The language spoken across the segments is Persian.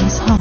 نیازها.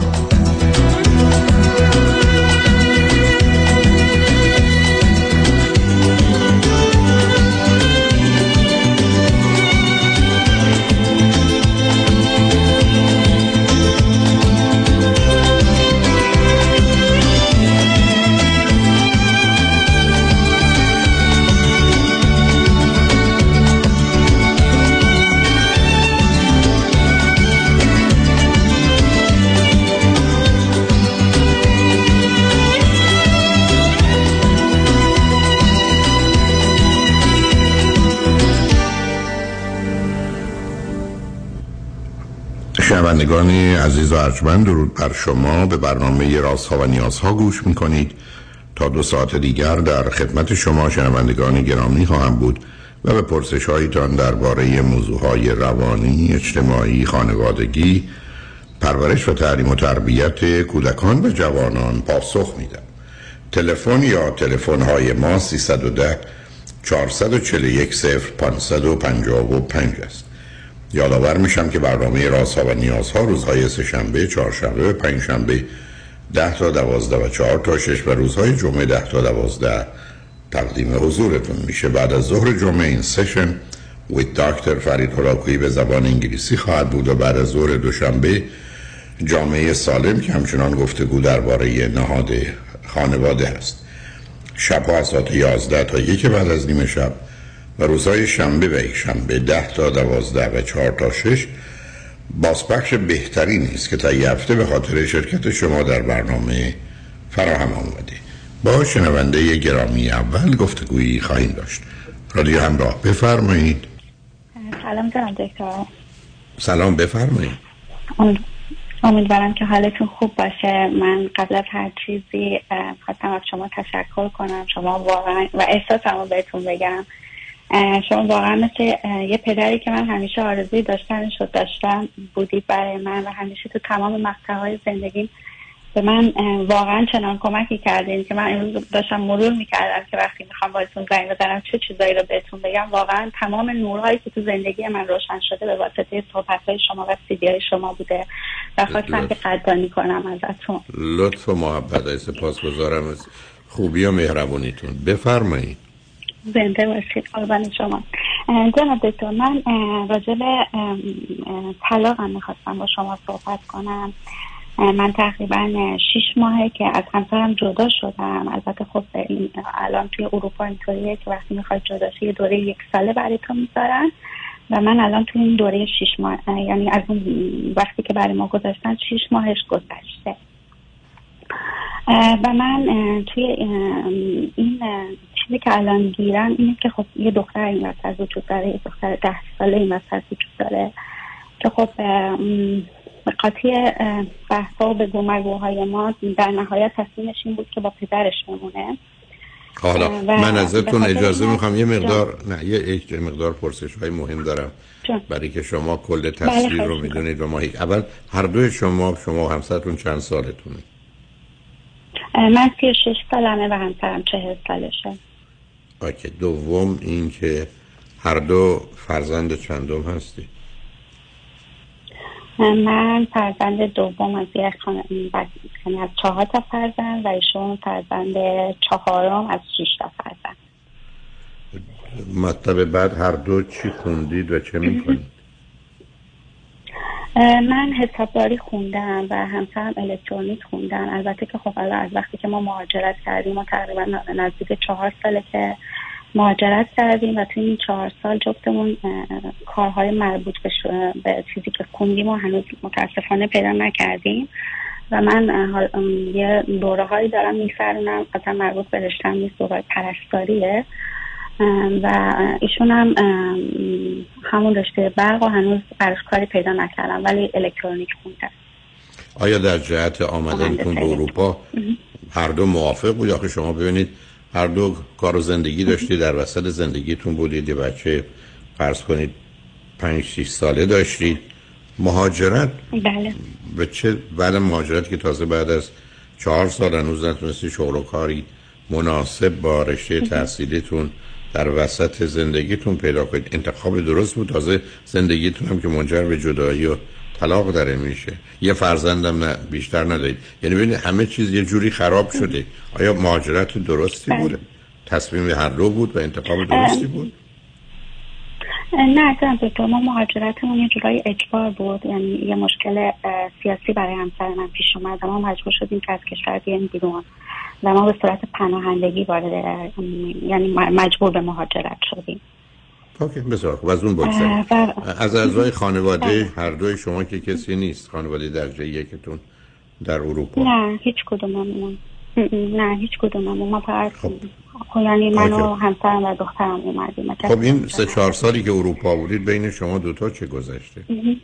شنوندگان عزیز و ارجمند، درود بر شما. به برنامه رازها و نیازها گوش میکنید. تا 2 ساعت دیگر در خدمت شما شنوندگان گرامی خواهم بود و به پرسش هایتان درباره موضوعهای روانی، اجتماعی، خانوادگی، پرورش و تعلیم و تربیت کودکان و جوانان پاسخ میدم. تلفن یا تلفن های ما 310 441 0555 است. یادآور میشم که برنامه رازها و نیازها روزهای سه‌شنبه، چهارشنبه و پنجشنبه 10 تا 12 و 4 تا 6 و روزهای جمعه 10 تا 12 تقدیم حضورتون میشه. بعد از ظهر جمعه این سشن with دکتر فرید هلاکویی به زبان انگلیسی خواهد بود و بعد از ظهر دوشنبه جامعه سالم که همچنان گفتگو درباره نهاد خانواده است. شب‌ها از ساعت 11 تا 1 بعد از نیمه شب و روزهای شنبه و یک شنبه 10 تا 12 و 4 تا 6 بازپخش بهتری نیست که تا یه هفته به خاطر شرکت شما در برنامه فراهم آمده. با شنونده گرامی اول گفتگویی خواهیم داشت. رادیو همراه، بفرمایید. سلام جناب دکتر. سلام، بفرمایید. امیدوارم که حالتون خوب باشه. من قبل از هر چیزی خواستم از شما تشکر کنم. شما واقعا و احساسمو بهتون بگم. شما واقعا مثل یه پدری که من همیشه آرزوی داشتم بودید برای من و همیشه تو تمام مقطع‌های زندگیم به من واقعا چنان کمکی کردین که من امروز داشتم مرور میکردم که وقتی میخوام باهاتون زنگ بزنم چه چیزایی رو بهتون بگم. واقعا تمام نورهایی که تو زندگی من روشن شده به واسطه صحبت‌های شما و سیدی‌های شما بوده و خواستم که قدردانی کنم ازتون. لطف و محبت، سپاسگزارم از خوبی و مهربونیتون. بفرمایید. زنده باشید. قربان شما. جناب دکتر، من راجع به طلاقم میخواستم با شما صحبت کنم. من تقریبا 6 ماهه که از همسرم جدا شدم. البته خب این الان توی اروپا اینطوریه که وقتی میخواید جدا شی یه دوره 1 ساله برای تو میذارن و من الان توی این دوره 6 ماه، یعنی از اون وقتی که برای ما گذاشتن 6 ماهش گذشته و من توی این چیزی که الان گیرم اینه که خب یه دختر این وسط وجود داره، یه دختر 10 ساله این وسط وجود داره که خب قاطی بحثا و بگومگوهای ما در نهایت تصمیمش این بود که با پدرش بمونه. حالا من ازتون اجازه میخوام یه مقدار پرسش های مهم دارم برای که شما کل تصویر رو میدونید و ما اول هر دوی شما و همسرتون چند سالتونه؟ من 36 سالمه و همسرم 40 سالشه. اوکی. دوم این که هر دو فرزند چندم هستی؟ من فرزند دوم از یک یعنی از 4 تا فرزند و ایشون فرزند 4م از 6 تا فرزند. مطلب بعد هر دو چی خوندید و چه میکنید؟ من حسابداری خوندم و همسرم الکترونیک خوندن. البته که خب از وقتی که ما مهاجرت کردیم ما تقریبا نزدیک 4 ساله که مهاجرت کردیم و توی این 4 سال جفتمون کارهای مربوط به چیزی که خوندیم و هنوز متاسفانه پیدا نکردیم و من یه دوره هایی دارم میفرونم اصلا مربوط به رشته‌ام نیست، دوره پرستاریه و ایشون هم همون رشته برق و هنوز براش کاری پیدا نکردم ولی الکترونیک خوندم. آیا در جهت آمدنتون به اروپا هر دو موافق بود؟ آخه شما ببینید هر دو کار و زندگی داشتید، در وسط زندگیتون بودید، یه بچه فرض کنید 5-6 ساله داشتید. مهاجرت بله. به چه بعد مهاجرت که تازه بعد از 4 سال هنوز نتونستی شغل و کاری مناسب با رشته تحصیلیتون در وسط زندگیتون پیدا کنید، انتخاب درست بود؟ تازه زندگیتون هم که منجر به جدایی و طلاق داره میشه، یه فرزندم نه بیشتر ندارید، یعنی ببینید همه چیز یه جوری خراب شده. آیا مهاجرت درستی بوده؟ تصمیم هر دو بود و انتخاب درستی بود؟ نه دکتر، ما مهاجرتمون یه جورایی اجبار بود، یعنی یه مشکل سیاسی برای همسر من پیش اومد و ما مجبور شدیم که از کشور بیایم بیرون و ما به صورت پناهندگی وارد، یعنی مجبور به مهاجرت شدیم. اوکی، بسیار خوب. از اون بگذاریم. از اعضای خانواده هر دوی شما که کسی نیست؟ خانواده درجه یکتون در اروپا؟ نه هیچ کدوممون. نه هیچ کدوممون. ما فقط یعنی من و همسرم و دخترم اومدیم. خب این 3-4 سالی که اروپا بودید بین شما دوتا چه گذشته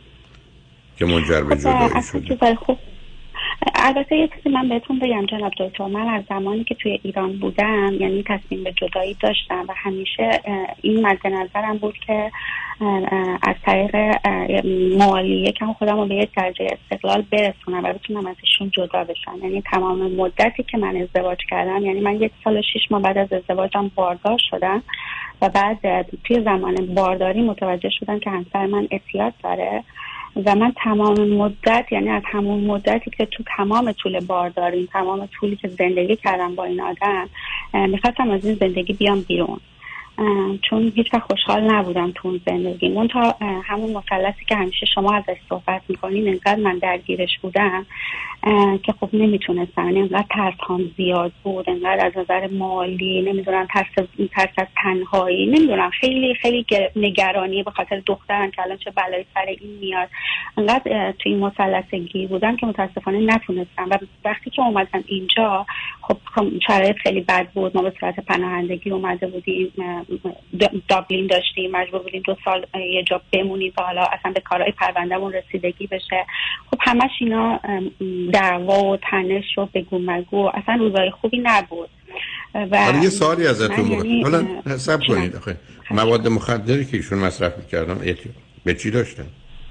که منجر به جدایی شده؟ خب البته یه چیزی من بهتون بگم جناب دکتر، من از زمانی که توی ایران بودم یعنی تصمیم به جدایی داشتم و همیشه این مد نظرم بود که از طریق مالی یکم خودم رو به یک درجه استقلال برسونم و بتونم از ایشون جدا بشم. یعنی تمام مدتی که من ازدواج کردم، یعنی من 1 سال و 6 ماه بعد از ازدواجم باردار شدم و بعد توی زمان بارداری متوجه شدم که همسر من اعتیاد داره و من تمام مدت، یعنی از همون مدتی که تو تمام طول بارداری، تمام طولی که زندگی کردم با این آدم، میخواستم از این زندگی بیام بیرون، چون هیچ وقت خوشحال نبودم تو اون زندگی. من تا همون مثلثی که همیشه شما ازش صحبت میکنین انقدر من درگیرش بودم که خب نمیتونستم، یعنی انقدر ترس هم زیاد بود، انقدر از نظر مالی، نمیدونم ترس از تنهایی، نمیدونم خیلی خیلی نگرانی به خاطر دخترم که الان چه بلایی سر این میاد، انقدر تو این مثلث گیر بودم که متاسفانه نتونستم. و وقتی که اومدم اینجا خب شرایط خیلی بد بود، ما به صورت پناهندگی اومده بودیم، دابلین داشتیم، مجبور بودیم 2 سال یه جا بمونیم تا حالا اصلا به کارهای پروندهمون رسیدگی بشه. خب همش اینا دعوا و تنش و بگو مگو، اصلا روزای خوبی نبود. حالا یه سوالی ازتون بکنم، حالا حساب کنید آخه مواد مخدری که ایشون مصرف می‌کردن به چی داشتن؟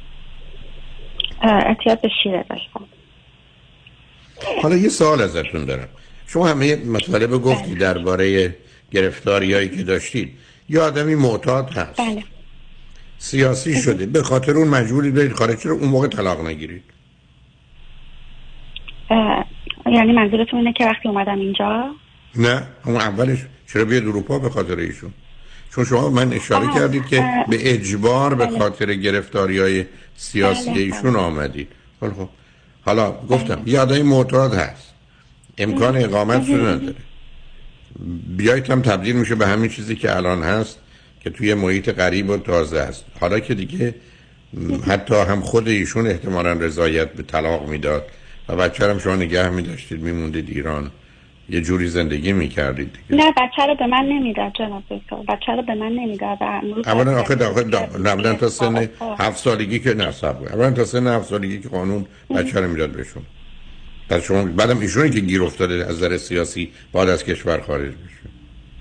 اعتیاد به شیره داشتن. حالا یه سوال ازتون دارم، شما همه مطالب گفتی درباره گرفتاریایی که داشتید، یه آدمی معتاد هست، بله. سیاسی شده، به خاطر اون مجبورید برید خارج، چرا اون موقع طلاق نگیرید؟ یعنی منظورتون اینه که وقتی اومدم اینجا؟ نه اون اولش چرا بیاد اروپا به خاطر ایشون؟ چون شما من اشاره کردید که به اجبار به خاطر گرفتاریای سیاسی ایشون آمدید. خب حالا گفتم یه آدمی معتاد هست، امکان اقامت رو نداره، بیایید هم تبدیل میشه به همین چیزی که الان هست که توی محیط غریب و تازه است. حالا که دیگه حتی هم خود ایشون احتمالاً رضایت به طلاق میداد و بچه هم شما نگه میداشتید میموندید ایران، یه جوری زندگی میکردید دیگه. نه بچه رو به من نمیداد جناب دکتر، بچه رو به من نمیداد. اولا آخه تا سن 7 سالگی که نصب، اولا تا سن 7 سالگی که قانون بچه رو میداد بهشون. در شما بعدم ایشونی که گیر افتاده از نظر سیاسی بعد از کشور خارج بشه.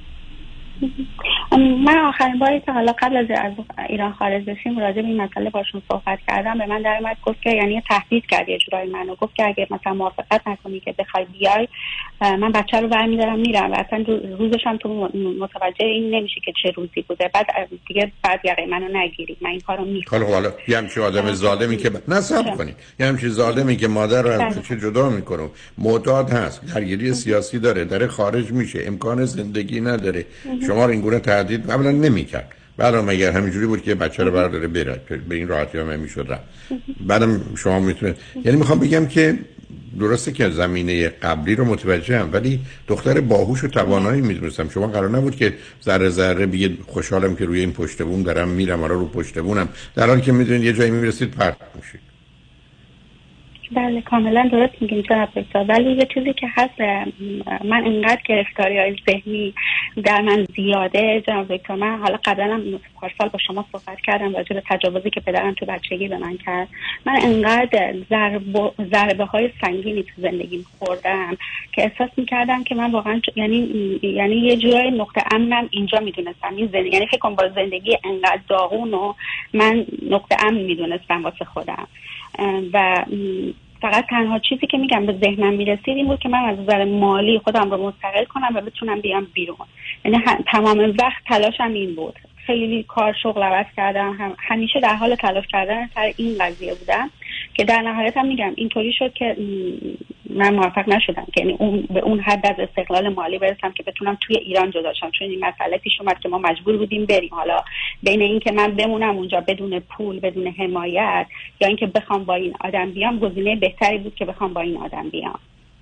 من آخرین باری که حالا قبل از ایران خارج بشیم راجع به این مسئله باشون صحبت کردم، به من در اومد گفت که یعنی تهدید کرد یه جورایی منو، گفت که اگه مثلا موافقت نکنی که بخوای بیای من بچه رو برمی‌دارم میرم و اصلا روزش هم تو متوجه این نمیشه که چه روزی بوده، بعد دیگه بعد یقه منو نگیرید، من این کارو میکنم. حالا یه همچین آدم ظالمی که نصب کنید، یه همچین ظالمی که مادر رو از بچه جدا میکنه، معتاد هست، درگیری سیاسی داره خارج میشه، امکان زندگی نداره، شما رو اینگونه تهدید اولا نمیکرد. بعدم اگر همینجوری بود که بچه رو برداره بره به این راحتی هم میشد رفت. بعدم شما میتونه، یعنی میخوام بگم که درسته که زمینه قبلی رو متوجهم، ولی دختر باهوش و توانایی میدونستم. شما قرار نبود که ذره ذره بگید خوشحالم که روی این پشت بوم دارم میرم، آره رو پشت بومم، در حالی که میدونید یه جایی میرسید پرت میشید. بله کاملا درست میگین جناب دکتر، ولی یه چیزی که هست، من اینقدر گرفتاری‌های ذهنی در من زیاده جناب دکتر. من حالا قبلا هم پارسال با شما صحبت کردم راجع به تجاوزی که پدرم تو بچگی به من کرد. من اینقدر ضربه های سنگینی تو زندگیم خوردم که احساس میکردم که من واقعا یعنی یه جورای نقطه امنم اینجا میدونستم، این زندگی، یعنی فکر کنم با زندگی انقدر داغونو من نقطه امن میدونستم واسه خودم و فقط تنها چیزی که میگم به ذهنم میرسید این بود که من از نظر مالی خودم رو مستقل کنم و بتونم بیام بیرون. یعنی تمام وقت تلاشم این بود، خیلی کار شغل عوض کردم، همیشه در حال تلاش کردن سر این قضیه بودم که در نهایت هم میگم اینطوری شد که من موفق نشدم که یعنی به اون حد از استقلال مالی برسم که بتونم توی ایران جدا شم، چون این مسئله پیش اومد که ما مجبور بودیم بریم. حالا بین این که من بمونم اونجا بدون پول بدون حمایت یا اینکه بخوام با این آدم بیام، گزینه بهتری بود که بخوام با این آدم بیام.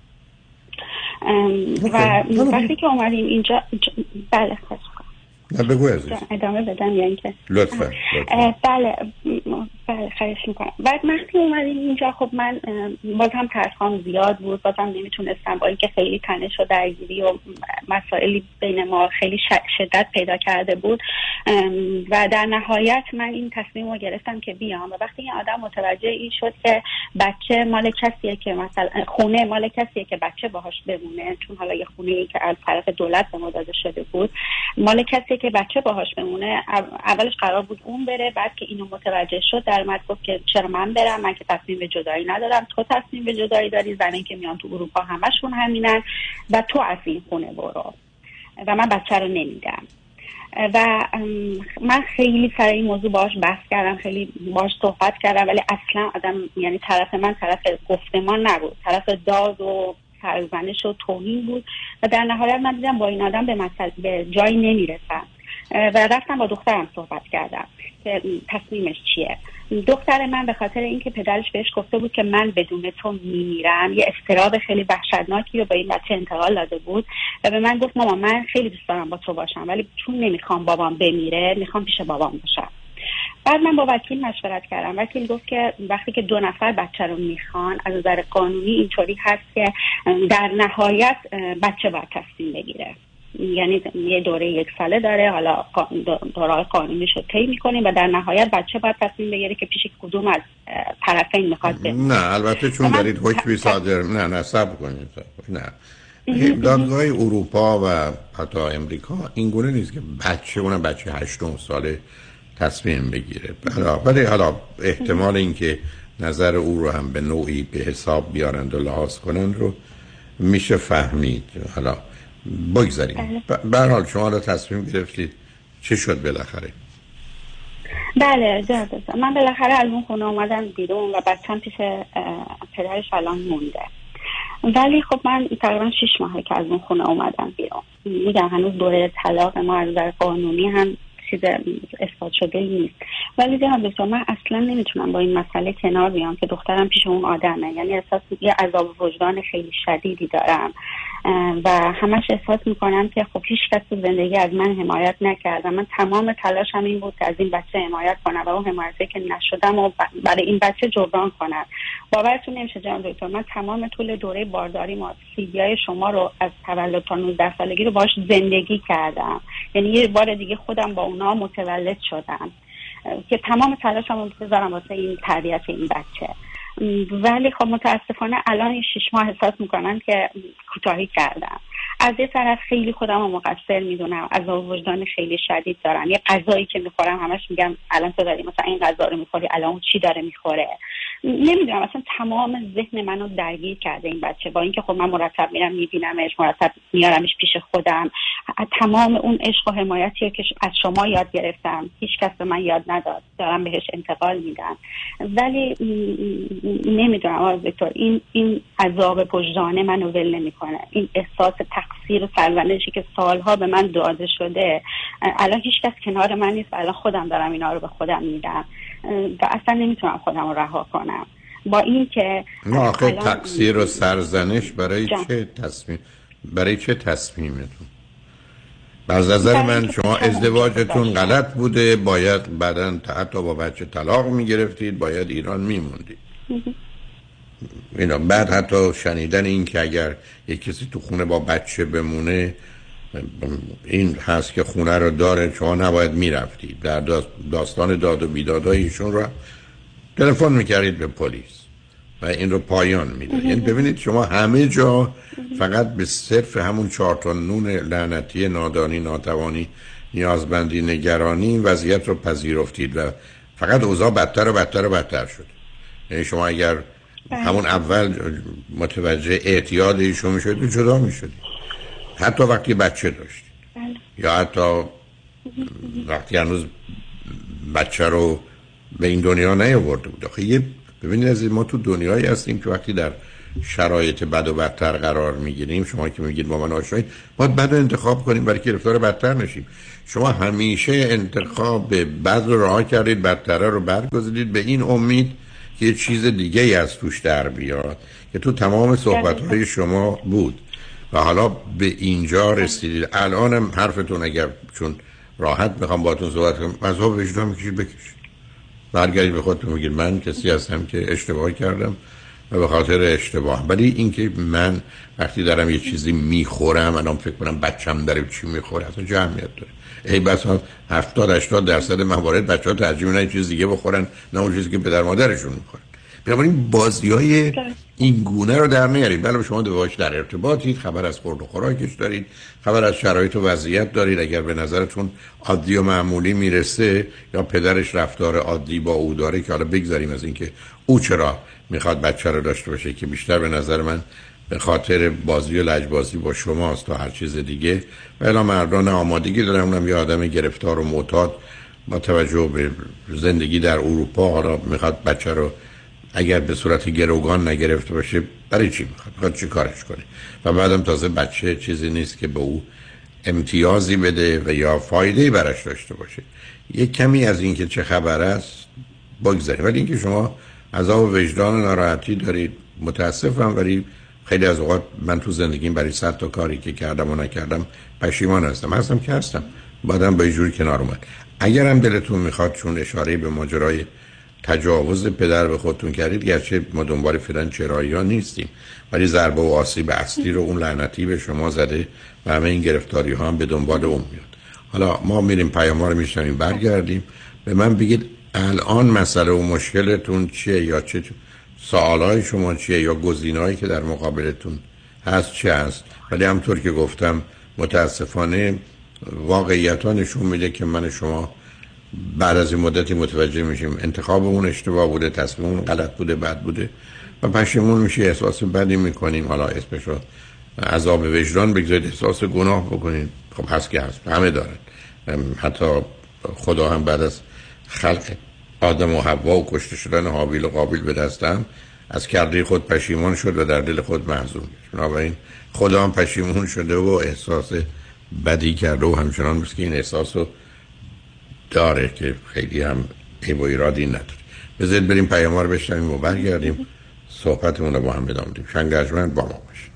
و وقتی که اومدیم اینجا بله نه بگو عزیز. ادامه بدم یا اینکه لطفا. بله خواهش میکنم. بعد وقتی اومدیم اینجا خب من بازم ترسام زیاد بود، بازم نمیتونستم، با اینکه خیلی تنش و درگیری و مسائلی بین ما خیلی شدت پیدا کرده بود و در نهایت من این تصمیم رو گرفتم که بیام. و وقتی این آدم متوجه این شد که بچه مال کسیه که مثلا خونه مال کسیه که بچه باهاش بمونه، چون حالا یه خونه‌ای که از طرف دولت به ما داده شده بود مال کسیه که بچه باهاش بمونه، اولش قرار بود اون بره. بعد که اینو متوجه شد در اومد گفت که چرا من برم، من که تصمیم به جدایی ندارم، تو تصمیم به جدایی داری، زنی که میان تو اروپا همشون همینن و تو از این خونه برو و من بچه رو نمیدم. و من خیلی سر این موضوع باهاش بحث کردم، خیلی باهاش صحبت کردم، ولی اصلا آدم یعنی طرف من طرف گفتمان نبود، طرف داد و سرزنش و توهین بود. و در نهایت من دیدم با این آدم به جایی نمیرسم و رفتم با دخترم صحبت کردم که تصمیمش چیه. دختر من به خاطر اینکه پدرش بهش گفته بود که من بدون تو میمیرم، یه اضطراب خیلی وحشتناکی رو به این بچه انتقال داده بود و به من گفت مامان من خیلی دوست دارم با تو باشم، ولی چون نمیخوام بابام بمیره میخوام پیش بابام باشم. بعد من با وکیل مشورت کردم. وکیل گفت که وقتی که 2 نفر بچه رو میخوان از نظر قانونی اینطوری هست که در نهایت بچه باید تصمیم بگیره، یعنی یه دوره 1 ساله داره، حالا دوره قانونیش رو طی می‌کنیم و در نهایت بچه باید تصمیم بگیره که پیش کدوم از طرفین میخواد بمونه. نه البته چون دارید حکمی صادر نه صبر کنید نه دادگاه اروپا و حتی امریکا این گونه نیست که اونم بچه 8-9 ساله تصمیم بگیره. ولی حالا احتمال اینکه نظر او رو هم به نوعی به حساب بیارند و لحاظ کنند رو میشه فهمید. حالا بگذاریم. به هر حال شما رو تصمیم گرفتید، چه شد بالاخره؟ بله من بالاخره از اون خونه اومدم بیرون و بچه‌م پیش پدرش الان مونده. ولی خب من تقریبا 6 ماهه که از اون خونه اومدم بیرون. میگم هنوز دوره طلاق ما از نظر قانونی هم چیز اثبات شده نیست، ولی دکتر من اصلا نمیتونم با این مسئله کنار بیام که دخترم پیش اون آدمه. یعنی احساس یه عذاب وجدان خیلی شدیدی دارم و همش احساس میکنم که خب هیچ کس تو زندگی از من حمایت نکرد. من تمام تلاشم این بود که از این بچه حمایت کنم و اون حمایتی که نشدم و برای این بچه جبران کنم. باورتون نمیشه جناب دکتر، من تمام طول دوره بارداری ما سیدیای شما رو از تولد تا 19 سالگی رو باهاش زندگی کردم. یعنی یه بار دیگه خودم با اونا متولد شدم که تمام تلاشم رو بذارم واسه این تربیت این بچه. ولی خب متاسفانه الان 6 ماه احساس میکنم که کوتاهی کردم. از یه طرف خیلی خودم رو مقصر میدونم، از وجدان خیلی شدید دارم. یه غذایی که میخورم همش میگم الان تو داری مثلا این غذا رو میخوری، الان اون چی داره میخوره. نمیدونم اصلا تمام ذهن منو درگیر کرده این بچه، با اینکه خب من مرتب میرم میبینمش، مرتب میارمش پیش خودم. تمام اون عشق و حمایتی که از شما یاد گرفتم هیچ کس به من یاد نداد، دارم بهش انتقال میدم. ولی نمیدونم آقای دکتر، این عذاب وجدان منو ول نمیکنه. این احساس تقصیر و سرزنشی که سالها به من داده شده، الان هیچ کس کنار من نیست، الان خودم دارم اینا رو به خودم میدم و اصلا نمیتونم خودم رو رها کنم. با این که آخه تقصیر و سرزنش برای چه تصمیمتون؟ از نظر من شما ازدواجتون غلط بوده، باید بعداً حتی با بچه طلاق میگرفتید، باید ایران میموندید. اینا بعد حتی شنیدن این که اگر یک کسی تو خونه با بچه بمونه این هست که خونه رو داره، شما نباید میرفتید. در داستان داد و بیدادهای ایشون رو تلفن میکردید به پلیس و این رو پایان میداد. یعنی ببینید شما همه جا فقط به صرف همون 4 تا نون لعنتی نادانی، ناتوانی، نیازمندی، نگرانی وضعیت رو پذیرفتید و فقط اوضاع بدتر و بدتر و بدتر شد. یعنی شما اگر همون اول متوجه اعتیاد ایشون میشدید جدا میشدید، حتی وقتی بچه داشتید یا حتی وقتی هنوز بچه رو به این دنیا نیاورده بود. آخه یه ببینید عزیز، ما تو دنیایی هستیم که وقتی در شرایط بد و بدتر قرار میگیریم، شما که میگید با من آشنایید، باید بد رو انتخاب کنیم برای که گرفتار بدتر نشیم. شما همیشه انتخاب بد رو رها کردید، بدتره رو برگزیدید به این امید که یه چیز دیگه ای از توش در بیاد که تو تمام صحبت‌های شما بود و حالا به اینجا رسیدید. الانم حرفتون اگر چون راحت میخوام باهاتون صحبت کنم، عذاب وجدان میکشید، بکشید، برگردید به خودتون بگید من کسی هستم که اشتباه کردم و به خاطر اشتباه. ولی اینکه من وقتی دارم یه چیزی میخورم الان فکر کنم بچه‌م داره چی میخوره، اصلا جمعیت داره. ای بس 70-80% موارد بچه‌ها ترجیح میدن چیز دیگه بخورن نه اون چیزی که پدر مادرشون میخورن. بنابراین بازی‌های این گونه رو در نیارید. بله شما دوباره در ارتباطید، خبر از خورد و خوراکش دارید، خبر از شرایط و وضعیت دارید. اگر به نظرتون عادی و معمولی میرسه یا پدرش رفتار عادی با او داره، که حالا بگذاریم از اینکه او چرا میخواد بچه رو داشته باشه که بیشتر به نظر من به خاطر بازی و لجبازی با شماست تا هر چیز دیگه. و الا مردان آمادگی دارن، اونم یه آدم گرفتار و معتاد با توجه به زندگی در اروپا، حالا میخواد بچه رو اگر به صورت گروگان نگرفته باشه برای چی میخواد چی کارش کنه؟ و بعدم تازه بچه چیزی نیست که به او امتیازی بده و یا فایده‌ای براش داشته باشه. یک کمی از این که چه خبر است بگذارید. ولی اینکه شما عذاب وجدان و ناراحتی دارید، متاسفم، ولی خیلی از اوقات من تو زندگیم برای 100 تا کاری که کردم و نکردم پشیمان هستم که هستم، بعدم با یه جوری کنار اومد. اگرم دلتون میخواد، چون اشاره به ماجرای تجاوز پدر به خودتون کردید، گرچه ما دنبال فعلا چرایی ها نیستیم، ولی ضربه و آسیب اصلی رو اون لعنتی به شما زده و همه این گرفتاری ها هم به دنبال اون میاد. حالا ما میریم پیام ها رو میشنویم، برگردیم به من بگید الان مسئله و مشکلتون چیه، یا چه سوالای شما چیه، یا گزینه‌هایی که در مقابلتون هست چه هست. ولی همطور که گفتم متاسفانه واقعیت‌ها نشون میده که من شما بعد از این مدتی متوجه میشیم انتخابمون اشتباه بوده، تصمیممون غلط بوده، بد بوده و پشیمون میشه، احساس بدی میکنیم. حالا اسمش رو عذاب وجدان بگذارید، احساس گناه بکنید. خب هست که هست، همه دارن. حتی خدا هم بعد از خلق آدم و حوا و کشته شدن هابیل و قابیل به دستم از کرده خود پشیمان شد و در دل خود محزون گشت. بنابراین خدا هم پشیمون شده و احساس بدی کرده و همچنان مثل که این احساس رو داره که خیلی هم عیب و ایرادی نداره. بذارید بریم پیام‌ها رو بشنویم و برگردیم صحبتمون رو با هم ادامه بدیم. شنگرجمند با ما باشید.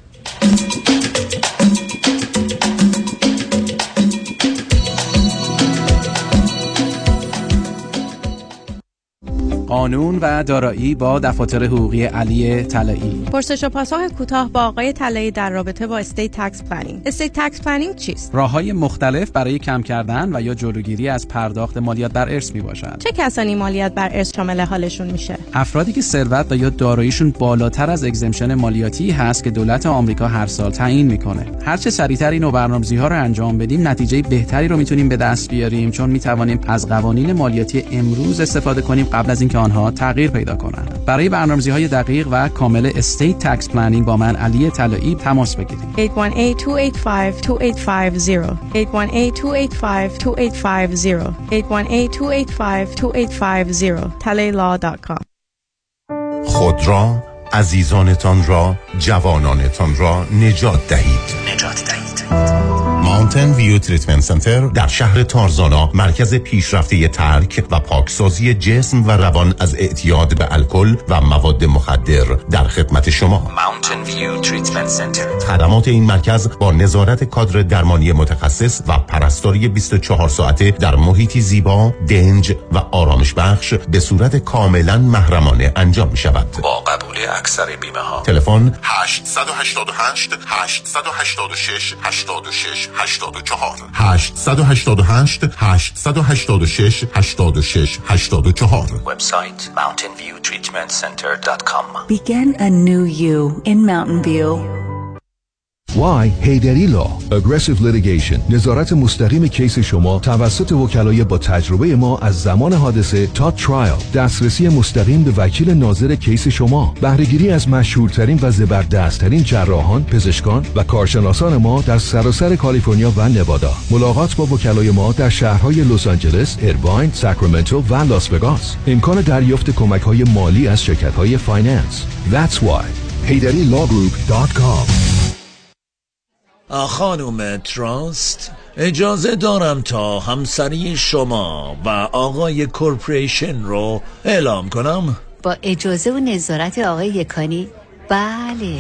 قانون و دارایی با دفاتر حقوقی علی طلایی. پرسش و پاسخ کوتاه با آقای طلایی در رابطه با استیت تکس پلنینگ. استیت تکس پلنینگ چیست؟ راه‌های مختلف برای کم کردن و یا جلوگیری از پرداخت مالیات بر ارث میباشد. چه کسانی مالیات بر ارث شامل حالشون میشه؟ افرادی که ثروت و یا داراییشون بالاتر از اگزمشن مالیاتی هست که دولت آمریکا هر سال تعیین میکنه. هر چه سریعتر این برنامه‌ریزی‌ها رو انجام بدیم، نتیجه بهتری رو میتونیم به دست بیاریم، چون میتوانیم از قوانین مالیاتی امروز استفاده کنیم قبل از اینکه آنها تغییر پیدا کنند. برای برنامه‌ریزی‌های دقیق و کامل استیت تکس پلنینگ با من علی طلایی تماس بگیرید. 818-285-2850 818-285-2850 talaylaw.com. خود را، عزیزانتان را، جوانانتان را نجات دهید. ماونتن ویو تریتمنت سنتر در شهر تارزانا، مرکز پیشرفته ترک و پاکسازی جسم و روان از اعتیاد به الکل و مواد مخدر در خدمت شما. ماونتن ویو تریتمنت سنتر. خدمات این مرکز با نظارت کادر درمانی متخصص و پرستاری 24 ساعته در محیطی زیبا، دنج و آرامش بخش به صورت کاملا محرمانه انجام می شود. با قبول اکثر بیمه ها. تلفن 888 886 86 84 888 886 86 84. وبسایت mountainviewtreatmentcenter.com. Begin a new you in Mountain View. Why هیدری Law. Aggressive Litigation. نظارت مستقیم کیس شما توسط وکلای با تجربه ما از زمان حادثه تا ترایل. دسترسی مستقیم به وکیل ناظر کیس شما. بهره‌گیری از مشهورترین و زبردستترین جراحان، پزشکان و کارشناسان ما در سراسر کالیفرنیا و نوادا. ملاقات با وکلای ما در شهرهای لس آنجلس، ایرواین، ساکرامنتو و لاس وگاس. امکان دریافت کمک‌های مالی از شرکت‌های فایننس. That's why. HeyDaddyLawGroup.com. خانم تراست، اجازه دارم تا همسری شما و آقای کورپوریشن رو اعلام کنم؟ با اجازه و نظارت آقای یکانی؟ بله.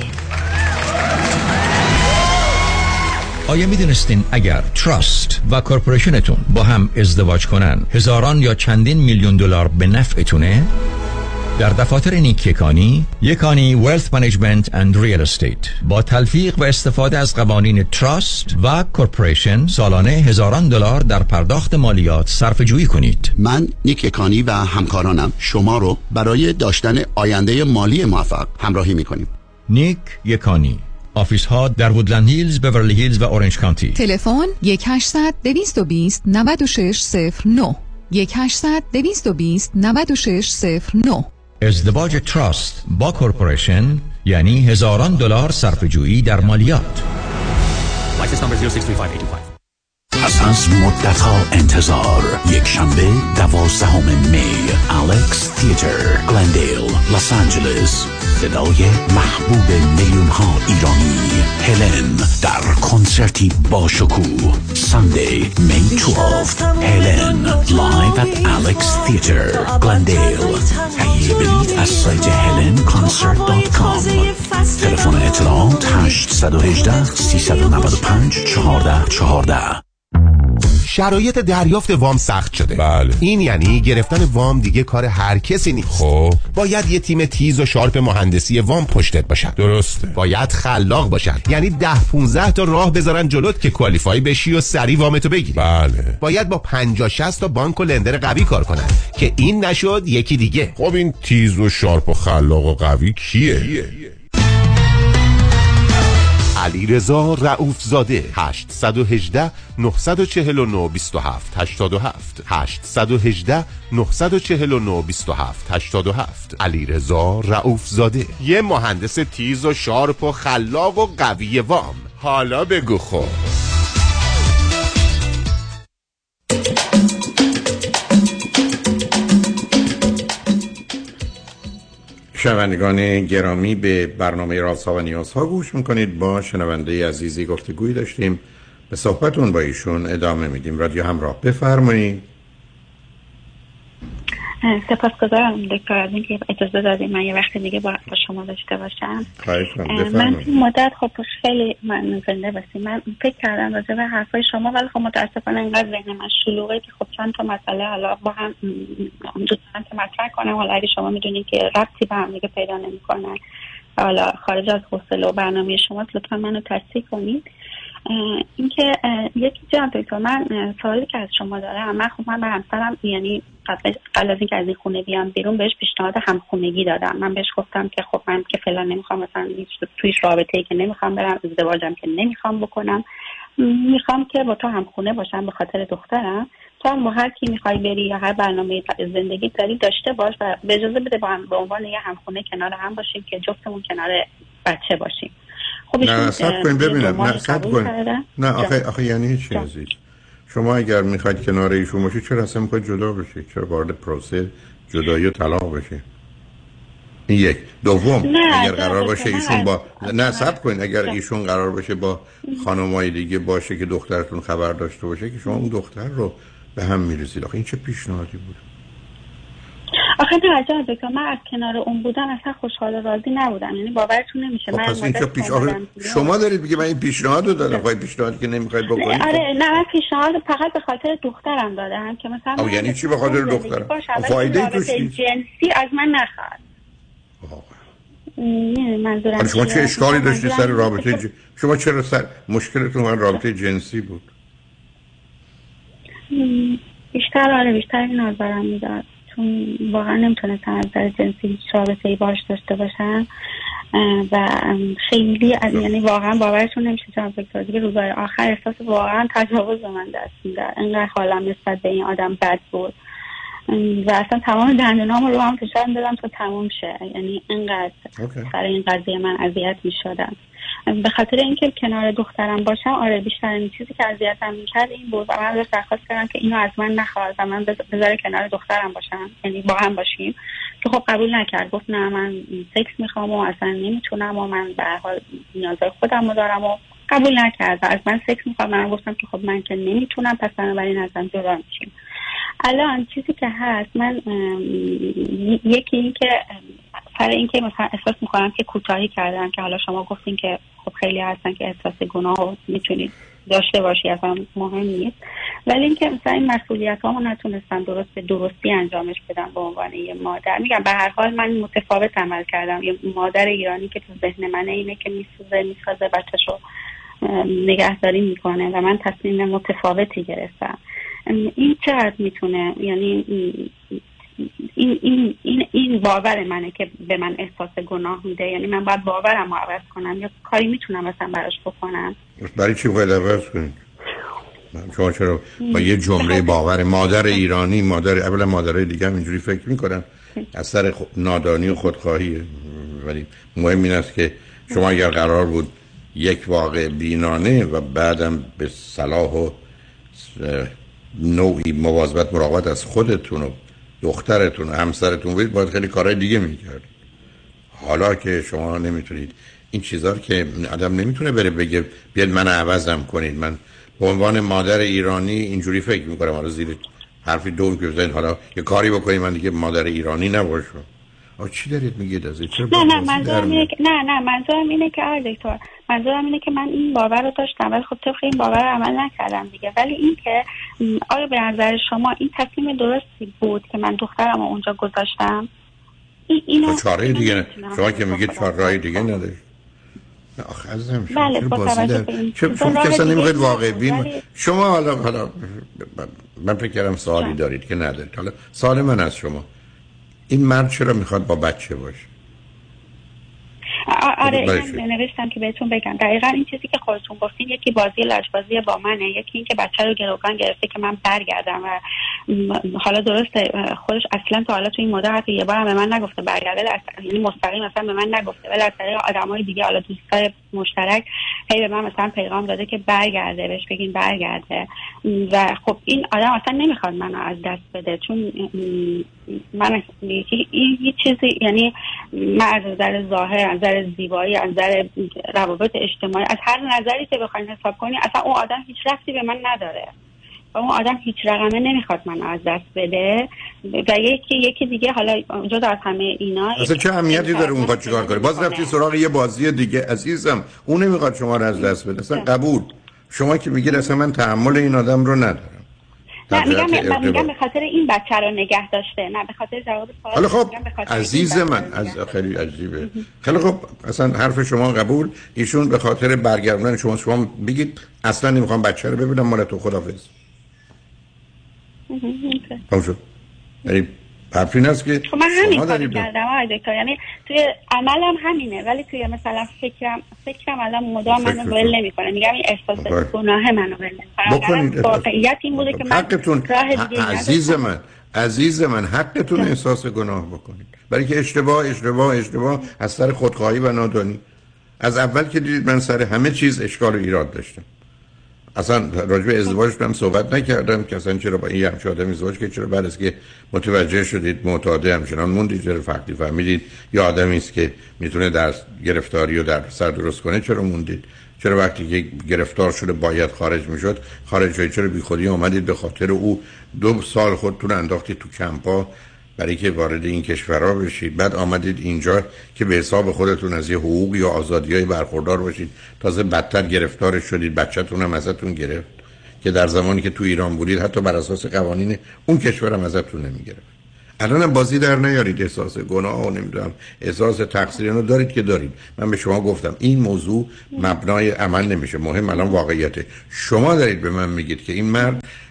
آیا میدونستین اگر تراست و کورپوریشنتون با هم ازدواج کنن هزاران یا چندین میلیون دلار به نفعتونه؟ در دفاتر نیک یکانی ویلث منیجمنت اند ریال استیت با تلفیق و استفاده از قوانین تراست و کورپوریشن سالانه هزاران دلار در پرداخت مالیات صرفه‌جویی کنید. من نیک یکانی و همکارانم شما رو برای داشتن آینده مالی موفق همراهی میکنیم. نیک یکانی، آفیس ها در وودلند هیلز، بیورلی هیلز و اورنج کانتی. تلفن 1-800-220-9609 1-800-220-9609. ازدواج تراست با کورپوریشن یعنی هزاران دلار صرفه‌جویی در مالیات. License number 0635825. پس از مدت‌ها انتظار، یک شنبه 12 می، الکس تیاتر، گلندیل، لس آنجلس، صدای محبوب میلیون‌ها ایرانی، هلن در کنسرتی با شکوه. ساندی می 12، هلن لایو ات الکس تیاتر، گلندیل. تهیه بلیط از سایت helenconcert.com. تلفن اطلاعات 818-395-1414. شرایط دریافت وام سخت شده. بله. این یعنی گرفتن وام دیگه کار هر کسی نیست. خب باید یه تیم تیز و شارپ مهندسی وام پشتت باشن. درسته. باید خلاق باشن، یعنی 10-15 تا راه بذارن جلوت که کوالیفای بشی و سری وامتو بگیری. بله. باید با 50-60 تا بانک و لندر قوی کار کنن که این نشد یکی دیگه. خب این تیز و شارپ و خلاق و قوی کیه؟ علیرضا رؤوف زاده. 818-949-2787 818-949-2787. علیرضا رؤوف زاده، یه مهندس تیز و شارپ و خلاق و قوی وام. حالا بگو خب. شنوندگان گرامی، به برنامه رازها و نیازها گوش میکنید. با شنونده عزیزی گفتگویی داشتیم، به صحبتون با ایشون ادامه میدیم. رادیو همراه، بفرمایید. سپاسگزارم دکتر از اینکه اجازه دادید من یه وقت دیگه با شما داشته باشم. من این مدت خب خیلی من زنده باشیم، من فکر کردم راجع به حرفای شما، ولی خب متاسفانه اینقدر ذهن من شلوغه که خب چند تا مسئله حالا با هم دوستان که مطرح کنم، حالا اگه شما میدونید که ربطی به هم دیگه پیدا نمیکنه، حالا خارج از حوصله و برنامه شما، لطفا منو تصحیح کنید. اینکه یکی جان دکتر، من سوالی که از شما دارم، من به همسرم یعنی قبل از اینکه از این خونه بیام بیرون بهش پیشنهاد همخونگی دادم. من بهش گفتم که خب من که فعلا نمیخوام مثلا تویش رابطه‌ای که نمیخوام برم، ازدواجم که نمیخوام بکنم، میخوام که با تو همخونه باشم به خاطر دخترم. تو هم با هر کی میخوای بری یا هر برنامه زندگی داری داشته باش و به اجازه بده با هم به عنوان یه همخونه کنار هم باشیم که جفتمون کنار بچه باشیم. خب نه صبر کنید ببینم، نه صبر کنید، نه آخه یعنی چی عزیز؟ شما اگر میخواید کنار ایشون باشید چرا اصلا میخواید جدا بشید؟ چرا وارد پروسه جدایی و طلاق بشید؟ این یک. دوم، اگر قرار باشه ایشون با نه صبر کنید، اگر ایشون قرار باشه با خانمای دیگه باشه که دخترتون خبر داشته باشه که شما اون دختر رو به هم میریزید، آخه این چه پیشنهادی بود؟ آخه نه عجبه که من از کنار اون بودم اصلا خوشحال و راضی نبودم، یعنی باورتون نمیشه. من پس این شما دارید بگید من این پیشنهادو دادم، خواهی پیشنهادی که نمیخواید بکنید. آره نه، من پیشنهاد فقط به خاطر دخترم دادم که مثلا یعنی چی به خاطر دخترم؟ فایده توش نیست. جنسی از من نخواد. منظورم شما چه اشکالی داشتی سر رابطه شما چرا سر مشکلتون من رابطه جنسی بود؟ بیشتر این نظرم میداد، چون واقعا نمیتونستم از نظر جنسی هیچ رابطه‌ای باهاش داشته باشم و خیلی یعنی واقعا باورتون نمیشه جناب دکتر، دیگه روزهای آخر احساس واقعا تجاوز به من دست میداد. انقدر حالم نسبت به این آدم بد بود و اصلا تمام دندونامو رو هم فشار دادم تا تموم شه. یعنی اینقدر سر این قضیه من اذیت میشدم به خاطر اینکه کنار دخترم باشم. آره بیشترین چیزی که اذیتم میکرد این بود و من ازش درخواست کردم که اینو از من نخواد و من بذاره کنار دخترم باشم، یعنی با هم باشیم، که خب قبول نکرد. گفت نه من سکس میخوام و اصلا نمیتونم و من به هر حال نیازهای خودم رو دارم و قبول نکرد و از من سکس میخواد. من گفتم که خب من که نمیتونم، پس بنابراین ازم جدا میشیم. الان چیزی که هست من یکی این که سر این که مثلا احساس میکنم که کوتاهی کردم، که حالا شما گفتین که خب خیلی هستن که احساس گناه میتونید داشته باشی، اصلا مهم نیست، ولی اینکه مثلا این مسئولیت هامو نتونستم به درستی انجامش بدم به عنوان یه مادر. میگم به هر حال من متفاوت عمل کردم. یه مادر ایرانی که تو ذهن منه اینه که میسازه بچه‌شو نگهداری میکنه و من تصمیم متفاوتی گرفتم. این چقدر میتونه، یعنی این باور منه که به من احساس گناه میده، یعنی من باید باورم رو عوض کنم یا کاری میتونم مثلا براش بکنم؟ برای چی باید عوض کنید؟ شما چرا با یه جمله باور مادر ایرانی، اولا مادرای دیگه هم اینجوری فکر میکنن، از سر نادانی و خودخواهیه. ولی مهم این است که شما اگر قرار بود یک واقع بینانه و بعدم به صلاح و نوعی مواظبت مراقبت از خودتون و دخترتون و همسرتون بودید، باید خیلی کارهای دیگه میکرد. حالا که شما نمیتونید این چیزا رو، که آدم نمیتونه بره بگه بیاد من عوضم کنید. من به عنوان مادر ایرانی اینجوری فکر میکنم، حالا زیر حرفی دوم که بزنید حالا یه کاری بکنید من دیگه مادر ایرانی نباشم. چی دارید میگید از این؟ نه منظورم اینه که دکتر، منظورم اینه که من این باور رو داشتم ولی خب طبق این باور عمل نکردم دیگه. ولی این که آیا به نظر شما این تصمیم درستی بود که من دخترم رو اونجا گذاشتم؟ اینو چاره دیگه نه. شما که میگید چاره دیگه نداری. آخه عزیزم شما بله شما کسا نمیخواید واقع بین شما حالا من فکر کردم سوالی دارید که ندارید. حالا سوال من از شما، این مرد چرا میخواد با بچه باشه؟ آره اینم نوشتم که بهتون بگم دقیقا این چیزی که خودتون گفتین، یکی بازی لجبازی با منه، یکی این که بچه رو گروگان گرفته که من برگردم و حالا درسته خودش اصلا تا حالا تو این مدت حتی یه بار هم به من نگفته برگرده، یعنی مستقیم مثلا به من نگفته، ولی از طریق آدمای دیگه حالا دوستای مشترک هی به من مثلا پیغام داده که برگرده، بهش بگین برگرده. و خب این آدم اصلا نمیخواد منو از دست بده، چون من این چیزی، یعنی من از نظر ظاهر، از نظر زیبایی، از نظر روابط اجتماعی، از هر نظری که بخواید حساب کنی، اصلا اون آدم هیچ ربطی به من نداره و اون آدم هیچ رقمه نمیخواد منو از دست بده. و یکی دیگه حالا جدا از همه اینا اصلا چه اهمیتی داره اون میخواد چیکار کنه؟ باز رفتی سراغ یه بازی دیگه. عزیزم اون نمیخواد شما رو از دست بده، اصلا قبول. شما که میگید اصلا من تحمل این آدم رو ندارم. نه میگم به خاطر این بچه رو نگه داشته، نه به خاطر جواب سوال. حالا خب عزیز من خیلی عجیبه. خیلی خب اصلا حرف شما قبول. ایشون به خاطر برگردوندن شما بگید اصلا نمیخوام بچه رو ببینم، مال تو خدافظ. همون یعنی حرفی نیست که خب من همین کاری کردم آقای دکتر، یعنی توی عملم همینه، ولی توی مثلا فکرم الان مدام منو ول نمیکنه. میگم این احساس گناه منو ول نمیکنه. واقعیت این بوده که من حقتون عزیز من حقتون احساس گناه بکنید، برای که اشتباه از سر خودخواهی و نادانی. از اول که دیدید من سر همه چیز اشکال و ایراد داشتم، اصلا راجع به ازدواجش هم صحبت نکردم که اصلا چرا با این همچین آدم ازدواج که چرا بعد از که متوجه شدید معتاد همچنان موندید، چرا فقطی فهمیدید یه آدمی است که میتونه در گرفتاری و در سر درست کنه چرا موندید؟ چرا وقتی که گرفتار شده باید خارج میشد خارج شدید؟ چرا بیخودی اومدید به خاطر او 2 سال خودتون انداختید تو کمپا برای که وارد این کشورها بشید، بعد آمدید اینجا که به حساب خودتون از یه حقوق یا آزادی‌های برخوردار باشید، تازه بدتر گرفتار شدید، بچه‌تون هم ازتون گرفت که در زمانی که تو ایران بودید حتی بر اساس قوانین اون کشور هم ازتون نمیگرفت. الانم بازی در نیارید، احساس گناه و نمیدونم احساس تقصیر رو دارید که دارید. من به شما گفتم این موضوع مبنای عمل نمیشه، مهم الان واقعیته. شما دارید به من میگید که این مرد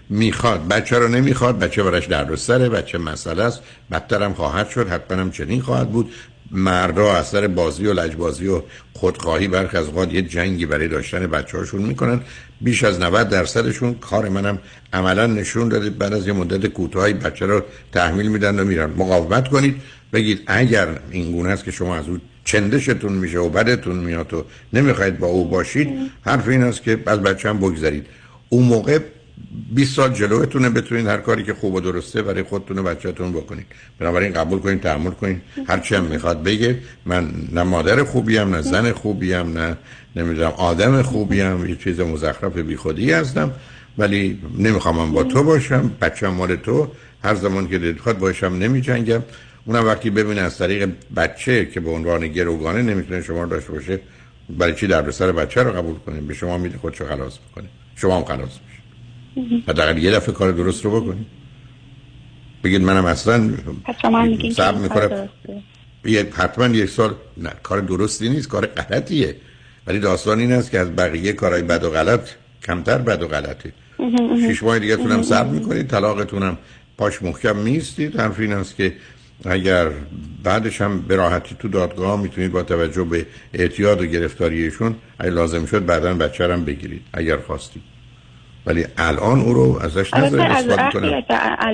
میخواد، بچه رو نمیخواد، بچه براش دردسره، بچه مسئله است، بدترم خواهد شد، حتما هم چنین خواهد بود. مردا از سر بازی و لجبازی و خودخواهی برخی از اوقات یه جنگی برای داشتن بچه‌هاشون میکنن. بیش از 90%شون، کار منم عملا نشون داده، بعد از یه مدت کوتاهی بچه رو تحمیل میدن و میرن. مقاومت کنید، بگید اگر این گونه است که شما از اون چندشتون میشه و بدتون میاد و نمیخواید با او باشید، حرف این است که از بچه هم بگذارید. اون موقع 20 سال جلوتونه، بتونید هر کاری که خوب و درسته برای خودتون و بچه‌تون بکنید. بنابراین قبول کنید، تحمل کنید، هر چی هم میخواد بگه. من نه مادر خوبیم، نه زن خوبیم، نه نمیدونم آدم خوبیم، یه چیز مزخرف بیخودی هستم، ولی نمیخوام من با تو باشم، بچه‌م مال تو، هر زمان که دلت بخواد باشم، نمیجنگم. اونم وقتی ببینه از طریق بچه که به عنوان گروگانه نمیتونه شما رو داشته باشه، برای چی دردسر بچه رو قبول کنید؟ به شما میده خودشو خلاص میکنه، شما هم خلاص میشید. حداقل یه دفعه کار درست رو بکنید. بگید منم اصلا صبر میکنم حتما یک سال، نه کار درستی نیست، کار غلطیه، ولی داستان این است که از بقیه کارهای بد و غلط کمتر بد و غلطه. 6 ماه دیگه تونم صبر میکنید، طلاقتونم پاش محکم میستید. حرف این است که اگر بعدش هم به راحتی تو دادگاه میتونید با توجه به اعتیاد و گرفتاریشون اگه لازم شد بعداً بچه رو بگیرید اگر خواستید، ولی الان او رو ازش نذارید استفاده کنید.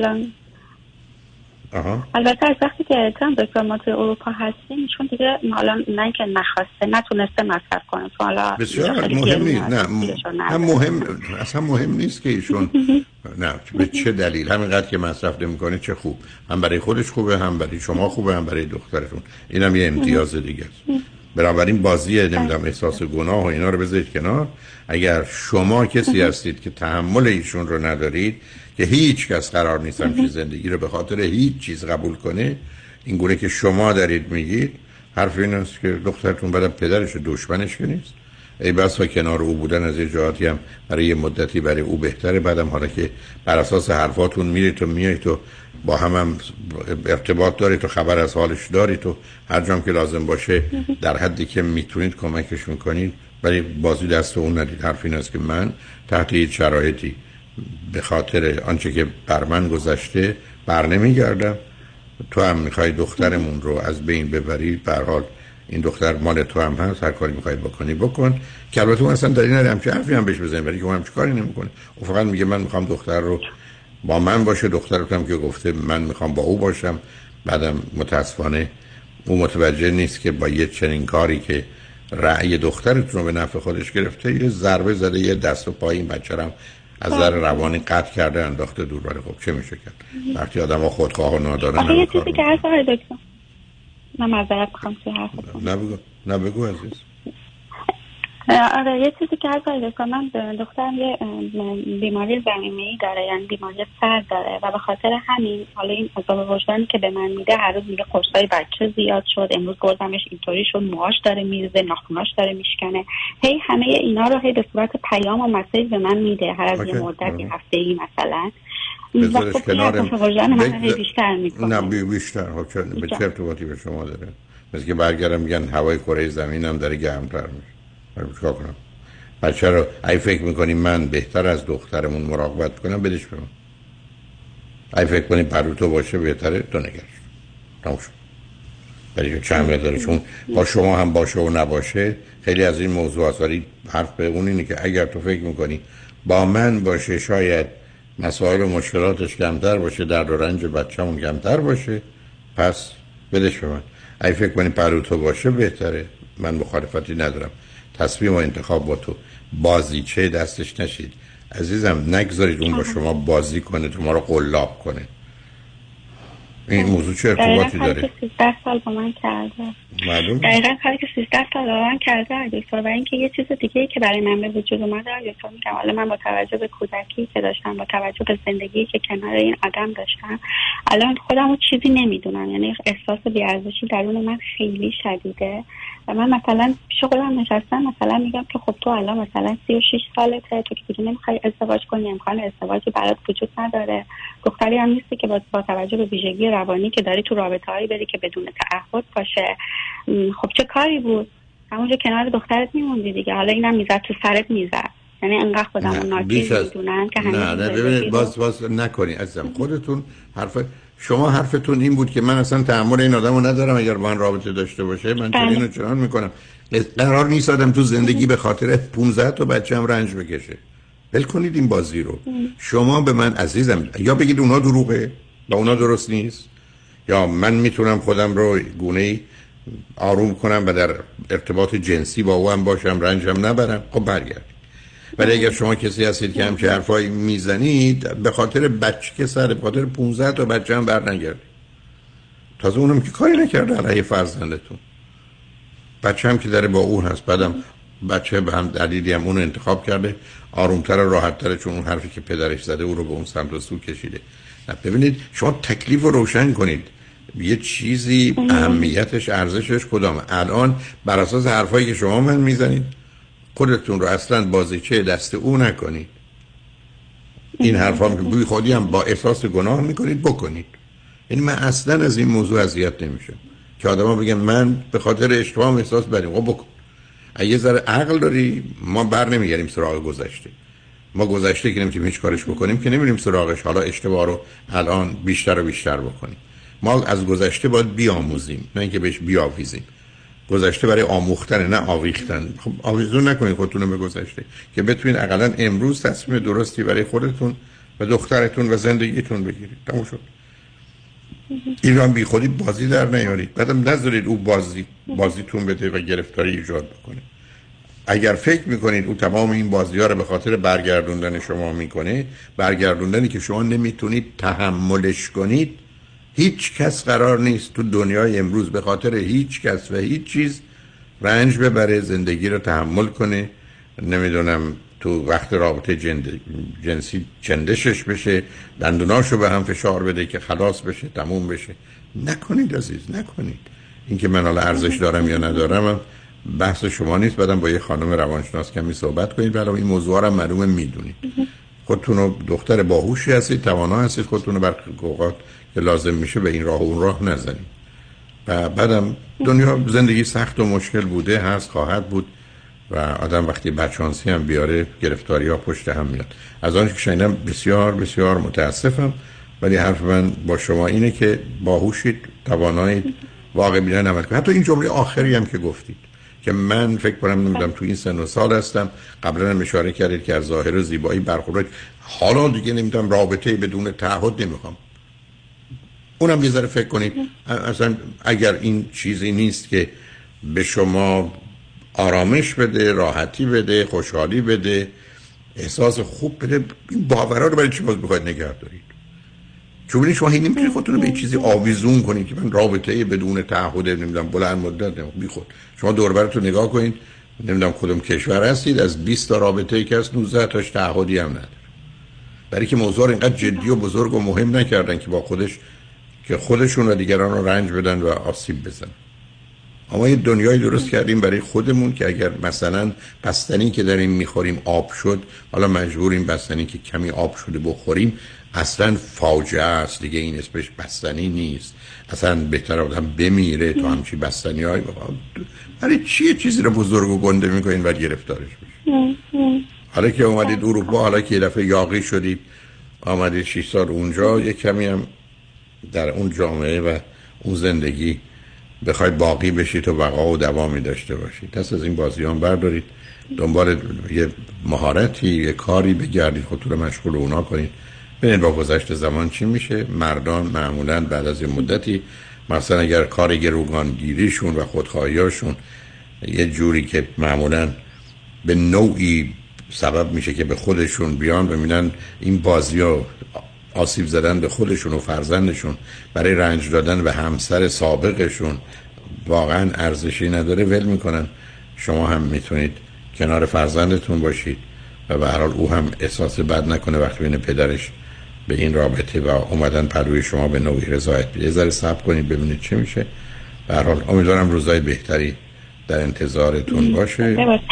البته از وقتی که دکتر ما توی اروپا هستیم، چون دیگه حالا نه که نخواسته نتونسته مصرف کنه، چون حالا بسیار مهم نیست. نه مهم اصلا مهم نیست که ایشون نه به چه دلیل همینقدر که مصرف نمی‌کنه چه خوب، هم برای خودش خوبه، هم برای شما خوبه، هم برای دخترتون. اینم یه امتیاز دیگه است. بنابراین بازی نمیدونم احساس گناه و اینا رو بذارید کنار. اگر شما کسی هستید که تحمل ایشون رو ندارید، که هیچ کس قرار نیست همچین زندگی رو به خاطر هیچ چیز قبول کنه، این گونه که شما دارید میگید، حرف این است که دخترتون بعد پدرش دشمنش که نیست، ای بس و کنار او بودن از یه جهاتی هم برای یه مدتی برای او بهتره. بعدم حالا که بر اساس حرفاتون میرید و میایید و با هم ارتباط دارید و خبر از حالش دارید و هر جام که لازم باشه در حدی که میتونید کمکش میکنید، ولی بازی دست اون ندید. حرف این است که من تحت هیچ شرایطی به خاطر آنچه که بر من گذشته بر نمیگردم. تو هم میخوای دخترمون رو از بین ببری، به هر حال این دختر مال تو هم هست، هر کاری میخوای بکنی بکن. که البته اون اصلا دلیل نداره همچین حرفی هم بهش بزنی، ولی که اون همچین کاری نمیکنه. او فقط میگه من میخوام دختر رو با من باشه. دخترت هم که گفته من میخوام با او باشم. بعدم متاسفانه او متوجه نیست که با یه چنین کاری که رأی دخترتون رو به نفع خودش گرفته، یه ضربه زده، یه دست و پای این بچه رو از نظر روانی قطع کرده، انداخته دور. ولی خب چه میشه کرد وقتی آدم ها خودخواه و نادانه. یه چیزی که هست آقای دکتر، من معذرت میخوام توی حرفتون. نه بگو عزیز. آره یه چیزی که هست آقای دکتر، من دخترم یه بیماری زمینه‌ای داره، یعنی بیماری سر داره و به خاطر همین حالا این عذاب وجدانی که به من میده، هر روز میگه قرصای بچه زیاد شد، امروز گردمش اینطوری شد، موهاش داره میریزه، ناخناش داره میشکنه. هی همه اینا رو هی به صورت پیام و مسیج به من میده هر از یه مدتی، هفته‌ای مثلا. بذارش کنارم بیشتر میکنه. نه بیشتر به چه ارتباطی به شما داره؟ مثل که برگردم میگن هوای کره زمین هم داره گرمتر میشه. چیکار کنم؟ بچه رو ای فکر میکنی من بهتر از دخترمون مراقبت کنم، بدش به من. ای فکر کنی پرو تو باشه بهتره، تو نگرش نموشم. ولی چند داره، چون با شما هم باشه و نباشه خیلی از این موضوع هست. ولی حرف به اون اینه که اگر تو فکر میکنی با من باشه شاید مسائل و مشکلاتش کمتر باشه، درد و رنج بچه‌مون کمتر باشه، پس بدش به من. ای فکر کنی پرو تو باشه بهتره، من مخالفتی ندارم. تصمیم و انتخاب با تو. بازیچه دستش نشید عزیزم. نگذارید اون با شما بازی کنه، تو ما رو قلاب کنه. این موضوع چه ارتباطی داره؟ 13 سال با من کرده. معلوم؟ دقیقاً کاری که 13 سال با من کرده دکتر. و اینکه یه چیز دیگه که برای من به وجود اومده دکتر، میگم حالا من با توجه به کودکی که داشتم، با توجه به زندگی که کنار این آدم داشتم، الان خودمو چیزی نمیدونم. یعنی احساس بی‌ارزشی درون من خیلی شدیده و من مثلا پیش خودم نشستم مثلا میگم که خب تو الان مثلا 36 سالته، تو که دیگه نمیخوای ازدواج کنی، امکان ازدواجی برات وجود نداره، دختری هم نیستی که با توجه به ویژگی روانی که داری تو رابطه‌ای بری که بدون تعهد باشه. خب چه کاری بود؟ همونجا کنار دخترت میموندی دیگه. حالا اینم میزد تو سرت میزد. یعنی انقدر خودمون ناچیز میدونن که نه ببینید باز نکنی عزیزم. خودتون شما حرفتون این بود که من اصلا تحمل این آدمو ندارم اگر با من رابطه داشته باشه، من چنین و چنان میکنم. قرار نیست آدم تو زندگی به خاطر 15 تا بچه‌ام رنج بکشه. ول کنید این بازی رو. شما به من عزیزم یا بگید اونا دروغه و اونا درست نیست، یا من میتونم خودم رو گونه‌ای آروم کنم و در ارتباط جنسی با او هم باشم، رنجم نبرم. خب برگرد. ولی اگر شما کسی هستید که همچه حرفایی میزنید به خاطر بچه که سر به خاطر 15 تا بچه هم برنگردید. تازه اونم که کاری نکرده علیه فرزندتون، بچه هم که داره با اون هست، بعدم بچه به هم دلیلی هم اونو انتخاب کرده آرومتر و راحتتر، چون اون حرفی که پدرش زده او رو به اون سمت و سو کشیده. ببینید شما تکلیف رو روشن کنید. یه چیزی اهمیتش ارزشش کدامه؟ الان بر اساس حرفایی که شما من میزنید خودتون رو اصلا بازیچه دست او نکنید. این حرفا که بوی خودی هم با احساس گناه میکنید بکنید. یعنی من اصلا از این موضوع اذیت نمیشم که آدما بگن من به خاطر اشتباه احساس بدیم. خب بکن. اگه ذره عقل داری ما بر نمیگردیم سراغ گذشته. ما گذشته که نمیتونیم هیچ کارش بکنیم که نمیریم سراغش، حالا اشتباه رو الان بیشتر و بیشتر بکنیم. ما از گذشته باید بیاموزیم، نه اینکه بهش بیاویزیم. گذشته برای آموختن نه آویختن. خب آویزون نکنید خودتون رو به گذشته که بتونید حداقل امروز تصمیم درستی برای خودتون و دخترتون و زندگیتون بگیرید. تموم شد. ایران بی خودی بازی در نیارید. بعدم نذارید او بازیتون بده و گرفتاری ایجاد بکنه. اگر فکر میکنید او تمام این بازی‌ها رو به خاطر برگردوندن شما میکنه، برگردوندنی که شما نمیتونید تحملش کنید، هیچ کس قرار نیست تو دنیای امروز به خاطر هیچ کس و هیچ چیز رنج ببره، زندگی رو تحمل کنه، نمیدونم تو وقت رابطه جنسی چندشش بشه، دندوناشو به هم فشار بده که خلاص بشه، تموم بشه. نکنید عزیز، نکنید. اینکه من حالا ارزش دارم یا ندارم بحث شما نیست. بعدم با یه خانم روانشناس کمی صحبت کنید. برای این موضوع رو معلومه میدونید. خودتون رو دختر باهوشی هستید، توانا هستید، خودتون رو برخی اوقات که لازم میشه به این راه و اون راه نزنید. و بعدم دنیا زندگی سخت و مشکل بوده، هست، خواهد بود و آدم وقتی بدشانسی هم بیاره گرفتاری ها پشت هم میاد. از آنچه که شنیدم بسیار بسیار متاسفم، ولی حرف من با شما اینه که باهوشید، توانایید، واقع بینانه عمل کنید. حتی این جمله آخری هم که گفتید که من فکر کنم نمیدونم تو این سن و سال هستم، قبلا هم اشاره کردید که از ظاهر و زیبایی برخورد، حالا دیگه نمیدونم رابطه بدون تعهد نمیخوام. اونم یه ذره فکر کنید اصلا اگر این چیزی نیست که به شما آرامش بده، راحتی بده، خوشحالی بده، احساس خوب بده، این باورها رو برای چی باز بخواید نگه دارید؟ چون شما هی نمیتونید خودتون رو به چیزی آویزون کنید که من رابطه بدون تعهد نمیدونم بلند مدت بی خود. شما دور براتون نگاه کنید، نمیدونم کدوم کشور هستید، از 20 تا رابطه‌ای که هست 19 تاش تعهدی هم نداره. برای که موضوع رو اینقدر جدی و بزرگ و مهم نکردن که با خودشون و دیگران رو رنج بدن و آسیب بزنن. اما یه دنیایی درست کردیم برای خودمون که اگر مثلا بستنی که داریم میخوریم آب شد، حالا مجبوریم بستنی که کمی آب شده بخوریم، اصلا فاجعه است دیگه. این اسمش بستنی نیست. اصلا بهتر آدم بمیره تا همچی بستنی های برای چیه چیزی رو بزرگ و گنده میکنین و گرفتارش بشین؟ حالا که اومدید اروپا، حالا که یه دفعه یاغی شدید آمدید 6 سال اونجا، یه کمی هم در اون جامعه و اون زندگی بخواید باقی بشید و بقا و دوامی داشته باشید، دست از این بازیان بردارید، دنبال یه مهارتی، یه کاری بگردید، خودتون رو مشغول اونا کنید، ببینید با گذشت زمان چی میشه. مردان معمولاً بعد از یه مدتی، مثلا اگر کار گروگانگیریشون و خودخواهیاشون یه جوری که معمولاً به نوعی سبب میشه که به خودشون بیان و ببینن این بازی‌ها آسیب زدن به خودشون و فرزندشون برای رنج دادن به همسر سابقشون واقعا ارزشی نداره، ول میکنن. شما هم میتونید کنار فرزندتون باشید و به هر حال او هم احساس بد نکنه وقتی ببینه پدرش به این رابطه و اومدن پروی شما به نوعی رضایت بده. یه ذره صبر کنید ببینید چه میشه. به هر حال امیدوارم روزای بهتری در انتظارتون باشه. من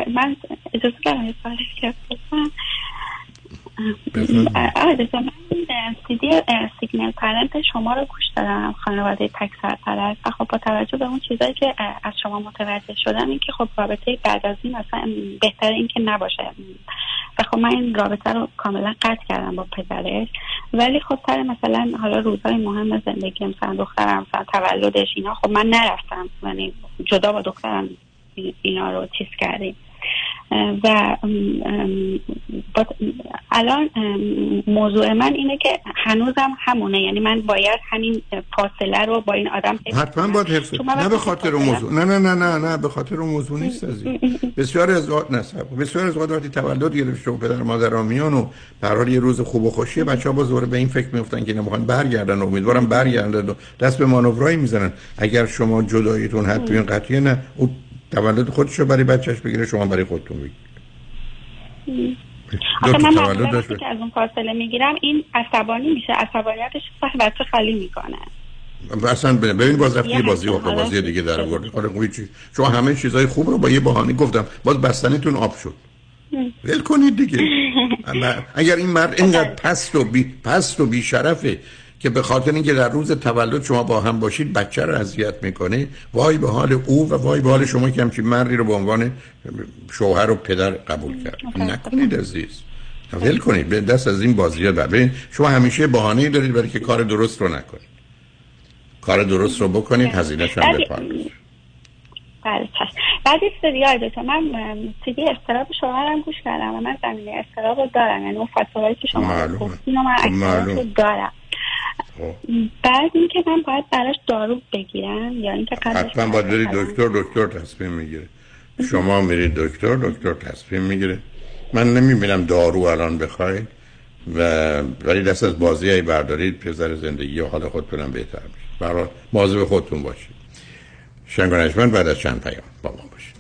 اجازه دارم یه سوالی که بپرسم؟ من CD سیگنال پرنت شما رو گوش دادم، خانواده تک سرپرست، و خب با توجه به اون چیزایی که از شما متوجه شدم این که خب رابطه بعد از این اصلا بهتره این که نباشه، و خب من این رابطه رو کاملا قطع کردم با پدرش. ولی خب سر مثلا حالا روزهای مهم زندگی، مثلا دخترم مثلا تولدش اینا، خب من نرفتم، یعنی جدا با دخترم اینا رو چیز کردیم. و الان موضوع من اینه که هنوزم همونه، یعنی من باید همین فاصله رو با این آدم حتما باید حفظ، نه به خاطر اون موضوع، نه به خاطر اون موضوع نیست عزیز. بسیار از وقتی تولد گرفته و پدر مادر میان و به هر حال یه روز خوب و خوشیه، بچه‌ها با زور به این فکر میافتن که نمیخوان برگردن، امیدوارم برگردن و دست به مانورایی میزنن. اگر شما جداییتون حتما قطعی نه، او تولد خودشو برای بچهش بگیره، شما برای خودتون بگیرید. آخه من وقتی که از اون فاصله میگیرم این عصبانی میشه، عصبانیتش صح بچه خالی میکنه. اصلا ببین باز رفتی بازی و بازی دیگه در آورد. آره چی؟ شما همه چیزای خوب رو با یه بهانه گفتم، باز بستنیتون آب شد. ول کنید دیگه. اگر این مرد اینقدر پست و بی شرفه که به خاطر اینکه در روز تولد شما با هم باشید بچه رو اذیت میکنه، وای به حال او و وای به حال شما که همچین مردی رو به عنوان شوهر و پدر قبول کرد. نکنید عزیز، ول کنید، به دست از این بازی‌ها ببین. شما همیشه بهانه‌ای دارید برای که کار درست رو نکنید. کار درست رو بکنید، هزینه‌اش هم بپردازید. بله چشم. بعد یه سریال داشتم، من CD استراب شما رو هم گوش کردم و من زمینه استراب رو دارم، یعنی اون فاکتورهایی که شما گفتین من اکثرش رو دارم. بعد اینکه من باید براش دارو بگیرم یا اینکه حتما باید برید دکتر تصمیم میگیره. شما میرید دکتر تصمیم میگیره. من نمیبینم دارو الان بخواید ولی دست از بازیایی بردارید، پسر زندگی و حال خودتونم بهتر میشه. برای مواظب خودتون باشید. شنگانشمن بعد از چند پیام با ما باشید.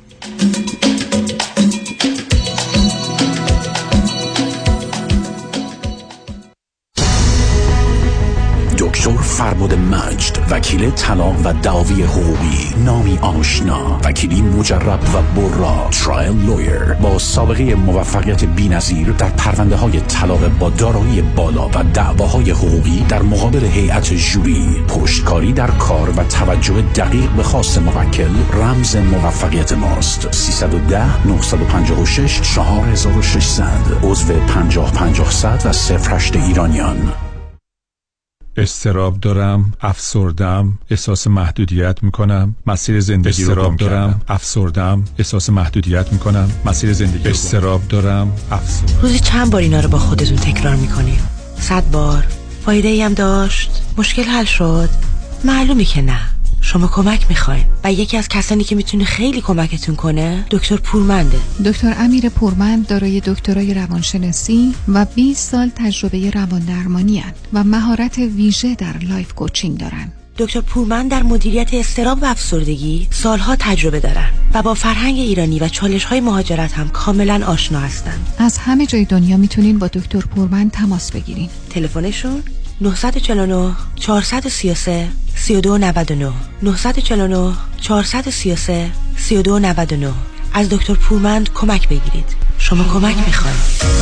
دکتر فربد مجد، وکیل طلاق و دعاوی حقوقی، نامی آشنا، وکیلی مجرب و برا، ترایل لویر با سابقه موفقیت بی‌نظیر در پرونده های طلاق با دارایی بالا و دعواهای حقوقی در مقابل هیئت ژوری، پشتکاری در کار و توجه دقیق به خواست موکل رمز موفقیت ماست. 310 956 4600 عضو 50500 و 08 ایرانیان. اضطراب دارم، افسردم، احساس محدودیت میکنم، مسیر زندگی رو گم کردم. افسردم، احساس محدودیت میکنم، مسیر زندگی اضطراب دارم، روزی چند بار اینا رو با خودتون تکرار میکنیم؟ 100 بار؟ فایده‌ای هم داشت؟ مشکل حل شد؟ معلومی که نه. شما کمک میخواین و یکی از کسانی که میتونه خیلی کمکتون کنه دکتر پورمنده. دکتر امیر پورمند دارای دکترای روانشناسی و 20 سال تجربه رواندرمانی هستند و مهارت ویژه در لایف کوچینگ دارن. دکتر پورمند در مدیریت اضطراب و افسردگی سالها تجربه دارن و با فرهنگ ایرانی و چالش‌های مهاجرت هم کاملا آشنا هستند. از همه جای دنیا میتونین با دکتر پورمند تماس بگیرین. تلفنشون 949 433 3299 949 433 3299. از دکتر پورمند کمک بگیرید. شما کمک میخواید.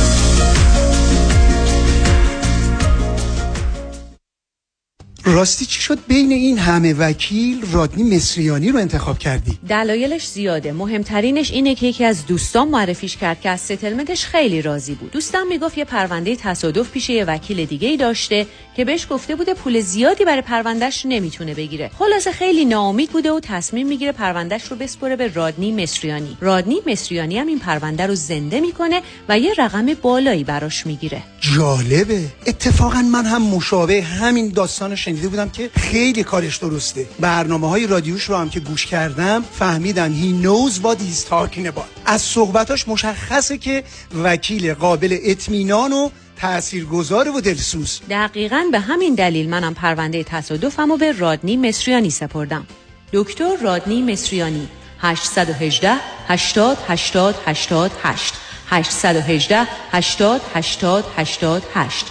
راستی چی شد بین این همه وکیل رادنی مصریانی رو انتخاب کردی؟ دلایلش زیاده. مهمترینش اینه که یکی از دوستان معرفیش کرد که از ستلمنتش خیلی راضی بود. دوستم میگفت یه پرونده تصادف پیش یه وکیل دیگه‌ای داشته که بهش گفته بوده پول زیادی برای پروندهش نمیتونه بگیره. خلاصه خیلی ناامید بوده و تصمیم میگیره پروندهش رو بسپره به رادنی مصریانی. رادنی مصریانی هم این پرونده رو زنده میکنه و یه رقم بالایی براش میگیره. جالبه. اتفاقا من هم مشابه همین داستانو شنیده بودم که خیلی کارش درسته. برنامه‌های رادیوش رو هم که گوش کردم فهمیدم he knows what he's talking about. از صحبتاش مشخصه که وکیل قابل اطمینان و تاثیرگذار و دلسوز. دقیقاً به همین دلیل منم پرونده تصادفمو به رادنی مصریانی سپردم. دکتر رادنی مصریانی 818 80 80 88 818 80 80 88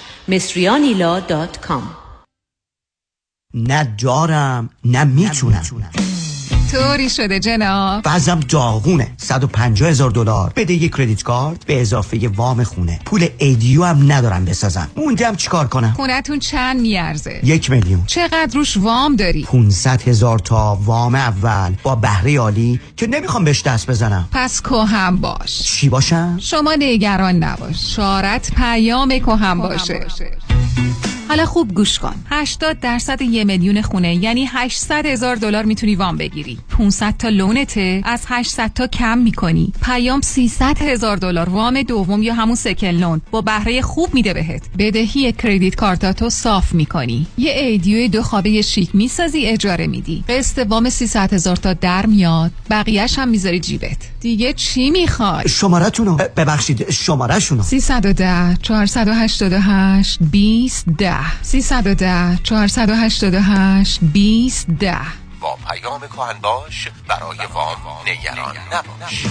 مصریانیلا.com. نه دارم نه میتونم. طوری شده جناب؟ وضعم داغونه. $150,000 بده یه کردیت کارت به اضافه وام خونه. پول ایدیو هم ندارم بسازم. موندم چیکار کنم؟ خونتون چند میارزه؟ 1,000,000. چقدر روش وام داری؟ 500,000 تا وام اول با بهره عالی که نمیخوام بهش دست بزنم. پس کهم باش. چی باشم؟ شما نگران نباش. شارت پیام کهم باشه. حالا خوب گوش کن. 80% 1,000,000 خونه یعنی $800,000 میتونی وام بگیری. 500 تا لونته از 800 تا کم میکنی. پیام $300,000 وام دوم یا همون سکن لون با بهره خوب میده بهت. بدهی کردیت کارتاتو صاف میکنی. یه ایدیو 2 خوابه شیک میسازی اجاره میدی. قسط وام $300,000 تا در میاد. بقیه‌اش هم میذاری جیبت. دیگه چی میخوای؟ شماره‌تونو ببخشید. شماره‌شونو 310 488 2010 310 488 2010. با پیام کهن باش برای وام نگران نباش.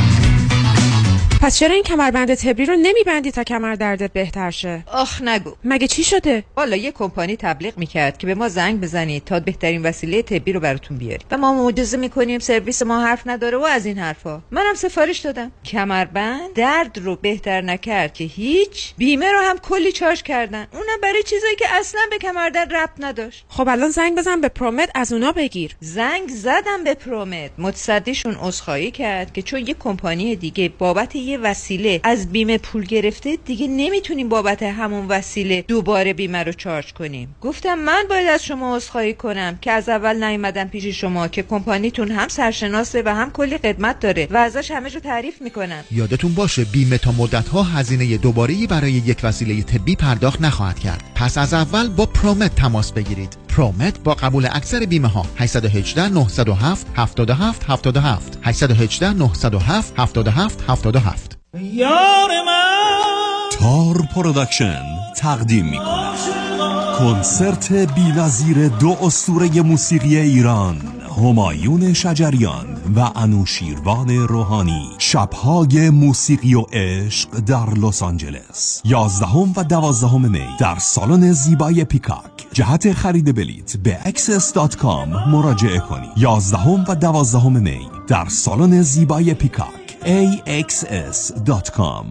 پس چرا این کمربند تبری رو نمیبندی تا کمر دردت بهتر شه؟ آخ نگو. مگه چی شده؟ والا یه کمپانی تبلیغ میکرد که به ما زنگ بزنید تا بهترین وسیله طبی رو براتون بیاریم و ما معجزه میکنیم، سرویس ما حرف نداره و از این حرفا. منم سفارش دادم. کمربند درد رو بهتر نکرد که هیچ، بیمه رو هم کلی چارج کردن، اونم برای چیزایی که اصلا به کمردرد ربط نداشت. خب الان زنگ بزن به پرومت از اونا بگیر. زنگ زدم به پرومت، متصدیشون عذرخواهی کرد که چون یه کمپانی دیگه بابت یه وسیله از بیمه پول گرفته، دیگه نمیتونیم بابت همون وسیله دوباره بیمه رو چارج کنیم. گفتم من باید از شما عذرخواهی کنم که از اول نیومدم پیش شما که کمپانیتون هم سرشناسه و هم کلی خدمت داره و ازش همه جو تعریف میکنم. یادتون باشه بیمه تا مدت‌ها هزینه دوباره‌ای برای یک وسیله طبی پرداخت نخواهد کرد. پس از اول با پرومت تماس بگیرید. پرومت با قبول اکثر بیمه ها. 818 907 77 77 818 907 77 77. یار من تار پروداکشن تقدیم می‌کند کنسرت بی‌نظیر 2 اسطوره موسیقی ایران، همایون شجریان و انوشیروان روحانی. شب‌های موسیقی و عشق در لس آنجلس 11 و 12 می در سالن زیبای پیکاک. جهت خرید بلیت به access.com مراجعه کنید. 11 و 12 می در سالن زیبای پیکاک axs.com.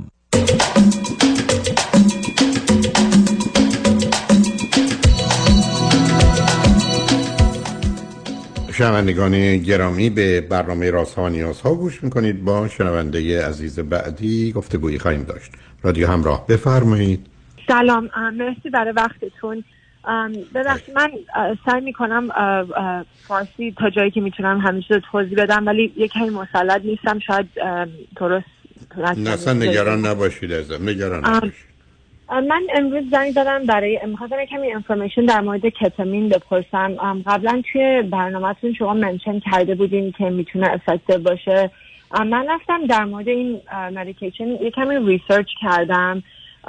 شنوندگان گرامی، به برنامه رازها و نیازها گوش میکنید. با شنونده عزیز بعدی گفتگویی خواهیم داشت. رادیو همراه، بفرمایید. سلام، مرسی برای وقتتون. ببخشید من سعی میکنم فارسی تا جایی که میتونم همیشه توضیح بدم، ولی یک کمی مسلط نیستم، شاید درست اصلا نگران نباشید ازم، نگران نباشید. من امروز زنگ زدم برای می‌خواستم کمی انفورمیشن در مورد کتامین بپرسم. قبلا توی برنامه‌تون شما منشن کرده بودین که میتونه افکتیو باشه. من رفتم در مورد این مدیکیشن یه کمی ریسرچ کردم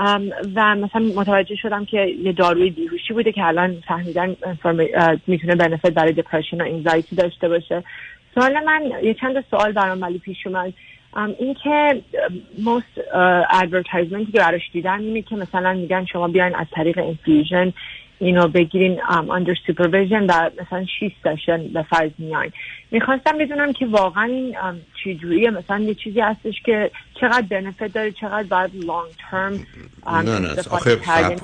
و مثلا متوجه شدم که یه داروی بیهوشی بوده که الان فهمیدن میتونه بنفیت برای دپرشن و انزایتی داشته باشه. سوال من یه چند سوال برام ولی پیش اومد. این که most advertisementi که براش دیدن اینه که مثلا میگن شما بیاین از طریق infusion اینو بگیرین under supervision و مثلا 6 سشن به فرض میاین. میخواستم بدونم که واقعا این چی جوریه، مثلا یه چیزی هستش که چقدر بنفیت داره، چقدر باید long term نه آخه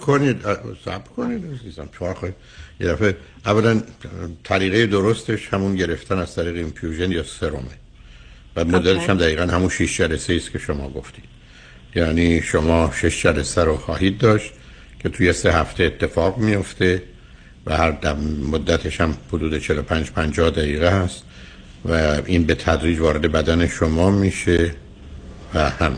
صبر کنید عزیزم. چهار خواهید یه دفعه اولا طریقه درستش همون گرفتن از طریق infusion یا سرومه و مدلش هم دقیقا همون 6 جلسه است که شما گفتید. یعنی شما 6 جلسه رو خواهید داشت که توی 3 هفته اتفاق میفته و هر مدتش هم حدود 45-50 دقیقه هست و این به تدریج وارد بدن شما میشه و همین.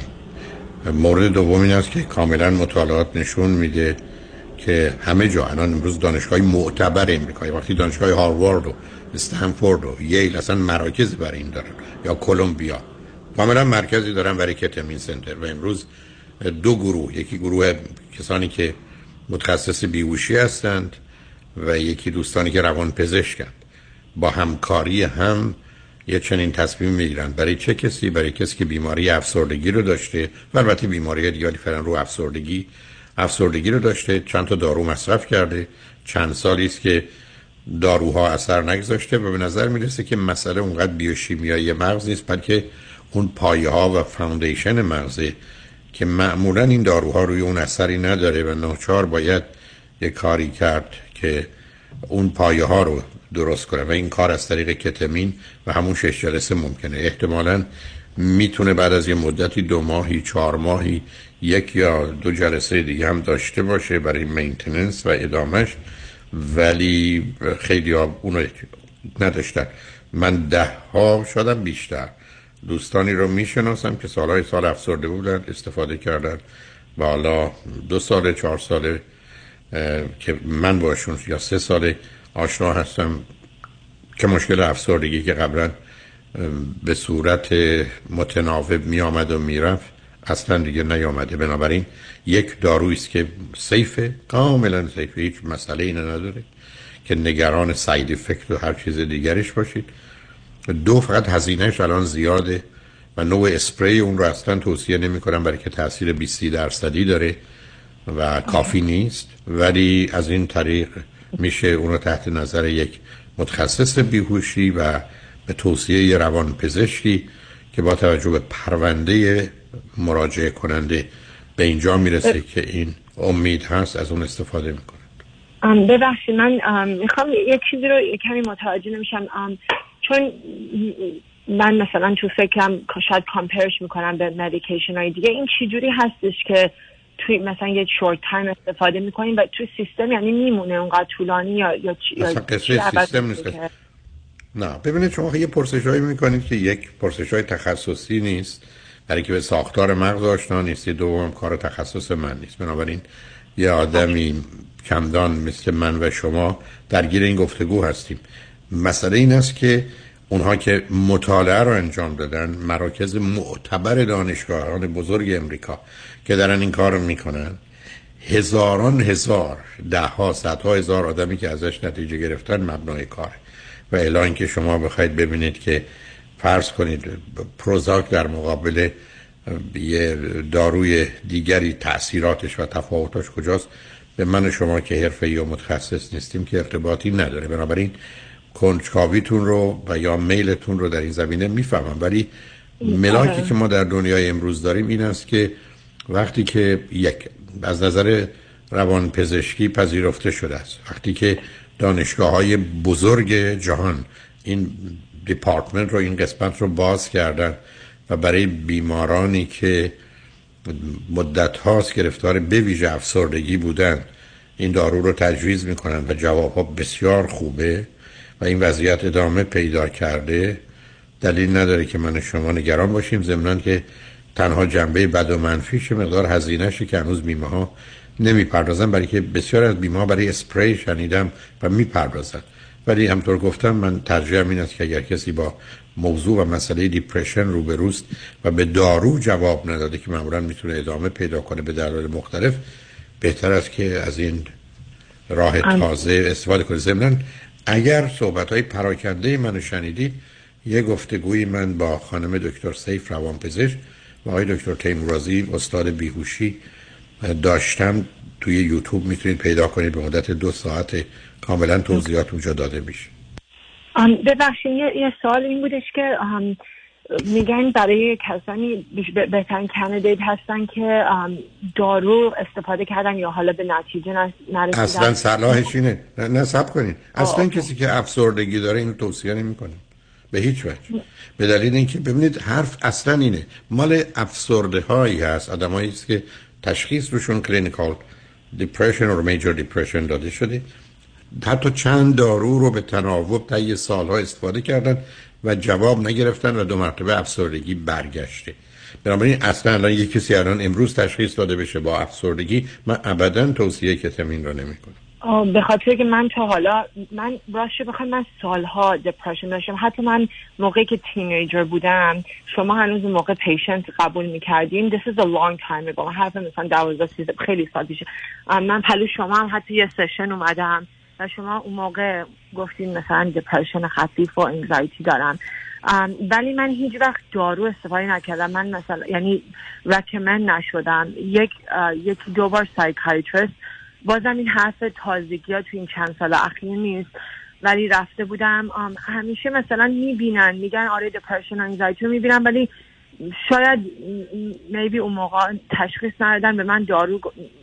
مورد دوم این است که کاملا مطالعات نشون میده که همه جا الان امروز دانشگاه معتبر امریکایی، وقتی دانشگاه هاروارد و استنفورد و ییل اصلا مراکز برای این دارن یا کلمبیا کاملا مرکزی دارن برای کتامین سنتر و امروز 2 گروه، یکی گروه کسانی که متخصص بیهوشی هستند و یکی دوستانی که روانپزشکند، با همکاری هم یه چنین تصمیم میگیرن. برای چه کسی؟ برای کسی که بیماری افسردگی رو داشته و البته بیماری دیگه فرن رو افسردگی رو داشته، چند تا دارو مصرف کرده، چند سالی است که داروها اثر نگذاشته و به نظر میرسه که مسئله اونقدر بیوشیمیایی مغز نیست، بلکه اون پایه ها و فاندیشن مغزه که معمولا این داروها روی اون اثری نداره و ناچار باید یه کاری کرد که اون پایه ها رو درست کنه و این کار از طریق کتامین و همون 6 جلسه ممکنه. احتمالاً میتونه بعد از یه مدتی 2 ماهی 4 ماهی 1 یا 2 جلسه دیگه هم داشته باشه برای مینتیننس و ادامش، ولی خیلی ها اونو نداشتن. من 10 ها شدم بیشتر دوستانی رو میشناسم که سالهای سال افسرده بودن، استفاده کردن و حالا 2 سال 4 سال که من باشون یا 3 سال آشنا هستم که مشکل افسردگی که قبلا به صورت متناوب می آمد و می رفت اصلا دیگه نیامده. بنابراین یک دارویی است که سیفه، کاملا سیفه، هیچ مسئله اینه نداره که نگران ساید افکت و هر چیز دیگرش باشید. 2 فقط هزینهش الان زیاده و نوع اسپری اون رو اصلا توصیه نمی کنم برای که تاثیر 20% داره و کافی نیست، ولی از این طریق میشه اون رو تحت نظر یک متخصص بیهوشی و به توصیه روانپزشکی که با توجه به پرونده مراجعه کننده به اینجا میرسه که این امید هست از اون استفاده میکنه. ببخشید من میخوام یک چیزی رو کمی متوجه نمیشم، چون من مثلا تو فکرم شاید کامپیرش میکنم به مدیکیشن های دیگه. این چی جوری هستش که توی مثلا یه شورت تایم استفاده میکنیم و توی سیستم یعنی میمونه اونقدر طولانی یا سیستم نیست؟ نه ببینید شما یه پرسشایی میکنید که یک پرسشای تخصصی نیست، برای که به ساختار مغز آشنا نیستی، دوم کار تخصص من نیست. بنابراین یه آدمی کمدان مثل من و شما درگیر این گفتگو هستیم. مسئله این است که اونها که مطالعه رو انجام دادن، مراکز معتبر دانشگاهان بزرگ امریکا که دارن این کار رو میکنن، هزاران هزار، 10 صدها هزار آدمی که ازش نتیجه گرفتن مبنای کاره. و الا اینکه شما بخواید ببینید که فرض کنید پروزاک در مقابل یه داروی دیگری تأثیراتش و تفاوتش کجاست، به من و شما که حرفه‌ای و متخصص نیستیم که ارتباطی نداره. بنابراین کنجکاویتون رو و یا میلتون رو در این زمینه میفهمم، ولی ملاکی که ما در دنیای امروز داریم این است که وقتی که یک از نظر روانپزشکی پذیرفته شده است، وقتی که دانشگاه‌های بزرگ جهان این دیپارتمنت رو، این قسمت رو باز کردن و برای بیمارانی که مدت هاست گرفتار به ویژه افسردگی بودن این دارو رو تجویز میکنن و جوابها بسیار خوبه و این وضعیت ادامه پیدا کرده، دلیل نداره که من و شما نگران باشیم. ضمناً که تنها جنبه بد و منفیش مقدار هزینه‌شه که هنوز بیمه ها نمیپردازن، برای که بسیار از بیمه ها برای اسپری شنیدم و میپردازن. ولی همطور گفتم من ترجیحم این است که اگر کسی با موضوع و مسئله دیپرشن روبروست و به دارو جواب نداده که معمولا میتونه ادامه پیدا کنه به دلایل مختلف، بهتر است که از این راه تازه استفاده کنه. ضمناً اگر صحبت‌های پراکنده منو شنیدید، یه گفتگویی من با خانم دکتر سیف روانپزشک و آقای دکتر تیمورازی استاد بیهوشی داشتم، توی یوتیوب میتونید پیدا کنید، به مدت 2 ساعت کاملا توضیحات اونجا داده میشه. ببخشید یه سوال این بودش که میگن برای کسانی بهترین کندیت هستن که دارو استفاده کردن یا حالا به نتیجه نرسیدن. اصلا صلاحش اینه نه صبر کنین، اصلا کسی که افسردگی داره اینو توصیه نمیکنه به هیچ وجه، به دلیل اینکه ببینید حرف اصلا اینه مال افسرده هایی هست، آدمایی است که تشخیص روشون کلینیکال دیپرشن و میجر دیپرشن داده شده، حتی چند دارو رو به تناوب طی سالها استفاده کردن و جواب نگرفتن و 2 مرتبه افسردگی برگشته. بنابراین اصلا الان یک کسی الان امروز تشخیص داده بشه با افسردگی، من ابدا توصیه کتامین رو نمیکنم. به خاطر که من تا حالا من راستش بخوام من سالها دپرشن داشتم، حتی من موقعی که تینیجر بودم شما هنوز موقع پیشنت قبول میکردیم. This is a long time ago. حرف مثلا 12-13 خیلی سال پیشه. من پلو شما هم حتی یه سشن اومدم و شما اون موقع گفتین مثلا دپرشن خفیف و انگزایتی دارم، ولی من هیچ وقت دارو استفاده نکردم. من مثلا یعنی رکمند نشدم. یک 2 بار سایکیاتریست، بازم این حرف تازگی ها تو این چند سال اخیر نیست، ولی رفته بودم. همیشه مثلا میبینن میگن آره دپرشن و انگزایتی رو میبینن، ولی شاید میبی اون موقع تشخیص ندادن، به من دارو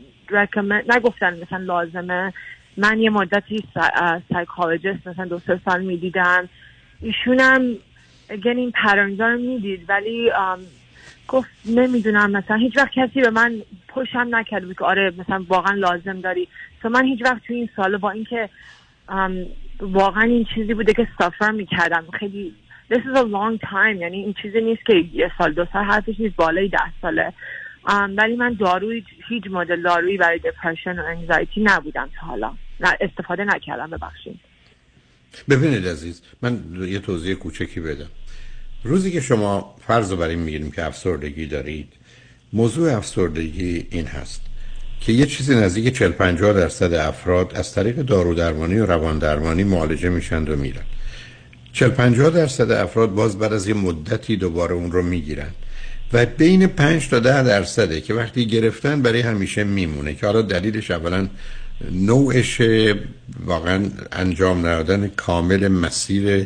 نگفتن مثلا لازمه. من یه مدتی سایکولوژیست مثلا 2-3 سال میدیدم، ایشونم این پرنزا رو میدید، ولی گفت نمیدونم، مثلا هیچ وقت کسی به من پشم نکرد که آره مثلا واقعا لازم داری. من هیچ وقت توی این ساله با اینکه واقعا این چیزی بوده که سفر میکردم خیلی this is a long time، یعنی این چیزی نیست که 1 سال 2 سال حرفش نیست، بالای 10 ساله، ولی من هیچ مدل دارویی برای دپرشن و انگزایتی نبودم تا حالا، استفاده نکردم. ببخشید. ببینید عزیز، من یه توضیح کوچکی بدم. روزی که شما فرض رو برای میگیریم که افسردگی دارید، موضوع افسردگی این هست که یه چیزی نزدیک 40-50% افراد از طریق دارو درمانی و روان درمانی معالجه میشن و میرن. 40-50% افراد باز بعد از یه مدتی دوباره اون رو میگیرن و بین 5-10% که وقتی گرفتن برای همیشه میمونه، که حالا دلیلش اولا نوعش واقعا انجام ندادن کامل مسیر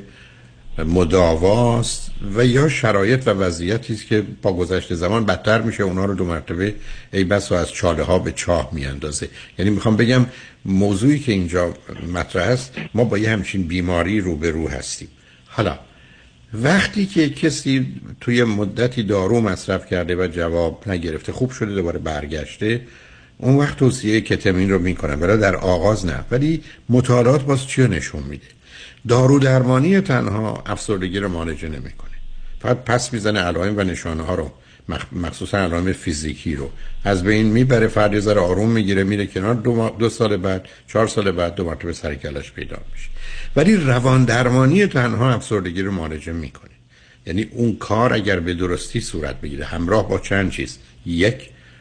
مداواست و یا شرایط و وضعیتی است که با گذشت زمان بدتر میشه، اونا رو 2 مرتبه ای بسا از چاله ها به چاه میاندازه. یعنی میخوام بگم موضوعی که اینجا مطرح است، ما با یه همچین بیماری روبرو هستیم. حالا وقتی که کسی توی مدتی دارو مصرف کرده و جواب نگرفته، خوب شده دوباره برگشته، اون وقت توصیه کتامین رو میکنن، ولی در آغاز نه. ولی مطالعات باز چی نشون میده؟ دارو درمانی تنها افسردگی رو معالجه نمیکنه، فقط پس میزنه علائم و نشانه ها رو، مخصوصا علائم فیزیکی رو از بین میبره. فرد ذره آروم میگیره، میره کنار، 2 سال بعد 4 سال بعد 2 مرتبه سر کلش پیدا میشه. ولی روان درمانی تنها افسردگی رو معالجه میکنه. یعنی اون کار اگر به درستی صورت بگیره همراه با چند چیز: 1،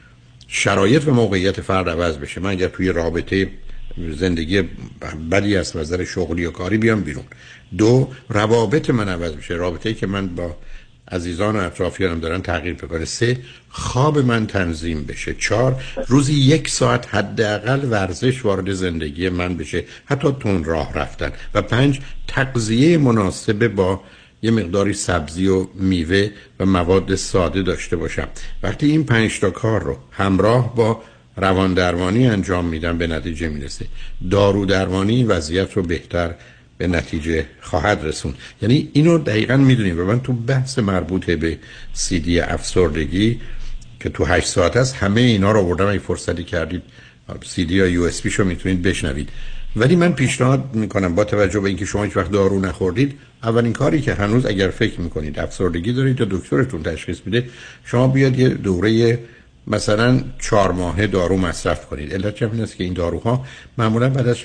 شرایط و موقعیت فرد عوض بشه. من اگر توی رابطه زندگی بدی از نظر شغلی و کاری بیام بیرون. 2، روابط من عوض بشه، رابطه‌ای که من با عزیزان و اطرافیانم دارن تغییر بکنه. 3، خواب من تنظیم بشه. 4، روزی 1 ساعت حداقل ورزش وارد زندگی من بشه، حتی تون راه رفتن. و 5، تغذیه مناسب با یه مقداری سبزی و میوه و مواد ساده داشته باشم. وقتی این 5 تا کار رو همراه با روان درمانی انجام میدم به نتیجه میرسه. دارو درمانی وضعیت رو بهتر به نتیجه خواهد رسون. یعنی اینو دقیقاً میدونیم. و من تو بحث مربوط به CD افسردگی که تو 8 ساعت است همه اینا رو آوردم. اگه فرصتی کردید CD یا USB شو میتونید بشنوید. ولی من پیشنهاد میکنم با توجه به اینکه شما هیچ وقت دارو نخوردید، اولین کاری که هنوز اگر فکر میکنید افسردگی دارید یا دکترتون تشخیص میده، شما بیاد یه دوره مثلا 4 ماهه دارو مصرف کنید. علت این است که این داروها معمولا بعد از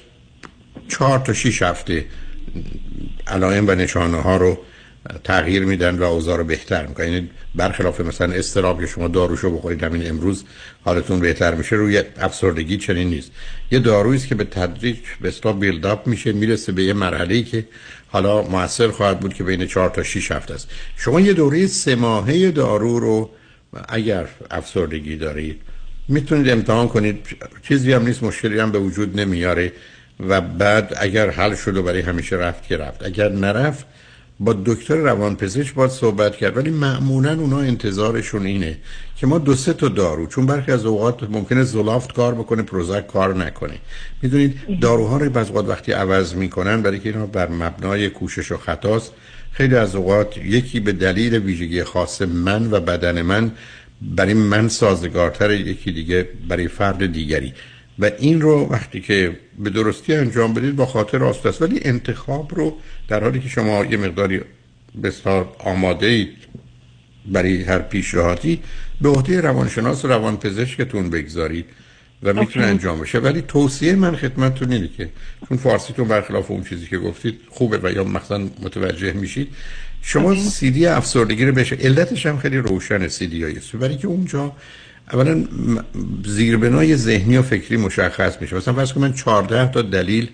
4 تا 6 هفته علائم و نشانه ها رو تغییر میدن و اوضاع رو بهتر میکنن. یعنی برخلاف مثلا اضطراب که شما داروشو بخورید همین امروز حالتون بهتر میشه، روی افسردگی چنین نیست. یه دارویی است که به تدریج به اصطلاح بیلد اپ میشه، میرسه به یه مرحله‌ای که حالا موثر خواهد بود که بین 4 تا 6 هفته است. شما یه دوره 3 ماهه دارو رو اگر افسردگی دارید میتونید امتحان کنید، چیزی هم نیست، مشکلی هم به وجود نمیاره. و بعد اگر حل شد و برای همیشه رفت که رفت، اگر نرفت با دکتر روانپزشک باید صحبت کرد. ولی معمولا اونا انتظارشون اینه که ما 2-3 تا دارو، چون برخی از اوقات ممکنه زولافت کار بکنه، پروزاک کار نکنه. میدونید داروها رو بعضی اوقات وقتی عوض میکنن برای که اینا بر مبنای کوشش و خطاست، خیلی از اوقات یکی به دلیل ویژگی خاص من و بدن من برای من سازگارتر، یکی دیگه برای فرد دیگری. و این رو وقتی که به درستی انجام بدید با خاطر راست است. ولی انتخاب رو در حالی که شما یه مقداری بسیار آماده اید برای هر پیشنهادی به عهده روانشناس و روانپزشکتون بگذارید و میتونه انجام بشه. ولی توصیه من خدمتتون اینه که چون فارسیتون برخلاف اون چیزی که گفتید خوبه و یا مثلا متوجه میشید، شما CD افسردگی رو بشه. علتش هم خیلی روشنه CD هاییست، برای که اونجا اولا زیربنای ذهنی و فکری مشخص میشه. مثلا فرض کنید من 14 تا دلیل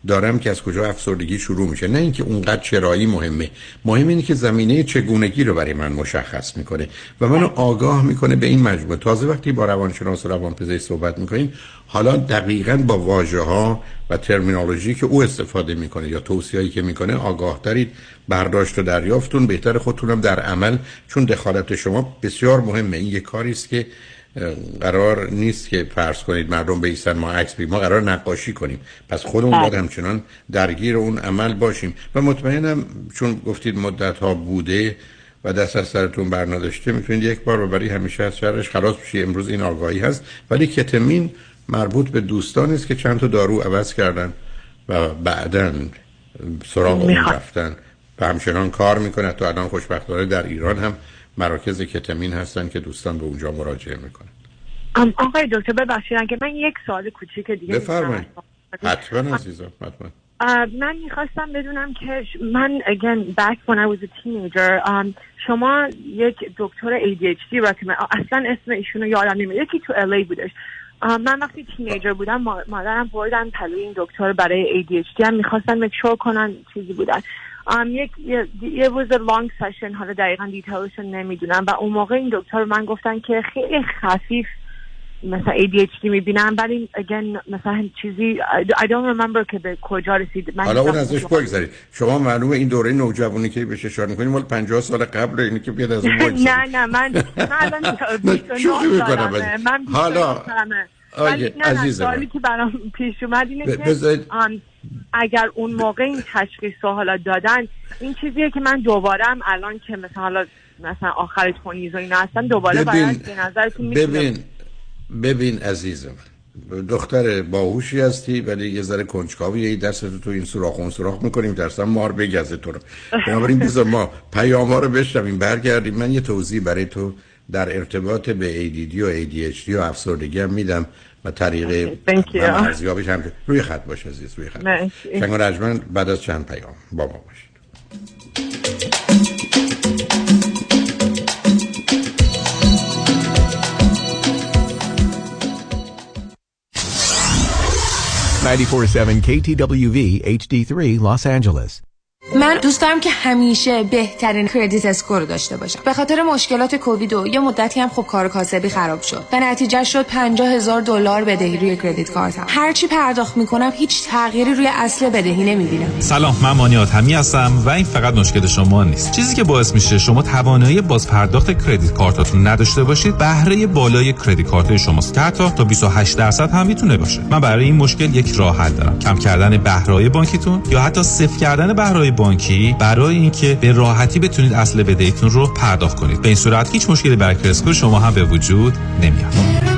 دارم که از کجا افسردگی شروع میشه. نه اینکه اونقدر چرایی مهمه، مهم اینه که زمینه چگونگی رو برای من مشخص میکنه و منو آگاه میکنه به این مجموعه. تازه وقتی با روانشناس و روانپزشک صحبت میکنین، حالا دقیقاً با واژه‌ها و ترمینولوژی که او استفاده میکنه یا توصیه‌ای که میکنه آگاه ترید، برداشت و دریافتون بهتر، خودتونم در عمل، چون دخالت شما بسیار مهمه. این یک کاری است که قرار نیست که فرض کنید مردم بیستن ما عکس بگیریم، ما قرار نقاشی کنیم، پس خودمون باید همچنان درگیر اون عمل باشیم. و مطمئنم چون گفتید مدت ها بوده و دست از سرتون بر نداشته، میتونید یک بار و برای همیشه از شرش خلاص بشید. امروز این آگاهی هست، ولی کتامین مربوط به دوستانی است که چند تا دارو عوض کردن و بعداً سراغ اون رفتن و همچنان کار میکنه. تا الان خوشبختانه در ایران هم مراکز کتامین هستن که دوستان به اونجا مراجعه میکنن. آقای دکتر ببخشید اگه من یک سوال کوچیک دیگه بفرمایید. حتما عزیزم، حتما. من میخواستم بدونم که من again back when I was a teenager شما یک دکتر ADHD اصلا اسم ایشونو یادم نمیاد، یکی تو LA بودش. من وقتی تینیجر بودم مادرم بردن پلوی این دکتر برای ADHD هم میخواستن مکشور کنن چیزی بودن. یه was a long session، حالا دقیقا دیتیلش نمیدونم، و اون موقع این دکتر من گفتن که خیلی خفیف مثلا ADHD میبینم، ولی again مثلا چیزی I don't remember که به کجا رسید. حالا اون ازش بگذارید. شما معلومه این دوره نوجوانی که بهش اشاره می‌کنید مال 50 سال قبل اینی که بیاد از اون بگذارید. نه من الان 29 سالمه. من حالا عزیزم سوالی که برام پیش اومد اینه که اگر اون موقع این تشخیص رو حالا دادن، این چیزیه که من دوباره هم الان که مثلا آخر 20 و اینا هستن دوباره باید به نظرتون میتونه. ببین عزیزم، دختر باهوشی هستی ولی یه ذره کنجکاوی، دستتو تو این سوراخ اون سوراخ میکنیم ترسم مار بگزه تو رو. بنابراین بذار ما پیام‌ها رو بشنویم برگردیم. من یه توضیح برای تو در ارتباط به ADD و ADHD و افسردگی هم میدم و طریق ارزیابیش هم. روی خط باش عزیز، روی خط. شنگ و رجمند بعد از چند پیام با ما باشید. KTWV HD3 Los Angeles. من دوست دارم که همیشه بهترین کردیت اسکور رو داشته باشم. به خاطر مشکلات کووید و یه مدتی هم خب کار کاسبی خراب شد. به نتیجه شد $50,000 بدهی روی کردیت کارتم. هرچی پرداخت میکنم هیچ تغییری روی اصل بدهی نمیبینم. سلام، من مانیات همی هستم و این فقط مشکل شما نیست. چیزی که باعث میشه شما توانایی باز پرداخت کردیت کارتاتون نداشته باشید، بهره بالای کردیت کارت شماست که حتی تا 28% هم میتونه باشه. من برای این مشکل یک راه حل دارم. کم کردن بهره بانکیتون یا حتی صفر کردن بهره بانکی برای اینکه به راحتی بتونید اصل بدهیتون رو پرداخت کنید. به این صورت هیچ مشکلی برای کردیت اسکور شما هم به وجود نمیاد.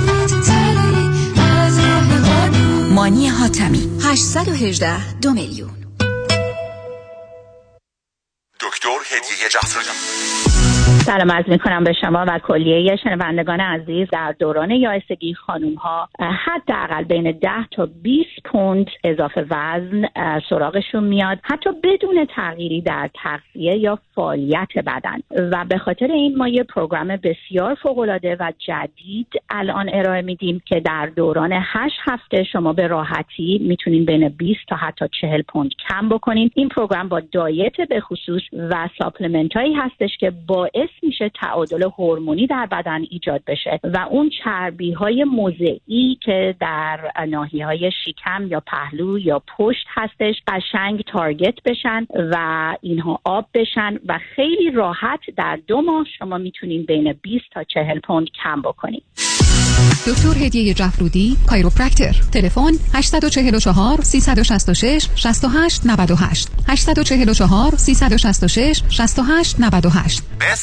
مانی حاتمی 818 2 میلیون. دکتر هدیه جعفری. سلام عرض می‌کنم به شما و کلیه شنوندگان عزیز. در دوران یائسگی خانم‌ها حداقل بین 10 تا 20 پوند اضافه وزن سراغشون میاد، حتی بدون تغییری در تغذیه یا فعالیت بدن. و به خاطر این ما یه پروگرام بسیار فوق‌العاده و جدید الان ارائه میدیم که در دوران 8 هفته شما به راحتی میتونین بین 20 تا حتی 40 پوند کم بکنین. این پروگرام با دایت به خصوص و ساپلمنتایی هستش که باعث میشه تعادل هورمونی در بدن ایجاد بشه و اون چربی‌های موضعی که در ناحیه‌های شکم یا پهلو یا پشت هستش قشنگ تارگت بشن و اینها آب بشن و خیلی راحت در 2 ماه شما میتونین بین 20 تا 40 پوند کم بکنین. دکتر هدیه جعفرودی، کایروپرکتر. تلفن 844 366 68 98 844 366 68 98.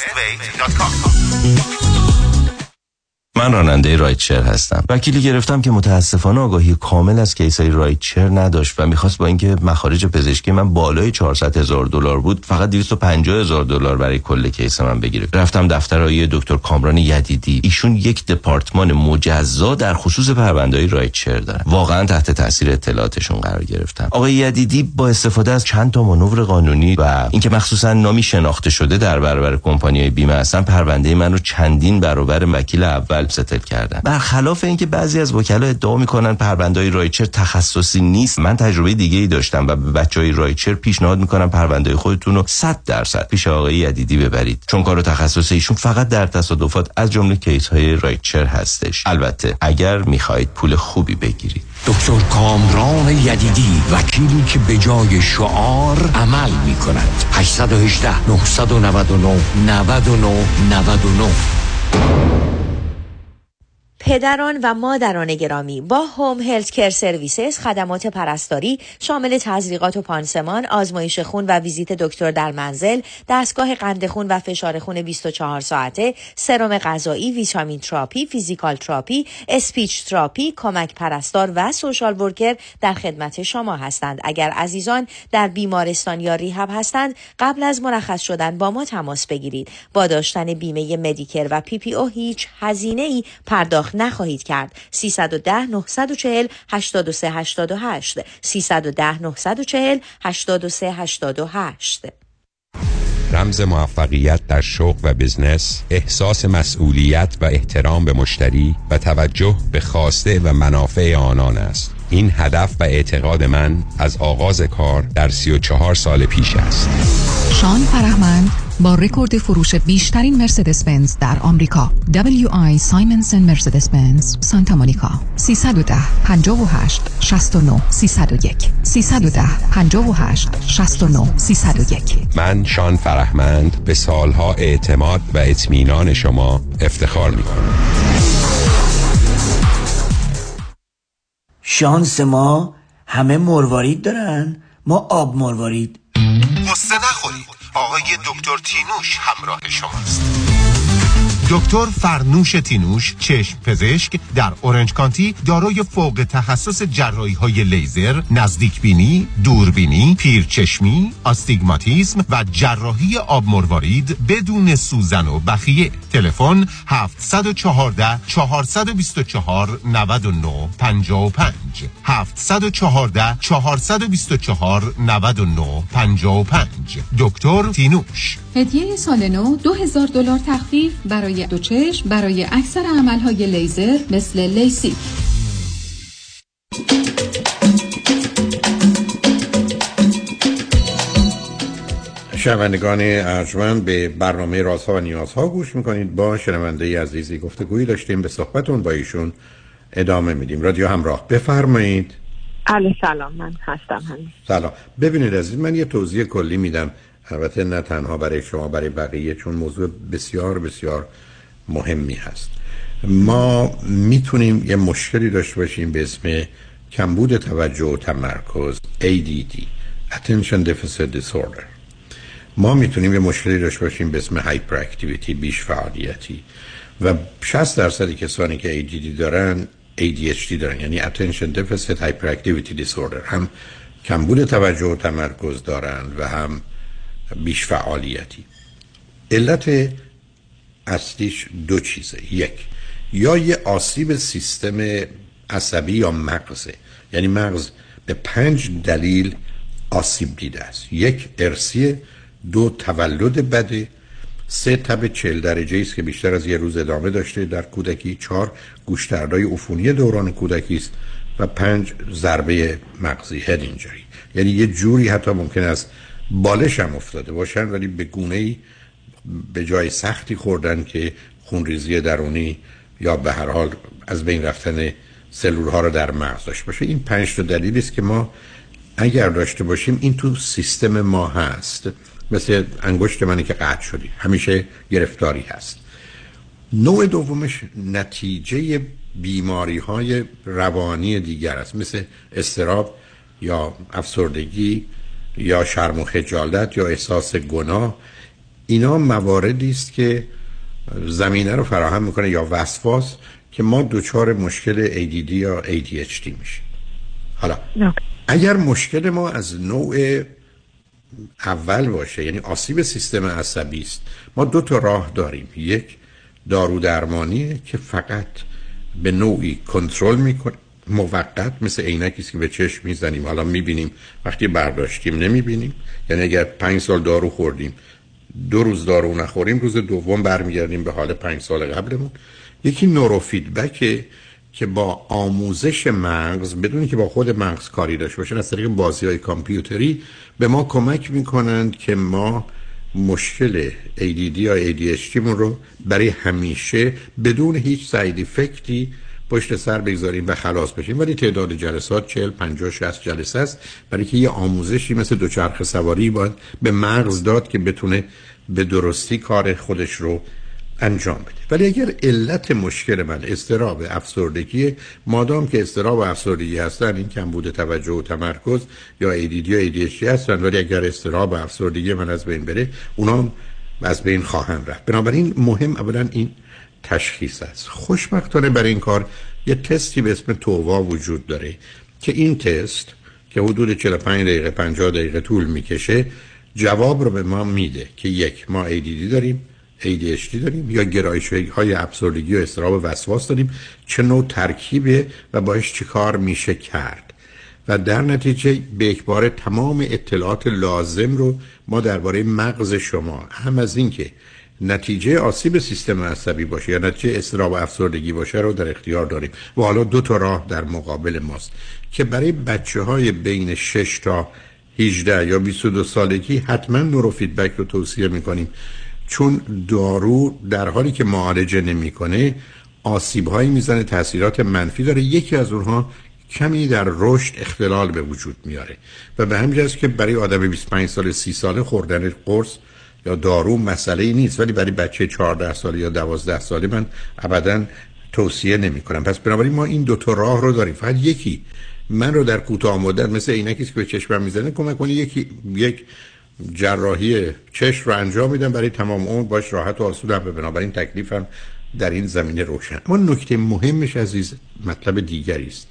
من راننده رایتشر هستم. وکیلی گرفتم که متاسفانه آگاهی کامل از کیسای رایتشر نداشت و میخواست با اینکه مخارج پزشکی من بالای $400,000 بود فقط $250,000 برای کل کیس من بگیره. رفتم دفتر آقای دکتر کامران یدیدی. ایشون یک دپارتمان مجزا در خصوص پرونده‌های رایتشر دارن. واقعا تحت تاثیر اطلاعاتشون قرار گرفتم. آقای یدیدی با استفاده از چند تا مانور قانونی و اینکه مخصوصا نامی شناخته شده در برابر کمپانی‌های بیمه هستن، پرونده منو چندین برابر وکیل اول ستل کردن. برخلاف اینکه بعضی از وکلا ادعا میکنن پرونده‌های رایچر تخصصی نیست، من تجربه دیگه‌ای داشتم و به بچهای رایچر پیشنهاد میکنم پرونده خودتون رو 100% پیش آقای یدیدی ببرید، چون کار تخصصی ایشون فقط در تصادفات از جمله کیس‌های رایچر هستش. البته اگر میخواهید پول خوبی بگیرید. دکتر کامران یدیدی، وکیلی که به جای شعار عمل می‌کند. 818 999 99 99. پدران و مادران گرامی، با هوم هلت کر سرویسز خدمات پرستاری شامل تزریقات و پانسمان، آزمایش خون و ویزیت دکتر در منزل، دستگاه قند خون و فشار خون 24 ساعته، سرم غذایی، ویتامین تراپی، فیزیکال تراپی، اسپیچ تراپی، کمک پرستار و سوشال ورکر در خدمت شما هستند. اگر عزیزان در بیمارستان یا ریهب هستند، قبل از مرخص شدن با ما تماس بگیرید. با داشتن بیمه مدیکر و PPO هیچ هزینه‌ای پرداخت نخواهید کرد. 310 940 8388 310 940 8388. رمز موفقیت در شغل و بزنس، احساس مسئولیت و احترام به مشتری و توجه به خواسته و منافع آنان است. این هدف و اعتقاد من از آغاز کار در 34 سال پیش است. شان فرهمند با رکورد فروش بیشترین مرسدس بنز در آمریکا، WI سایمنسن مرسدس بنز سانتا مونیکا. 310 58 69 301 310 58 69 301. من شان فرهمند به سالها اعتماد و اطمینان شما افتخار می‌کنم. شانس ما همه مروارید دارن، ما آب مروارید. قصه نخورید، آقای دکتر تینوش همراه شماست. دکتر فرنوش تینوش، چشم پزشک در اورنج کانتی، دارای فوق تخصص جراحی‌های لیزر، نزدیک بینی، دوربینی، پیرچشمی، آستیگماتیسم و جراحی آب مروارید بدون سوزن و بخیه. تلفن 714 424 99 55 714 424 99 55. دکتر تینوش. هدیه سال نو $2000 تخفیف برای دو چشم برای اکثر عملهای لیزر مثل لیسی. شنوندگان ارجمند، به برنامه رازها و نیازها گوش میکنید. با شنونده عزیزی گفتگویی داشتیم، به صحبتون با ایشون ادامه میدیم. رادیو همراه، بفرمایید. علیه سلام، من هستم. همین سلام. ببینید عزیز، من یه توضیح کلی میدم، البته نه تنها برای شما، برای بقیه، چون موضوع بسیار بسیار مهمی هست. ما میتونیم یه مشکلی داشته باشیم به اسم کمبود توجه و تمرکز، ADD Attention Deficit Disorder. ما میتونیم یه مشکلی داشته باشیم به اسم هایپر اکتیویتی، بیش فعالیتی، و 60% کسانی که ADD دارن ADHD دارن، یعنی Attention Deficit Hyperactivity Disorder. هم کمبود توجه و تمرکز دارن و هم بیش فعالیتی. علت اصلیش دو چیزه. یک، یا یه آسیب سیستم عصبی یا مغزه، یعنی مغز به 5 دلیل آسیب دیده است. 1 ارثی، 2 تولد بده، 3 تب 40 درجه است که بیشتر از یه روز ادامه داشته در کودکی، 4 گوشتردهای عفونی دوران کودکی است و 5 ضربه مغزی، هد اینجری. یعنی یه جوری حتی ممکن است بالش هم افتاده باشن ولی به گونه‌ای به جای سختی خوردن که خونریزی درونی یا به هر حال از بین رفتن سلول‌ها رو در مغز داشته باشه. این 5 تا دلیلی است که ما اگر داشته باشیم این تو سیستم ما هست. مثل انگشت منی که قطع شدی، همیشه گرفتاری هست. نوع دومش نتیجه بیماری‌های روانی دیگر است، مثل اضطراب یا افسردگی یا شرم و خجالت یا احساس گناه. اینا مواردی است که زمینه رو فراهم میکنه یا وسواس که ما دچار مشکل ADD یا ADHD میشیم. حالا اگر مشکل ما از نوع اول باشه، یعنی آسیب سیستم عصبی است، ما 2 تا راه داریم. یک، دارو درمانیه که فقط به نوعی کنترل میکنه، موقت، مثل عینکی است که به چشم میزنیم، حالا میبینیم، وقتی برداشتیم نمیبینیم. یعنی اگر 5 سال دارو خوردیم 2 روز دارو نخوریم، روز دوم برمیگردیم به حال 5 سال قبلمون. یکی نوروفیدبکه که با آموزش مغز بدون که با خود مغز کاری داشته باشن، از طریق بازی‌های کامپیوتری به ما کمک میکنند که ما مشکل ADD یا ADHD مون رو برای همیشه بدون هیچ ساید افکتی پشت سر بگذاریم و خلاص بشیم. ولی تعداد جلسات 40 50 60 جلسه است، برای که یه آموزشی مثل دوچرخه سواری باید به مغز داد که بتونه به درستی کار خودش رو انجام بده. ولی اگر علت مشکل من اضطراب افسردگی، مادام که اضطراب و افسردگی هستن، این کمبود توجه و تمرکز یا ADD یا ADHD هستن، ولی اگر اضطراب و افسردگی من از بین بره، اونا از بین خواهند رفت. بنابراین مهم اولا این تشخیص است. خوشبختانه برای این کار یه تستی به اسم تووا وجود داره که این تست که حدود 45 دقیقه 50 دقیقه طول میکشه جواب رو به ما میده که یک، ما ADD داریم، ADHD داریم یا گرایش‌های افسردگی و اضطراب وسواس داریم، چه نوع ترکیبه و باهاش چه کار میشه کرد، و در نتیجه به یکباره تمام اطلاعات لازم رو ما درباره مغز شما، هم از این که نتیجه آسیب سیستم عصبی باشه یا نتیجه اضطراب و افسردگی باشه رو در اختیار داریم. و حالا 2 تا راه در مقابل ماست که برای بچه‌های بین 6 تا 18 یا 22 سالگی حتما نوروفیدبک رو توصیه می‌کنیم، چون دارو در حالی که معالجه نمی‌کنه آسیب‌هایی میزنه، تأثیرات منفی داره. یکی از اونها کمی در رشد اختلال به وجود میاره و به همین جاست که برای آدم 25 سال 30 ساله خوردن قرص یا دارو مسئله نیست، ولی برای بچه 14 ساله یا 12 ساله من ابداً توصیه نمی‌کنم. پس بنابراین ما این 2 تا راه رو داریم. فقط یکی من رو در کوتاه مدت مثل عینکی که به چشمم میزنه کمک کنه، یک جراحی چشم رو انجام میدم، برای تمام اون باش راحت و آسودم. بنابراین تکلیفم در این زمینه روشن. اما نکته مهمش عزیز مطلب دیگری است.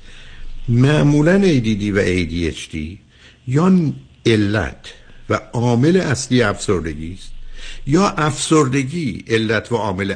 معمولاً ADD و ADHD یا علت و عامل اصلی افسردگی است یا افسردگی علت و عامل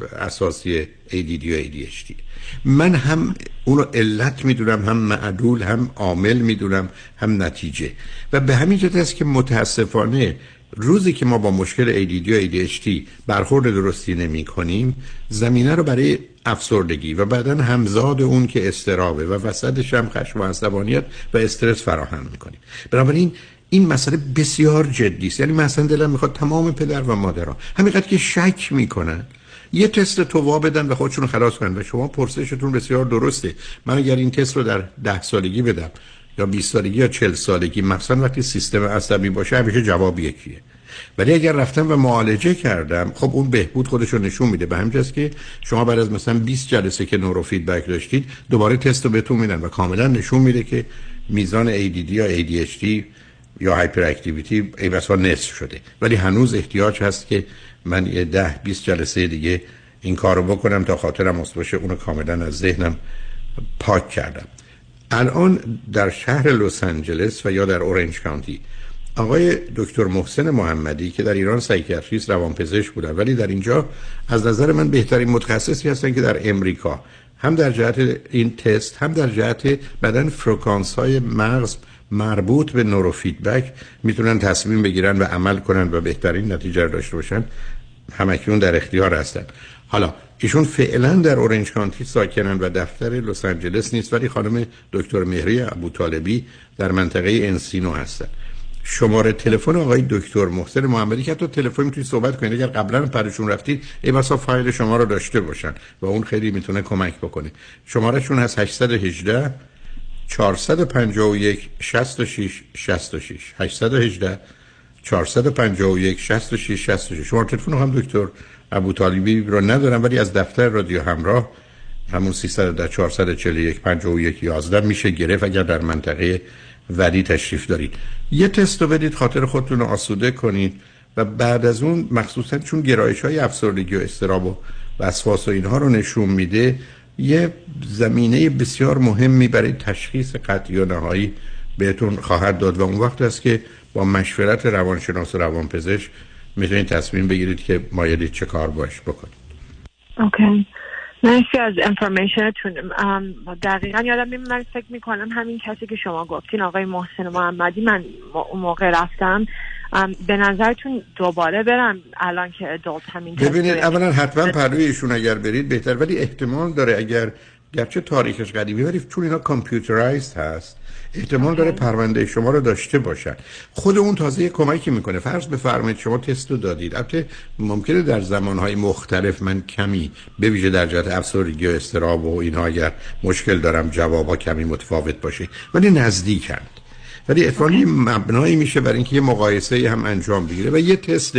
اساسی ADD و ADHD. من هم اون رو علت میدونم، هم معلول، هم عامل میدونم، هم نتیجه. و به همین جهت است که متاسفانه روزی که ما با مشکل ADD و ADHD برخورد درستی نمی کنیم، زمینه رو برای افسردگی و بعداً همزاد اون که اضطرابه و وسطش هم خشم و عصبانیت و استرس فراهم میکنیم. بنابراین این مسئله بسیار جدی است. یعنی مثلا دلم میخواد تمام پدر و مادرها همینقدر که شک میکنن یه تست تووا بدن و خودشون رو خلاص کنن. و شما پرسشتون بسیار درسته. من اگر این تست رو در 10 سالگی بدم یا 20 سالگی یا 40 سالگی، مثلا وقتی سیستم عصبی باشه، همیشه جواب یکیه. ولی اگر رفتم و معالجه کردم، خب اون بهبود خودش رو نشون میده. به همین جاست که شما بعد از مثلا 20 جلسه که نوروفیدبک داشتید، دوباره تست رو بهتون میدن و کاملا نشون میده که میزان ADD یا ADHD یا هایپر اکتیویتی ای بسا نصف شده. ولی هنوز احتیاج هست که من یه 10-20 جلسه دیگه این کارو بکنم تا خاطرم اصلاح بشه. اونو کاملا از ذهنم پاک کردم. الان در شهر لس آنجلس و یا در اورنج کانتی آقای دکتر محسن محمدی که در ایران سایکیاتریست روانپزشک بودن، ولی در اینجا از نظر من بهترین متخصصی هستن که در امریکا، هم در جهت این تست، هم در جهت بدن فرکانس های مغز مربوط به نوروفیدبک میتونن تصمیم بگیرن و عمل کنن و بهترین نتیجه رو داشته باشن. همکنون در اختیار هستن. حالا ایشون فعلا در اورنج کانتی ساکنن و دفتر لس آنجلس نیست، ولی خانم دکتر مهری ابوطالبی در منطقه انسینو هستن. شماره تلفن آقای دکتر محسن محمدی که حتی تلفن میتونید صحبت کنید، اگر قبلا پرشون رفتید ای بسا فایل شما رو داشته باشن و اون خیلی میتونه کمک بکنه. شمارهشون هست 818 451 66 66 818 451 66 66. شماره تلفن هم دکتر ابوطالبی رو ندارم، ولی از دفتر رادیو همراه همون 310 441 51 11 میشه گرفت اگر در منطقه ولی تشریف دارید. یه تست رو بدید، خاطر خودتون رو آسوده کنید و بعد از اون مخصوصا چون گرایش‌های افسردگی و اضطراب و وسواس و اینها رو نشون میده، یه زمینه بسیار مهمی برای تشخیص قطعی و نهایی بهتون خواهد داد و اون وقت است که با مشورت روانشناس و روانپزشک میتونید تصمیم بگیرید که مایلید چه کار باش بکنید. اوکی. مرسی از انفورمیشنتون. دقیقا یادم میاد، من فکر میکنم همین کسی که شما گفتین آقای محسن محمدی، من اون موقع رفتم. به نظرتون دوباره برم الان که ادالت همین ببینید اولا حتما پروی ایشون اگر برید بهتر، ولی احتمال داره اگر گرچه تاریخش قدیمی ولی چون اینا کامپیوترایزد هست احتمال داره پرونده شما رو داشته باشن. خود اون تازه یک کمکی میکنه. فرض بفرمایید شما تست رو دادید، البته ممکنه در زمانهای مختلف من کمی به ویژه در جهت افسردگی و اضطراب و اینها اگر مشکل دارم جوابا کمی متفاوت باشه، ولی نزدیکند. ولی اتفاقی مبنایی میشه برای اینکه یه مقایسه هم انجام بگیره و یه تست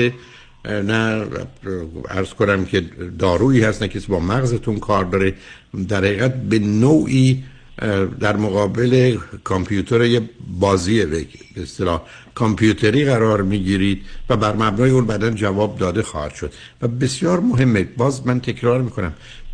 نه عرض کنم که دارویی هست، نه کسی با مغزتون کار داره، در حقیقت به نوعی در مقابل کامپیوتر یه بازی به اصطلاح کامپیوتری قرار میگیرید و بر مبنای اون بعداً جواب داده خواهد شد. و بسیار مهمه، باز من تکرار میکنم،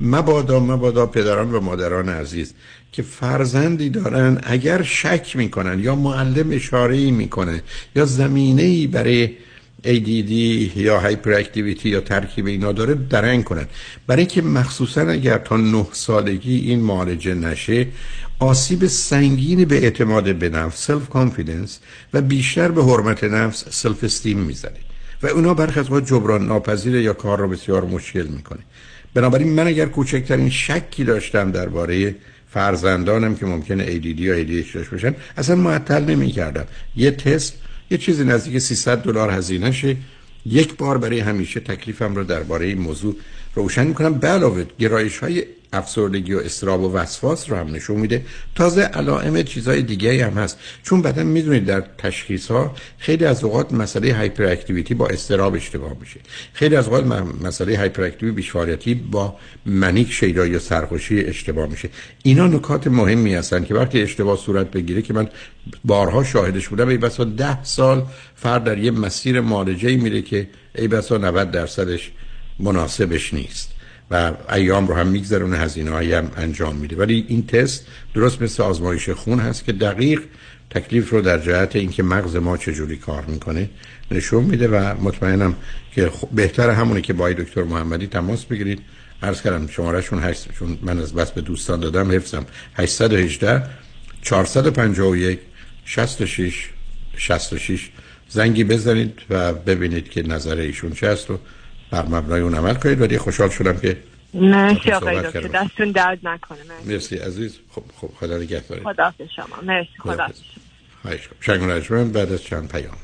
مبادا پدران و مادران عزیز که فرزندی دارن اگر شک میکنن یا معلم اشاره‌ای میکنه یا زمینه‌ای برای ADD یا هایپر اکتیویتی یا ترکیب اینا داره درنگ کنن، برای که مخصوصا اگر تا 9 سالگی این معالجه نشه آسیب سنگینی به اعتماد به نفس سلف کانفیدنس و بیشتر به حرمت نفس سلف استیم میزنه و اونا برخی از وقت جبران ناپذیره یا کار رو بسیار مشکل میکنه. بنابراین من اگر کوچکترین شکی داشتم درباره فرزندانم که ممکنه ADD یا ADHD داشته باشن اصلا معطل نمی‌کردم. یه تست یه چیزی نزدیک $300 هزینه شه، یک بار برای همیشه تکلیفم رو درباره این موضوع روشن می‌کنم. به علاوه گرایش‌های افسردگی و اضطراب و وسواس رو هم نشون میده. تازه علائم چیزای دیگه هم هست، چون بعداً میدونید در تشخیص‌ها خیلی از اوقات مسئله هایپر اکتیویتی با اضطراب اشتباه میشه، خیلی از اوقات مسئله هایپر اکتیویتی بیش‌فعالیتی با منیک شیدایی یا سرخوشی اشتباه میشه. اینا نکات مهمی هستن که وقتی اشتباه صورت بگیره که من بارها شاهدش بودم، ای بسا 10 سال فرد در یه مسیر معالجه‌ای میره که ای بسا 90%ش مناسبش نیست و ایام رو هم میگذرونه، هزینه‌ای هم انجام میده. ولی این تست درست مثل آزمایش خون هست که دقیق تکلیف رو در جهت اینکه مغز ما چجوری کار میکنه نشون میده و مطمئنم که بهتره همونه که با دکتر محمدی تماس بگیرید. عرض کردم شمارهشون هست، چون من از بس به دوستان دادم حفظم، 818 451 66 66 زنگی بزنید و ببینید که نظر ایشون چه است و بر مبنای اون عمل کنید. ولی خوشحال شدم که مرسی آقای دکتر، دستون درد نکنه. مرسی عزیز. خب خدا نگهدار. خداحافظ شما. مرسی. خداحافظ. شنگ بعد از چند پیام.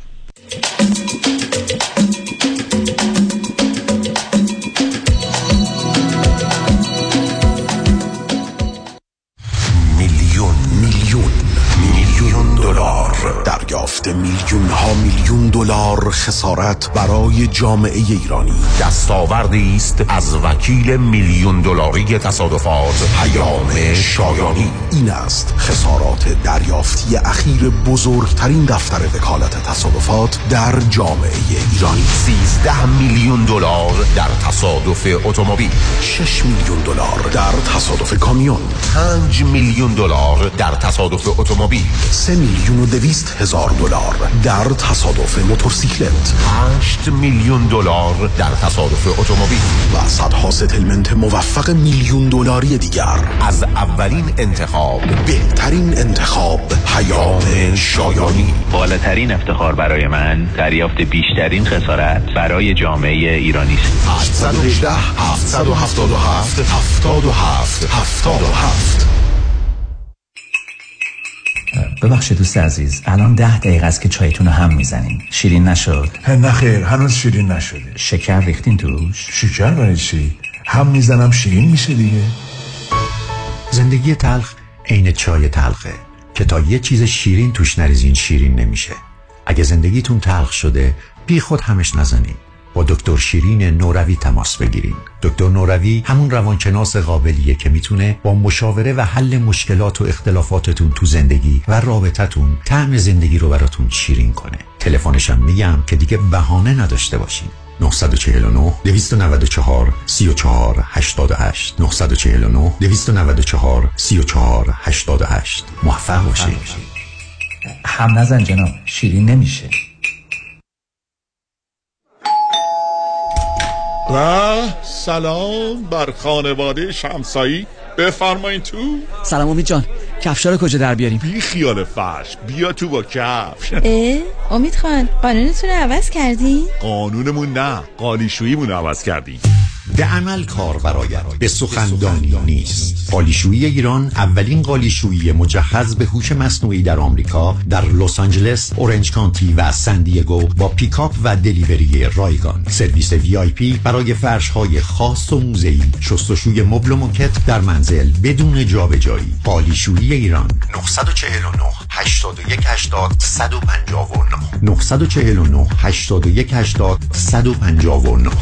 میلیون دلار دریافت، میلیون ها میلیون دلار خسارت برای جامعه ایرانی. دستاوردی است از وکیل میلیون دلاری تصادفات پیام شایانی. این است خسارات دریافتی اخیر بزرگترین دفتر وکالت تصادفات در جامعه ایرانی. 13 میلیون دلار در تصادف اتومبیل، 6 میلیون دلار در تصادف کامیون، 5 میلیون دلار در تصادف اتومبیل، 3,200,000 دلار در تصادف موتورسیکلت، 8 میلیون دلار در تصادف اتومبیل و صدها ستلمنت موفق میلیون دلاری دیگر. از اولین انتخاب، بهترین انتخاب، پیام شایانی. بالاترین افتخار برای من دریافت بیشترین خسارت برای جامعه ایرانی است. 818 777 77 77. ببخشید دوست عزیز، الان 10 دقیقه است که چایتون رو هم میزنین. شیرین نشد؟ نه خیر، هنوز شیرین نشده. شکر ریختین توش؟ شکر برای چی؟ هم میزنم شیرین میشه دیگه. زندگی تلخ عین چای تلخه که تا یه چیز شیرین توش نریزین شیرین نمیشه. اگه زندگیتون تلخ شده بی خود همش نزنین. با دکتر شیرین نوروی تماس بگیرین. دکتر نوروی همون روانشناس قابلیه که میتونه با مشاوره و حل مشکلات و اختلافاتتون تو زندگی و رابطتون طعم زندگی رو براتون شیرین کنه. تلفنش هم میگم که دیگه بهانه نداشته باشین. 949 294 34 88 949 294 34 88. موفق باشید. هم نزن جناب، شیرین نمیشه. سلام بر خانواده شمسایی. بفرمایید تو. سلام امید جان، کفشا رو کجا در بیاریم؟ بی خیال فرش، بیا تو با کفش. امید خان، قانونتون رو عوض کردی؟ قانونمون نه، قالیشوییمون عوض کردی. به عمل کار برآید، به سخندانی نیست. قالیشویی ایران اولین قالیشویی مجهز به هوش مصنوعی در آمریکا در لس آنجلس، اورنج کانتی و سن دیگو با پیکاپ و دلیوری رایگان. سرویس VIP برای فرش‌های خاص و موضعی، شستشوی مبل و موکت در منزل بدون جابجایی. قالیشویی ایران 949 81 80 159 949 81 80 159.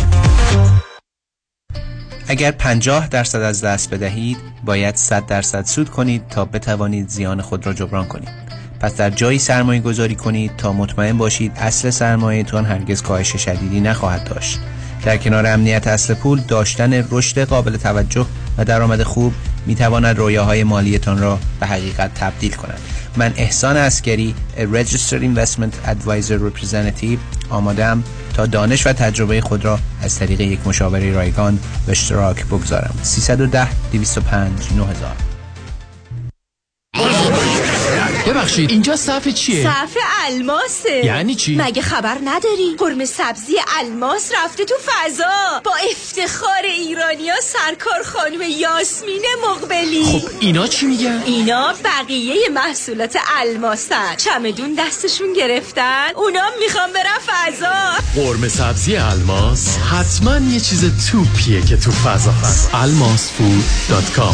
اگر 50% از دست بدهید باید 100% سود کنید تا بتوانید زیان خود را جبران کنید. پس در جایی سرمایه گذاری کنید تا مطمئن باشید اصل سرمایه‌تان هرگز کاهش شدیدی نخواهد داشت. در کنار امنیت اصل پول، داشتن رشد قابل توجه و درآمد خوب میتواند رویاهای مالیتان را به حقیقت تبدیل کند. من احسان عسکری، Registered Investment Advisor Representative، آماده‌ام تا دانش و تجربه خود را از طریق یک مشاوره رایگان به اشتراک بگذارم. 310 205 9000. ببخشید اینجا صف چیه؟ صف الماسه. یعنی چی؟ مگه خبر نداری؟ قرمه سبزی الماس رفته تو فضا با افتخار ایرانیا سرکار خانم یاسمین مقبلی. خب اینا چی میگن؟ اینا بقیه محصولات الماسن. چمدون دستشون گرفتن، اونا میخوان برن فضا. قرمه سبزی الماس حتما یه چیز توپیه که تو فضا هست. almasfood.com.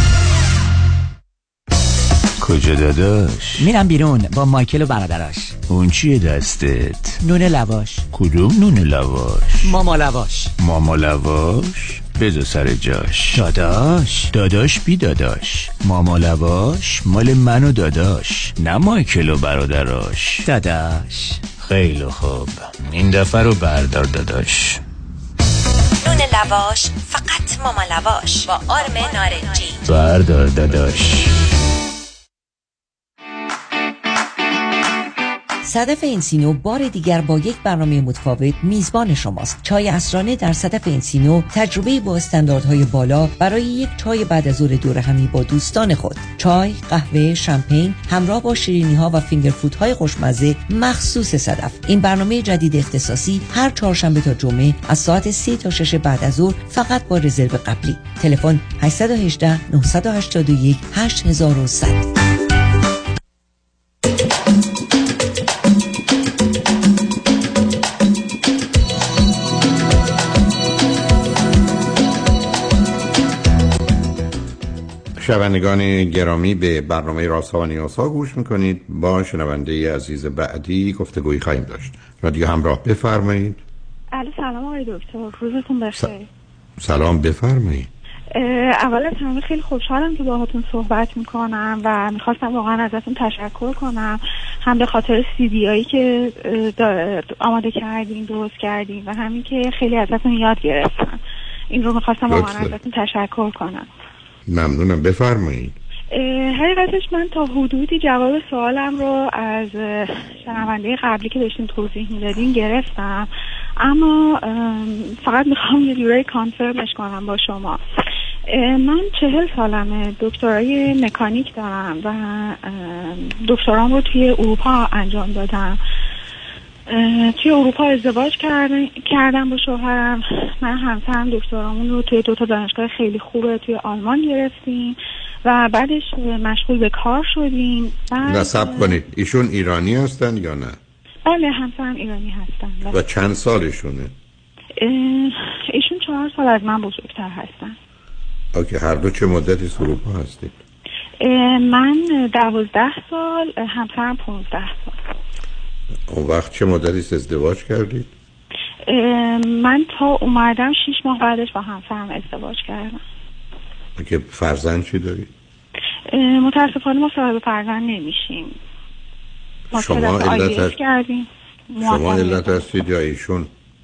کجا داداش؟ میرم بیرون با مایکل و برادراش. اون چیه دستت؟ نون لواش. کدوم نون لواش؟ ماما لواش. ماما لواش؟ بذار سر جاش. داداش بی داداش. ماما لواش مال من و داداش، نه مایکل و برادراش. داداش خیلی خوب، این دفعه رو بردار داداش. نون لواش فقط ماما لواش با آرم نارنجی. بردار داداش. صدف انسینو بار دیگر با یک برنامه متفاوت میزبان شماست. چای عصرانه در صدف انسینو، تجربه با استانداردهای بالا برای یک چای بعد از ظهر دور همی با دوستان خود. چای، قهوه، شامپین همراه با شیرینی‌ها و فینگرفودهای خوشمزه مخصوص صدف. این برنامه جدید اختصاصی هر چهارشنبه تا جمعه از ساعت 3 تا 6 بعد از ظهر فقط با رزرو قبلی. تلفن 818 981 8100. شنوندگان گرامی، به برنامه رازها و نیازها گوش میکنید. با شنونده عزیز بعدی گفتگویی خواهیم داشت. رادیو همراه، بفرمایید. سلام آقای دکتر، روزتون بخیر. سلام، بفرمایید. اول از همه خیلی خوشحالم که باهاتون صحبت میکنم و میخواستم واقعا ازتون تشکر کنم، هم به خاطر CDایی که آماده کردین، درست کردین و همین که خیلی ازتون یاد گرفتم. این رو میخواستم واقعا ازتون تشکر کنم. ممنونم، بفرمایید. حقیقتش من تا حدودی جواب سوالم رو از شنونده قبلی که داشتین توضیح میدادین گرفتم، اما فقط میخوام یه جورایی کانفرمش کنم با شما. من 40 سالمه، دکترای مکانیک دارم و دکترام رو توی اروپا انجام دادم. توی اروپا ازدواج کردم با شوهرم. من همسرم دکترامون رو توی 2 تا دانشگاه خیلی خوبه توی آلمان گرفتیم و بعدش مشغول به کار شدیم. نصب کنید، ایشون ایرانی هستن یا نه؟ بله، همسرم ایرانی هستن. و چند سالشونه؟ ایشون 4 سال از من بزرگتر هستن. اوکی، هر دو چه مدتی از اروپا هستید؟ من 12 سال، همسرم 15 سال. اون وقت چه مدتی ازدواج کردید؟ من تا اومدم 6 ماه بعدش با همسرم ازدواج کردم. که فرزند چی دارید؟ متاسفانه ما صاحب فرزند نمیشیم. شما علت هستید یا ایشون؟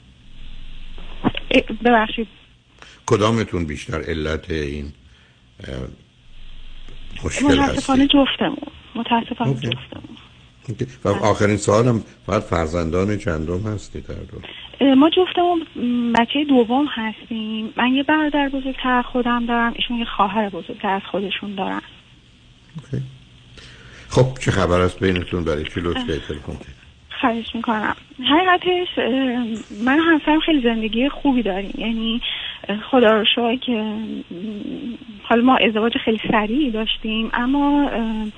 ببخشید، کدامتون بیشتر علت این مشکل هستید؟ متاسفانه جفتمون. و آخرین سوالم، بعد فرزندان چندم هستی در دو؟ ما جفتمون بچه دوم هستیم. من یه برادر بزرگتر خودم دارم، ایشون یه خواهر بزرگتر از خودشون دارن. اوکی. خب چه خبر است بینتون؟ برای چی لطف تلفن کردید؟ خواهش میکنم. حقیقتش من و همسرم خیلی زندگی خوبی داریم، یعنی خدا رو شکر که حالا ما ازدواج خیلی سریعی داشتیم، اما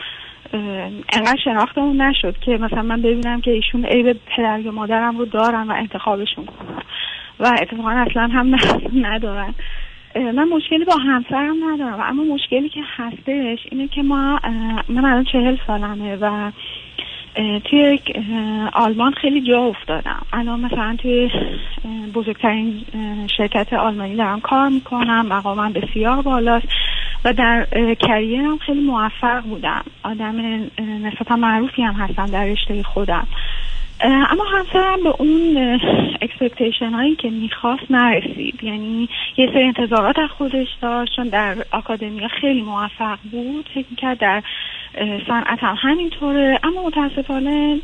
انقدر شناختمون نشد که مثلا من ببینم که ایشون عیب پدر یا مادرم رو دارن و انتخابشون کنن و اتفاقا اصلا هم ندارن. من مشکلی با همسرم ندارم، اما مشکلی که هستش اینه که من الان 40 سالمه و توی آلمان خیلی جا افتادم. الان مثلا توی بزرگترین شرکت آلمانی دارم کار میکنم، مقامم بسیار بالاست و در کریرم خیلی موفق بودم. آدم نسبتا معروفی هم هستم در رشته خودم، اما همسرم به اون اکسپکتیشن هایی که میخواست نرسید. یعنی یه سری انتظارات از خودش داشت، چون در آکادمیا خیلی موفق بود، فکر میکرد در صنعت هم همینطوره، اما متاسفانه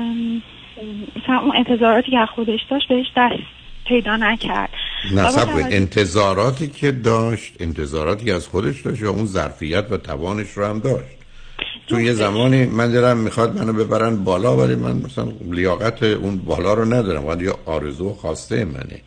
مثلا اون انتظاراتی که از خودش داشت بهش دست پیدا نکرد. نه صبر، انتظاراتی که داشت، انتظاراتی از خودش داشت یا اون ظرفیت و توانش رو هم داشت؟ تو یه زمانی من دارم میخواد منو ببرن بالا، ولی من مثلا لیاقت اون بالا رو ندارم، ولی یا آرزو خواسته منه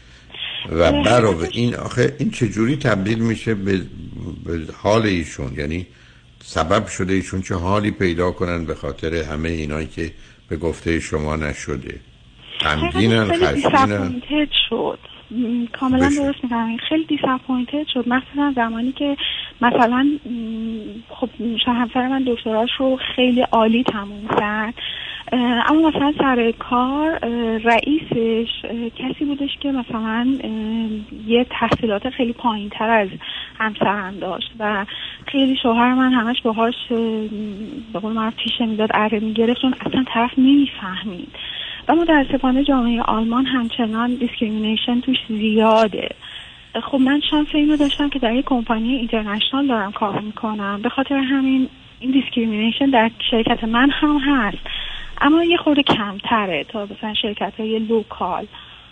و برای این آخه این چجوری تبدیل میشه به حال ایشون؟ یعنی سبب شده ایشون چه حالی پیدا کنن به خاطر همه اینایی که به گفته شما نشده؟ غمگینن، خشمگینن؟ شد کاملا درست میگم، خیلی دیساپوینتد شد، مثلا زمانی که مثلا خب همسر من دکتراش رو خیلی عالی تموم کرد، اما مثلا سر کار رئیسش کسی بودش که مثلا یه تحصیلات خیلی پایین تر از همسرم داشت و خیلی شوهر من همش باهاش به قول معروف تیشه میداد، اره میگرفت، چون اصلا طرف نمیفهمید. و متاسفانه جامعه آلمان همچنان دیسکریمینیشن توش زیاده. خب من شانس اینو داشتم که در یک کمپانی اینترنشنال دارم کار میکنم، به خاطر همین این دیسکریمینیشن در شرکت من هم هست، اما یه خورده کمتره تا مثلا شرکت‌های لوکال.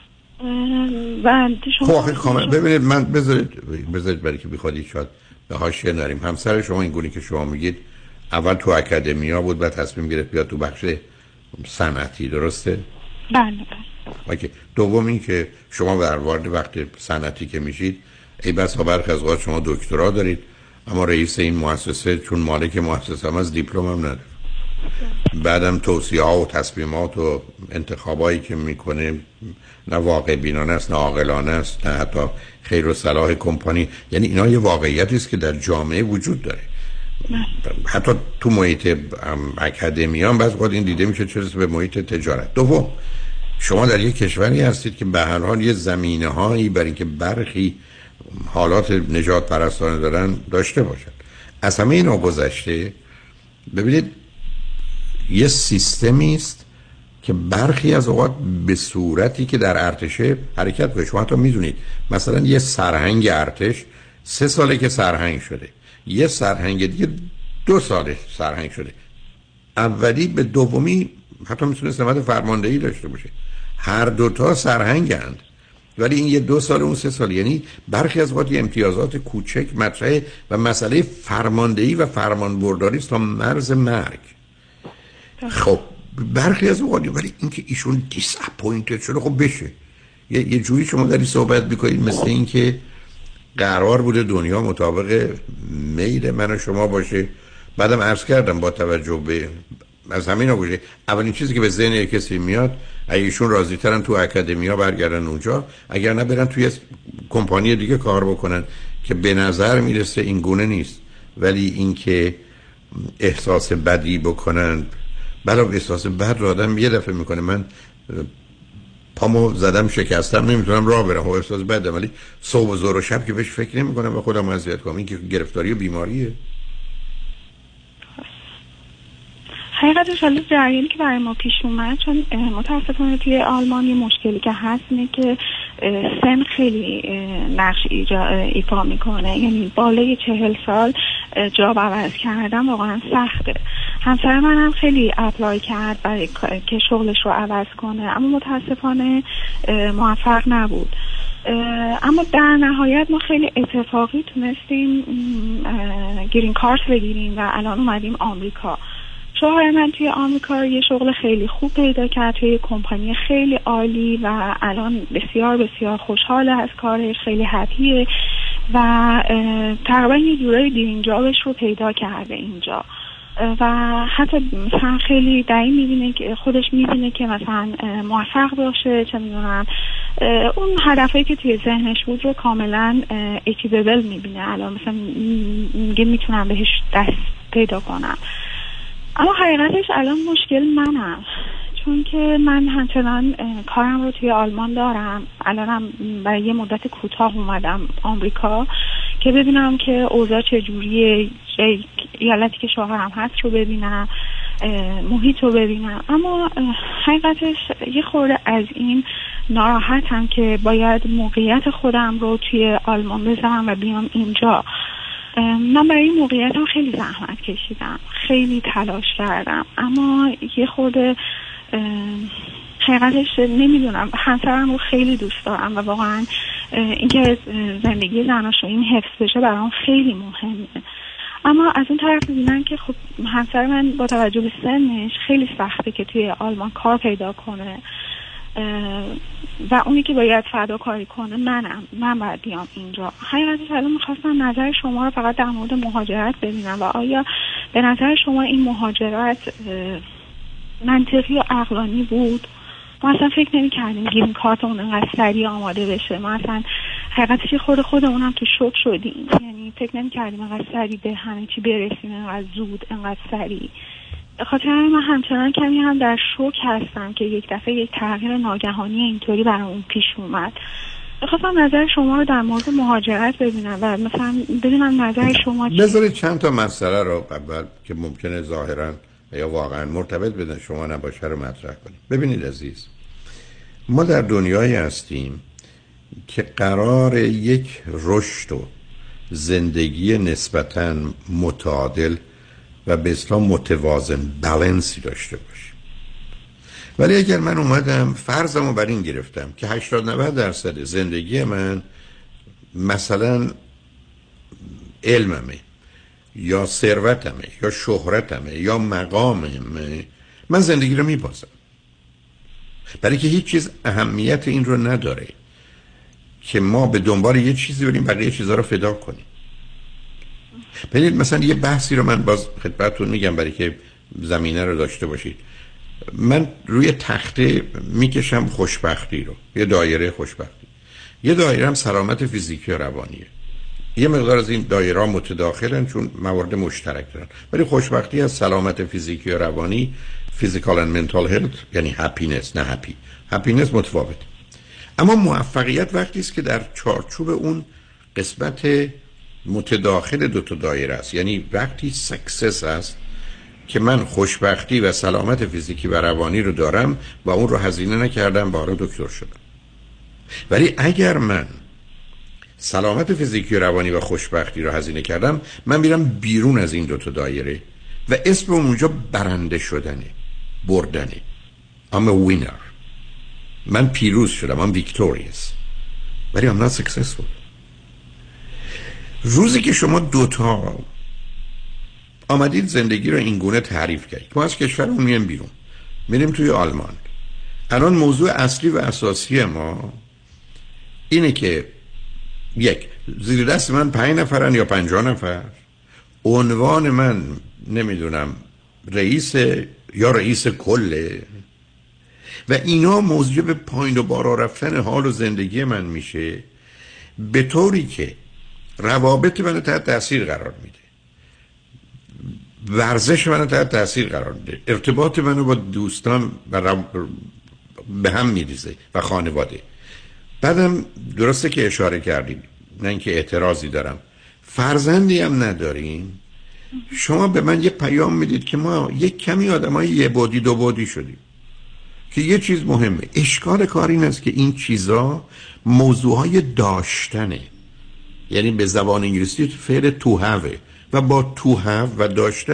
و خب ببینید، من بذارید برای که بخوادید شاید به حاشیه نریم. همسر شما این گونه که شما میگید اول تو اکادمیا بود، بعد تصمیم گرفت بیاد تو بخش صنعتی، درسته؟ بله. اوکی. دوم این که شما وارد وقت صنعتی که میشید، ای بسا برخی از اوقات شما دکترا دارید، اما رئیس این مؤسسه چون مالک مؤسسه هم از دیپلم هم نداره، بعدم توصیه ها و تصمیمات و انتخابایی که میکنه نه واقع بینانه است، نه عاقلانه است، نه حتی خیر و صلاح کمپانی. یعنی اینا یه واقعیتی است که در جامعه وجود داره. حتی تو محیط اکادمی هم بعضی وقت این دیده میشه چه رسه به محیط تجارت. دوم، شما در یک کشوری هستید که به هر حال یه زمینه هایی برای اینکه برخی حالات نجات پرستانه دارن داشته باشن. از همه اینا گذشته، ببینید یه سیستمی است که برخی از اوقات به صورتی که در ارتشه حرکت کنه. شما حتی میدونید مثلا یه سرهنگ ارتش 3 ساله که سرهنگ شده، یه سرهنگ دیگه 2 ساله سرهنگ شده، اولی به دومی حتی میتونه سمت فرماندهی داشته باشه، هر دوتا سرهنگند، ولی این یه 2 سال اون 3 سال. یعنی برخی از وقت امتیازات کوچک مطرحه و مسئله فرماندهی و فرمانبرداری است تا مرز مرگ. خب برخی از وقت، ولی اینکه ایشون دیساپوینتد شده، خب بشه یه جوری شما داری صحبت میکنید مثل اینکه قرار بوده دنیا مطابق میل من و شما باشه. بعدم عرض کردم با توجه به از همین آگوشه، اولین چیزی که به ذهن کسی میاد اگه ایشون راضی ترن تو اکادمیا برگردن اونجا، اگر نه برن توی کمپانی دیگه کار بکنن که به نظر میرسه این گونه نیست. ولی اینکه احساس بدی بکنن، بلا احساس بد رو آدم یه دفعه میکنه. من پامو زدم شکستم نمیتونم راه برم، احساس بده، ولی صبح و ظهر و شب که بهش فکر نمیکنم و خودم اذیت کنم. این که گرفتاری و بیماریه. حقیقتش حالا جریانی که برای ما پیش اومد، چون متاسفانه توی آلمان یه مشکلی که هست اینه که سن خیلی نقش ایفا میکنه. یعنی بالای 40 سال جاب عوض کردن واقعا سخته. همسر منم خیلی اپلای کرد برای که شغلش رو عوض کنه، اما متاسفانه موفق نبود. اما در نهایت ما خیلی اتفاقی تونستیم گرین کارت بگیریم و الان اومدیم آمریکا. شوهر من توی آمریکا یه شغل خیلی خوب پیدا کرد توی کمپانی خیلی عالی و الان بسیار بسیار خوشحال از کارش، خیلی هپیه و تقریبا یه جورای دریم جابش رو پیدا کرده اینجا و حتی مثلا خیلی در این میبینه که خودش میبینه که مثلا موفق باشه، چه میدونم اون هدفی که توی ذهنش بود رو کاملا اچیویبل میبینه. الان مثلا میگه میتونم بهش دست پیدا کنم. اما حقیقتش الان مشکل منم، چون که من همچنان کارم رو توی آلمان دارم. الانم برای یه مدت کوتاه اومدم آمریکا که ببینم که اوضاع چجوریه، ایالتی که شوهرم هست رو ببینم، محیط رو ببینم. اما حقیقتش یه خورده از این ناراحتم که باید موقعیت خودم رو توی آلمان بذارم و بیام اینجا. من برای این موقعیتم خیلی زحمت کشیدم، خیلی تلاش کردم، اما یه خورده حقیقتش نمیدونم. همسرم رو خیلی دوست دارم و واقعا اینکه زندگی زناشویی حفظ بشه برام خیلی مهمه. اما از اون طرف میبینن که خب همسر من با توجه به سنش خیلی سخته که توی آلمان کار پیدا کنه و اونی که باید فداکاری کنه من باید بیام اینجا. حقیقتش الان میخواستم نظر شما رو فقط در مورد مهاجرت ببینم و آیا به نظر شما این مهاجرت منطقی و عقلانی بود؟ ما اصلا فکر نمی کردیم گرین کارتمون انقدر سریع آماده بشه. ما اصلا حقیقتش خودمونم تو شوک شدیم، یعنی فکر نمی کردیم انقدر سریع به همه چی برسیم، انقدر زود، انقدر سریع. خاطر من همچنان کمی هم در شوک هستم که یک دفعه یک تغییر ناگهانی اینطوری برامون پیش اومد. خواستم نظر شما رو در مورد مهاجرت ببینم و مثلا ببینم نظر شما چیه. بذارید چند تا مسئله رو اول که ممکنه ظاهراً یا واقعا مرتبط بدن شما نباشه رو مطرح کنیم. ببینید عزیز، ما در دنیایی هستیم که قرار یک رشد و زندگی نسبتاً متعادل و به اصطلاح متوازن بالانسی داشته باشیم. ولی اگر من اومدم فرضمو بر این گرفتم که 80-90% زندگی من مثلا علممه یا ثروتمه یا شهرتمه یا مقاممه، من زندگی رو میبازم، برای که هیچ چیز اهمیت این رو نداره که ما به دنبال یه چیزی بریم بقیه چیزها رو فدا کنیم. ببینید مثلا یه بحثی رو من باز خدمتتون میگم برای که زمینه رو داشته باشید. من روی تخته میکشم خوشبختی رو، یه دایره خوشبختی، یه دایره هم سلامت فیزیکی و روانیه. یه مقدار از این دایره متداخلن چون موارد مشترک دارن، ولی خوشبختی از سلامت فیزیکی و روانی، physical and mental health، یعنی happiness نه happiness متفاوت. اما موفقیت وقتی است که در چارچوب اون قسمت متداخل دو تا دایره است، یعنی وقتی سکسس است که من خوشبختی و سلامت فیزیکی و روانی رو دارم و اون رو هزینه نکردم، باره دکتر شدم. ولی اگر من سلامت فیزیکی و روانی و خوشبختی رو هزینه کردم، من میرم بیرون از این دو تا دایره و اسم اونجا برنده شدنه، بردنه. I'm a winner. من پیروز شدم، I'm victorious. ولی I'm not successful. روزی که شما دوتا آمدید زندگی رو این گونه تعریف کردید، ما از کشورمون میایم بیرون، میریم توی آلمان. الان موضوع اصلی و اساسی ما اینه که یک، زیر دست من 5 نفرن یا 50 نفر، عنوان من نمیدونم رئیس یا رئیس کله و اینا موجب پایین و بالا رفتن حال و زندگی من میشه، به طوری که روابط منو تحت تاثیر قرار میده، ورزش منو تحت تاثیر قرار میده، ارتباط منو با دوستان به هم میریزه و خانواده. بعدم درسته که اشاره کردیم، نه اینکه اعتراضی دارم، فرزندی هم نداریم. شما به من یه پیام میدید که ما یک کمی آدمای یه بعدی دو بعدی شدیم که یه چیز مهمه. اشکال کار این است که این چیزا موضوعهای داشتنه، یعنی به زبان انگلیسی فعل to have و با to have و داشتن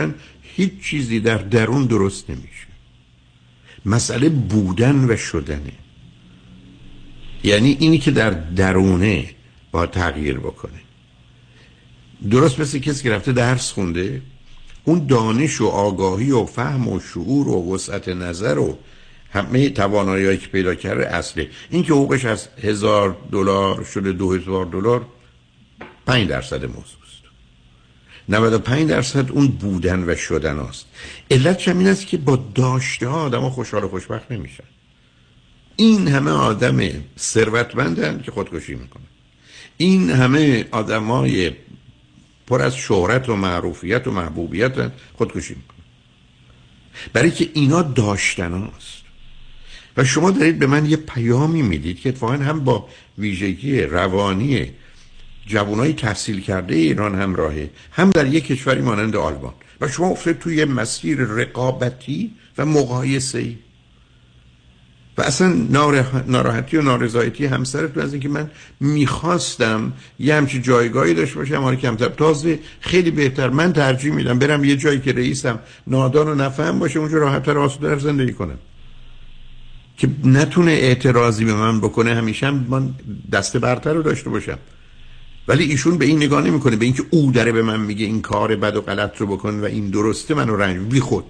هیچ چیزی در درون درست نمیشه. مسئله بودن و شدنه. یعنی اینی که در درونه با تغییر بکنه. درست مثل کسی که رفته درس خونده، اون دانش و آگاهی و فهم و شعور و وسعت نظر و همه توانایی‌هایی که پیدا کرده اصله. این که حقوقش از $1000 شده $2000 5% موضوع است. 95% اون بودن و شدن است. علتش این است که با داشته ها آدم ها خوشحال و خوشبخت نمیشن. این همه آدم ثروتمندن که خودکشی میکنن. این همه آدمای پر از شهرت و معروفیت و محبوبیت خودکشی میکنن. برای که اینا داشتن هاست. و شما دارید به من یه پیامی میدید که اتفاقا هم با ویژگی روانی جوانای تحصیل کرده ایران همراهه، هم در یک کشوری مانند آلمان. و شما افتاد توی مسیر رقابتی و مقایسه‌ای و اصلا ناراحتی و نارضایتی همسرتون از اینکه من میخواستم یه همچین جایگاهی داشته باشم، حالا کمتر. تازه خیلی بهتر، من ترجیح میدم برم یه جایی که رئیسم نادان و نفهم باشه، اونجا راحت‌تر و آسوده‌تر زندگی کنم، که نتونه اعتراضی به من بکنه. همیشه من دست برتر رو داشته باشم. ولی ایشون به این نگاه نمیکنه، به اینکه او داره به من میگه این کار بد و غلط رو بکن و این درسته، منو رنج بی خود.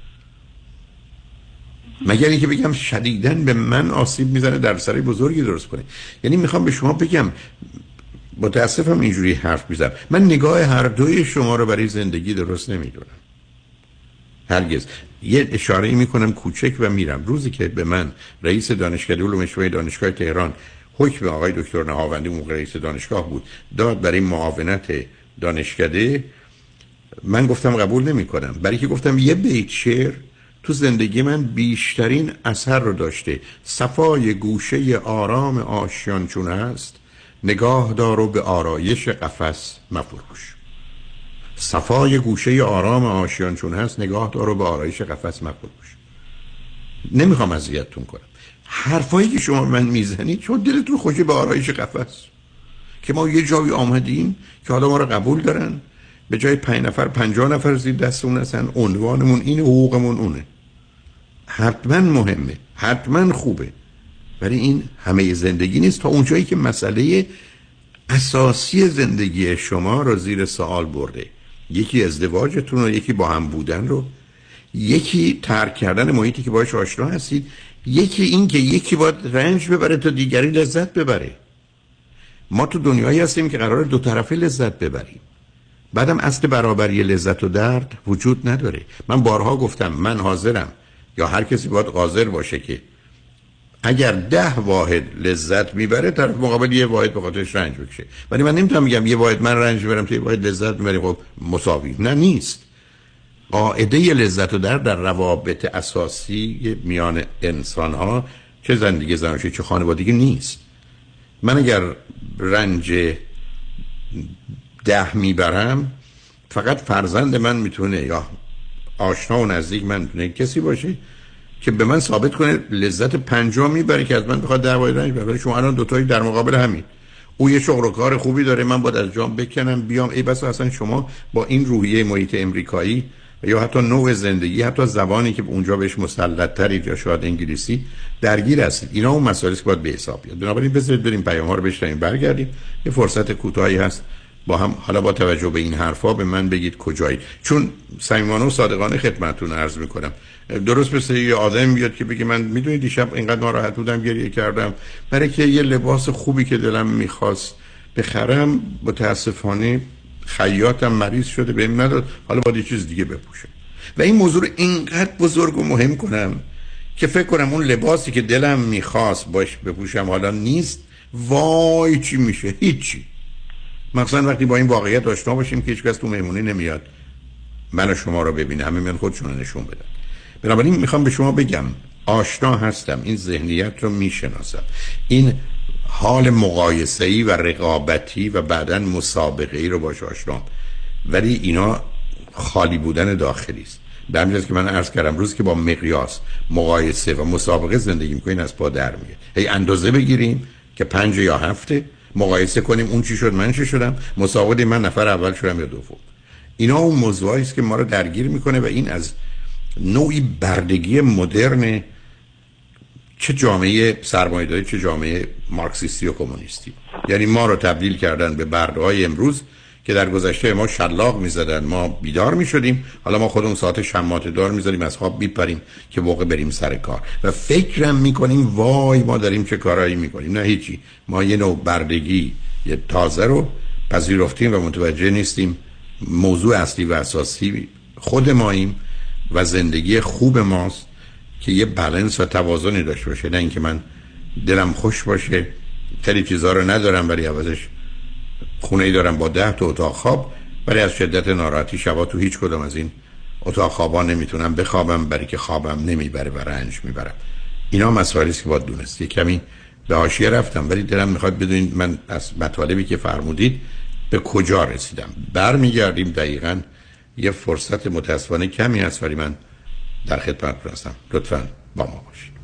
مگر اینکه بگم شدیداً به من آسیب میزنه در سری بزرگی درست کنه. یعنی میخوام به شما بگم، متاسفم اینجوری حرف میزنم، من نگاه هر دوی شما رو برای زندگی درست نمیدونم، هرگز. یه اشاره میکنم کوچک و میرم. روزی که به من رئیس دانشکده علوم اجتماعی دانشگاه تهران حکم آقای دکتر نهاوندی، موقع رئیس دانشگاه بود، داد برای معاونت دانشکده، من گفتم قبول نمی کنم. برای که گفتم یه بیت شعر تو زندگی من بیشترین اثر رو داشته. صفای گوشه آرام آشیان چون است، نگاه دارو به آرایش قفس مفروش. صفای گوشه آرام آشیان چون هست، نگاه دارو به آرایش قفس مفروش. نمیخوام اذیتتون کنم. حرفایی که شما من میزنید چون دلتون خوشه به آرایش قفس، که ما یه جایی آمدیم که حالا ما رو قبول دارن، به جای 5 نفر 50 نفر زیر دستمون هستن، عنوانمون اینه، حقوقمون اونه. حتما مهمه، حتما خوبه، ولی این همه زندگی نیست. تا اونجایی که مسئله اساسی زندگی شما رو زیر سوال برده، یکی ازدواجتون رو، یکی با هم بودن رو، یکی ترک کردن محیطی که باهاش آشنا هستید، یکی این که یکی باید رنج ببره تا دیگری لذت ببره. ما تو دنیایی هستیم که قراره دو طرفه لذت ببریم. بعدم اصل برابری لذت و درد وجود نداره. من بارها گفتم من حاضرم، یا هر کسی باید حاضر باشه که اگر 10 واحد لذت میبره، طرف مقابل 1 واحد به خاطرش رنج بکشه. ولی من نمیتونم بگم 1 واحد من رنج میبرم تو 1 واحد لذت میبریم، خب مساوی. نه، نیست. قاعده لذت و درد در روابط اساسی میان انسان ها، چه زندگی زناشویی چه خانوادگی، نیست. من اگر رنج 10 میبرم، فقط فرزند من میتونه یا آشنا و نزدیک من میتونه کسی باشه که به من ثابت کنه لذت 50 میبره که از من بخواد 10 واحد رنج ببره. شما الان دوتایی در مقابل همین. او یه شغل و کار خوبی داره، من باید از جام بکنم بیام. ای بس اصلا شما با این روحیه محیط امریکایی یا حتی نوع زندگی، حتی زبانی که اونجا بهش مسلط ترید یا شاید انگلیسی، درگیر هستید. اینا اون مسائلی که باید به حساب بیاد. بنابراین بذارید بریم پیام ها رو بشنویم، برگردیم. یه فرصت کوتاهی هست با هم. حالا با توجه به این حرفا به من بگید کجایید، چون صمیمانه و صادقانه خدمتتون عرض میکنم. درست مثل یه آدم بیاد که بگه من میدونید دیشب اینقدر ناراحت بودم گریه کردم برای که یه لباس خوبی که دلم میخواست بخرم، متاسفانه خیاطم مریض شده بهم نداد، حالا باید یه چیز دیگه بپوشم. و این موضوع اینقدر بزرگ و مهم کنم که فکر کنم اون لباسی که دلم میخواست باش بپوشم حالا نیست. وای چی میشه؟ هیچی. مثلا وقتی با این واقعیت آشنا باشیم که هیچ کس تو مهمونی نمیاد من و شما رو ببینه، همه میان خودشون رو نشون بدن. بنابراین میخوام به شما بگم آشنا هستم، این ذهنیت رو میشناسم، این حال مقایسه‌ای و رقابتی و بعداً مسابقه‌ای رو باش آشنام، ولی اینا خالی بودن داخلی است. به همین جهت که من عرض کردم روزی که با مقیاس مقایسه و مسابقه زندگی می‌کنین از پا در میاد. هی اندازه بگیریم که 5 یا 7 مقایسه کنیم اون چی شد من چی شدم، مسابقه من نفر اول شدم یا دوم. اینا اون موضوعی است که ما رو درگیر میکنه و این از نوعی بردگی مدرن چه جامعه سرمایه‌داری چه جامعه مارکسیستی و کمونیستی. یعنی ما رو تبدیل کردن به برده‌های امروز که در گذشته ما شلاق می‌زدن، ما بیدار می‌شدیم، حالا ما خودمون ساعت شماته دار می‌ذاریم از خواب میپریم که موقع بریم سر کار و فکرم می‌کنیم وای ما داریم چه کارایی می‌کنیم. نه هیچی، ما یه نوع بردگی یه تازه رو پذیرفتیم و متوجه نیستیم موضوع اصلی و اساسی خود ماییم و زندگی خوب ماست که یه بالانس و توازنی داشته باشه، نه اینکه من دلم خوش باشه خیلی چیزا رو ندارم ولی عوضش خونه‌ای دارم با 10 تا اتاق خواب، ولی از شدت ناراحتی شبا تو هیچ کدوم از این اتاق خوابا نمیتونم بخوابم برای که خوابم نمیبره و رنج میبرم. اینا مسائلی است که باید دونست. یه کمی به حاشیه رفتم ولی دلم میخواد بدونید من از مطالبی که فرمودید به کجا رسیدم. برمیگردیم دقیقاً یه فرصت متاسفانه کمی هست ولی من در خدمتتون هستم. لطفاً با ما باشید.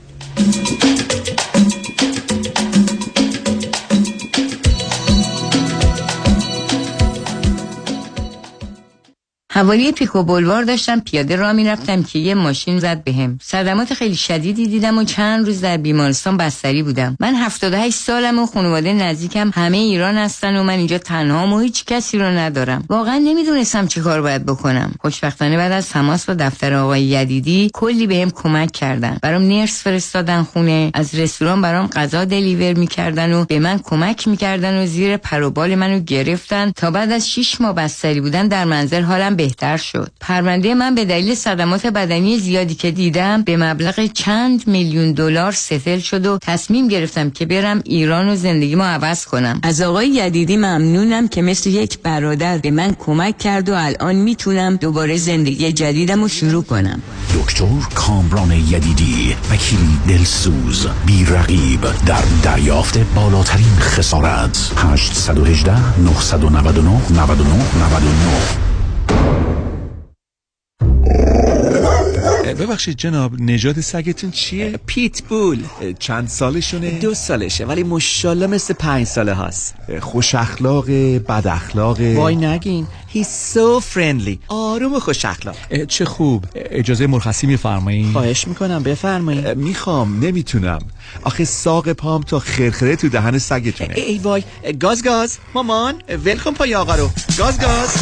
حوالی پیکو بولوار داشتم پیاده راه میرفتم که یه ماشین زد بهم. صدمات خیلی شدیدی دیدم و چند روز در بیمارستان بستری بودم. من 78 سالم و خانواده نزدیکم همه ایران هستن و من اینجا تنهام و هیچ کسی رو ندارم. واقعا نمیدونستم چی کار باید بکنم. خوشبختانه بعد از تماس با دفتر آقای یدیدی کلی بهم کمک کردن. برام نرس فرستادن خونه، از رستوران برام غذا دلیور میکردن و به من کمک میکردن و زیر پر و بال منو گرفتن تا بعد از 6 ماه بستری بودن در منزل حالم بهتر شد. پرونده من به دلیل صدمات بدنی زیادی که دیدم به مبلغ چند میلیون دلار ستل شد و تصمیم گرفتم که برم ایران و زندگیمو عوض کنم. از آقای یدیدی ممنونم که مثل یک برادر به من کمک کرد و الان میتونم دوباره زندگی جدیدمو شروع کنم. دکتر کامران یدیدی، وکیلی دلسوز، بی رقیب در دریافت بالاترین خسارت. 818 999 99 99. ببخشید جناب، نژاد سگتون چیه؟ پیت بول. چند سالشونه؟ 2 سالشه ولی ماشاءالله مثل 5 ساله هست. خوش اخلاق، بد اخلاق؟ وای نگین، he's so friendly. آروم و خوش اخلاق. چه خوب. اجازه مرخصی میفرمایید؟ خواهش میکنم بفرمایید. میخوام، نمیتونم. آخه ساق پام تا خرخره تو دهن سگتونه. ای وای، گاز مامان ولکن پای آقا رو. گاز.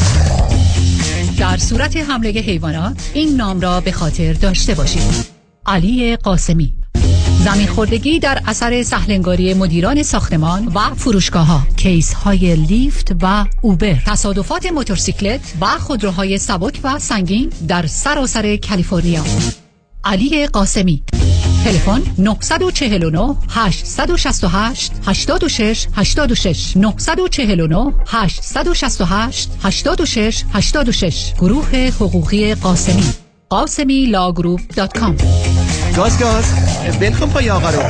در صورت حمله حیوانات این نام را به خاطر داشته باشید: علی قاسمی. زمین خوردگی در اثر سهلنگاری مدیران ساختمان و فروشگاه‌ها، کیس‌های لیفت و اوبر، تصادفات موتورسیکلت و خودروهای سبک و سنگین در سراسر کالیفرنیا. علی قاسمی. تلفن 949 868 86 86 949 868 86 86. گروه حقوقی قاسمی. قاسمیلاگروپ.com. گاز ولکن پای آقا رو.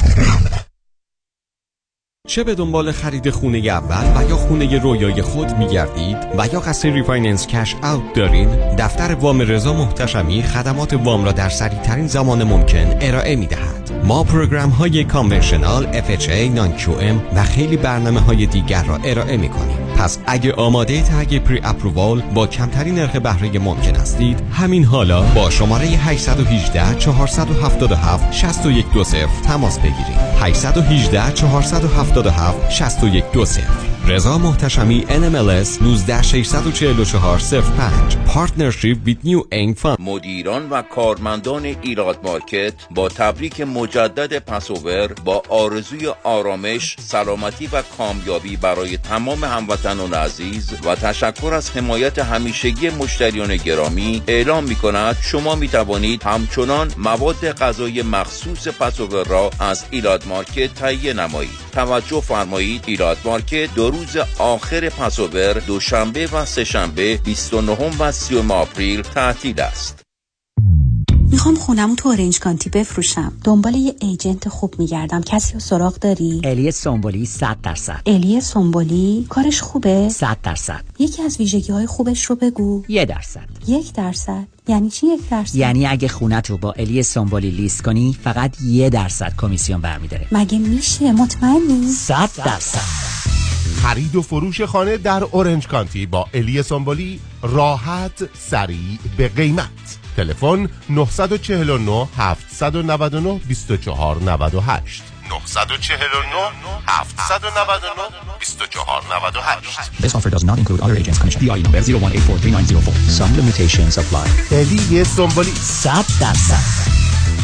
چه به دنبال خرید خونه اول و یا خونه رویای خود می‌گردید و یا قصد ریفایننس کش اوت دارین، دفتر وام رضا محتشمی خدمات وام را در سریع‌ترین زمان ممکن ارائه می‌دهد. ما پروگرام‌های کانونشنال، FHA، نان QM و خیلی برنامه‌های دیگر را ارائه می‌کنیم. پس اگه آماده تگ پری اپرووال با کمترین نرخ بهره ممکن هستید، همین حالا با شماره 818 477 6120 تماس بگیرید. 818 477 6120. رضا محتشمی NMLS 1964405. پارتنرشیپ with New Aim Fund. مدیران و کارمندان ایراد مارکت با تبریک مجدد پسوور، با آرزوی آرامش، سلامتی و کامیابی برای تمام هموطنان عزیز و تشکر از حمایت همیشگی مشتریان گرامی اعلام می‌کند شما می‌توانید همچنان مواد غذایی مخصوص پسوور را از ایراد مارکت تهیه نمایید. توجه فرمایید، ایراد مارکت دو روز آخر پسوور، دوشنبه و سه‌شنبه 29 و 30 آپریل تعطیل است. میخوام خونمو تو اورنج کانتی بفروشم. دنبال یه ایجنت خوب میگردم. کسی رو سراغ داری؟ الی سنبولی 100%. الی سنبولی کارش خوبه؟ 100%. یکی از ویژگی‌های خوبش رو بگو. 1%. 1%؟ یعنی چی 1%؟ یعنی اگه خونت رو با الی سنبولی لیست کنی فقط 1% کمیسیون برمی‌داره. مگه میشه؟ مطمئنی؟ 100%. خرید و فروش خانه در اورنج کانتی با الی سنبولی، راحت، سریع، به قیمت. تلفن 949 799 2498 949 799 2498. This offer does not include other agents. Commission PI number 01843904. Some limitations apply. الی سنبولی 100%.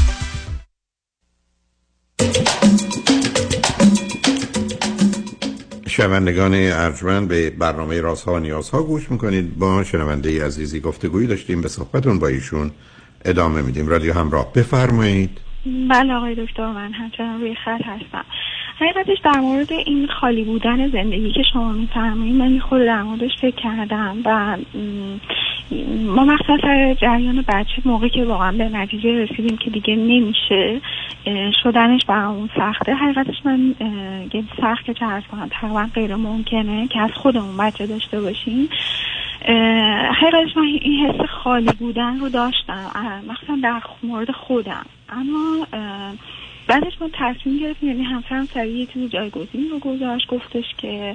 شنوندگان ارجمند به برنامه رازها و نیازها گوش میکنید. با شنونده عزیزی گفتگویی داشتیم، به صحبتون با ایشون ادامه میدیم. رادیو همراه، بفرمایید. بله آقای دکتر، من همچنان روی خط هستم. حقیقتش در مورد این خالی بودن زندگی که شما میفرمایید من خود در موردش فکر کردم و ما مخصوصا جریان بچه موقعی که واقعا به نتیجه رسیدیم که دیگه نمیشه شدنش برامون سخته. حقیقتش من سخت که عرض کنم تقریبا غیر ممکنه که از خودمون بچه داشته باشیم. حقیقتش من این حس خالی بودن رو داشتم مخصوصا در مورد خودم، اما بعدش ما تصمیم گرفتیم، یعنی همسرم سریع یه چیز جایگزین رو گذاشت، گفتش که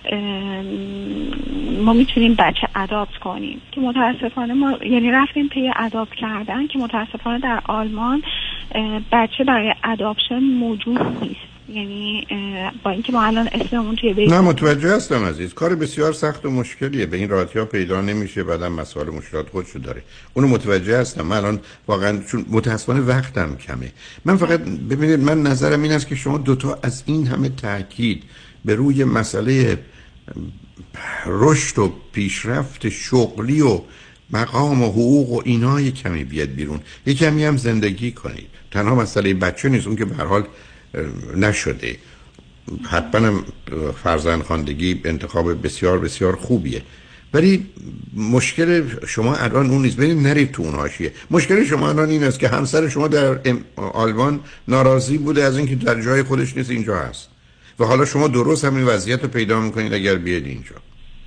ما میتونیم بچه اداپت کنیم که متاسفانه ما یعنی رفتیم پی اداپت کردن که متاسفانه در آلمان بچه برای اداپشن موجود نیست. یعنی با اینکه ما الان اسممون توی بیت نه متوجه هستم عزیز، کار بسیار سخت و مشکلیه، به این راحتی ها پیدا نمیشه، بعدم مسائل مشکلات خودشو داره، اونو متوجه هستم. من الان واقعا چون متاسفانه وقتم کمه، من فقط ببینید من نظرم این است که شما دوتا از این همه تاکید به روی مسئله رشد و پیشرفت شغلی و مقام و حقوق و اینا یک کمی بیاد بیرون، یک کمی هم زندگی کنید. تنها مسئله بچه نیست، اون که به هر حال نشده، حتما فرزند خواندگی انتخاب بسیار بسیار خوبیه، ولی مشکل شما الان اون نیست. برید نرید تو اون حاشیه. مشکل شما الان این است که همسر شما در آلمان ناراضی بوده از اینکه در جای خودش نیست، اینجا هست و حالا شما درست همین وضعیت رو پیدا میکنید اگر بیاد اینجا.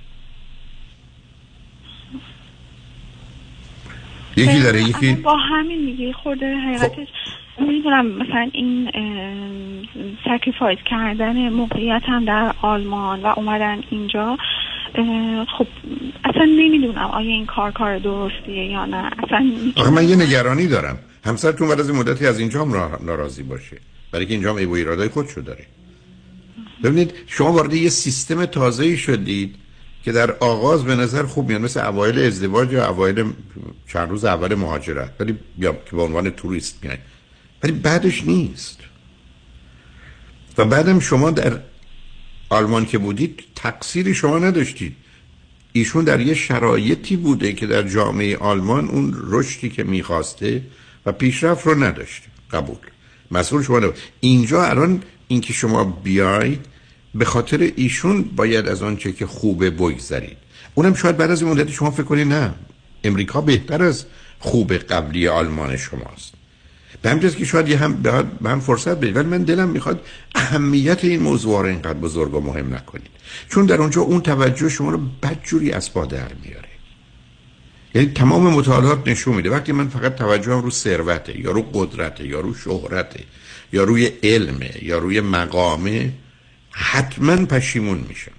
یکی داره یکی با همین میگه خورده حقیقتش میدونم مثلا این سکریفایس کردن موقعیت هم در آلمان و اومدن اینجا، خب اصلا نمیدونم آیا این کار درستیه یا نه. اصلا آخه من یه نگرانی دارم همسرتون بعد از مدتی از اینجا هم ناراضی باشه، برای که اینجا هم ایو ایرادای خودشو داره. ببینید شما وارد یه سیستم تازه‌ای شدید که در آغاز به نظر خوب میاد، مثل اوایل ازدواج یا اوایل چند روز اول مهاجرت، ولی یا که به عنوان توریست میاد، ولی بعدش نیست. و بعدم شما در آلمان که بودید تقصیری شما نداشتید، ایشون در یه شرایطی بوده که در جامعه آلمان اون رشدی که میخواسته و پیشرفت رو نداشته. قبول، مسئول شما نبود. اینجا الان این که شما بیاید به خاطر ایشون باید از آن چه که خوبه بگذرید. اونم شاید بعد از این مدتی شما فکر کنید نه امریکا بهتر از خوب قبلی آلمان شماست. به همین جاست که شاید به هم فرصت بدید، ولی من دلم میخواد اهمیت این موضوع رو اینقدر بزرگ و مهم نکنید، چون در اونجا اون توجه شما رو بدجوری از پا در میاره. یعنی تمام مطالعات نشون میده وقتی من فقط توجهم رو ثروته یا رو قدرته یا رو شهرته یا روی علمه یا روی مقامه، حتما پشیمون میشم.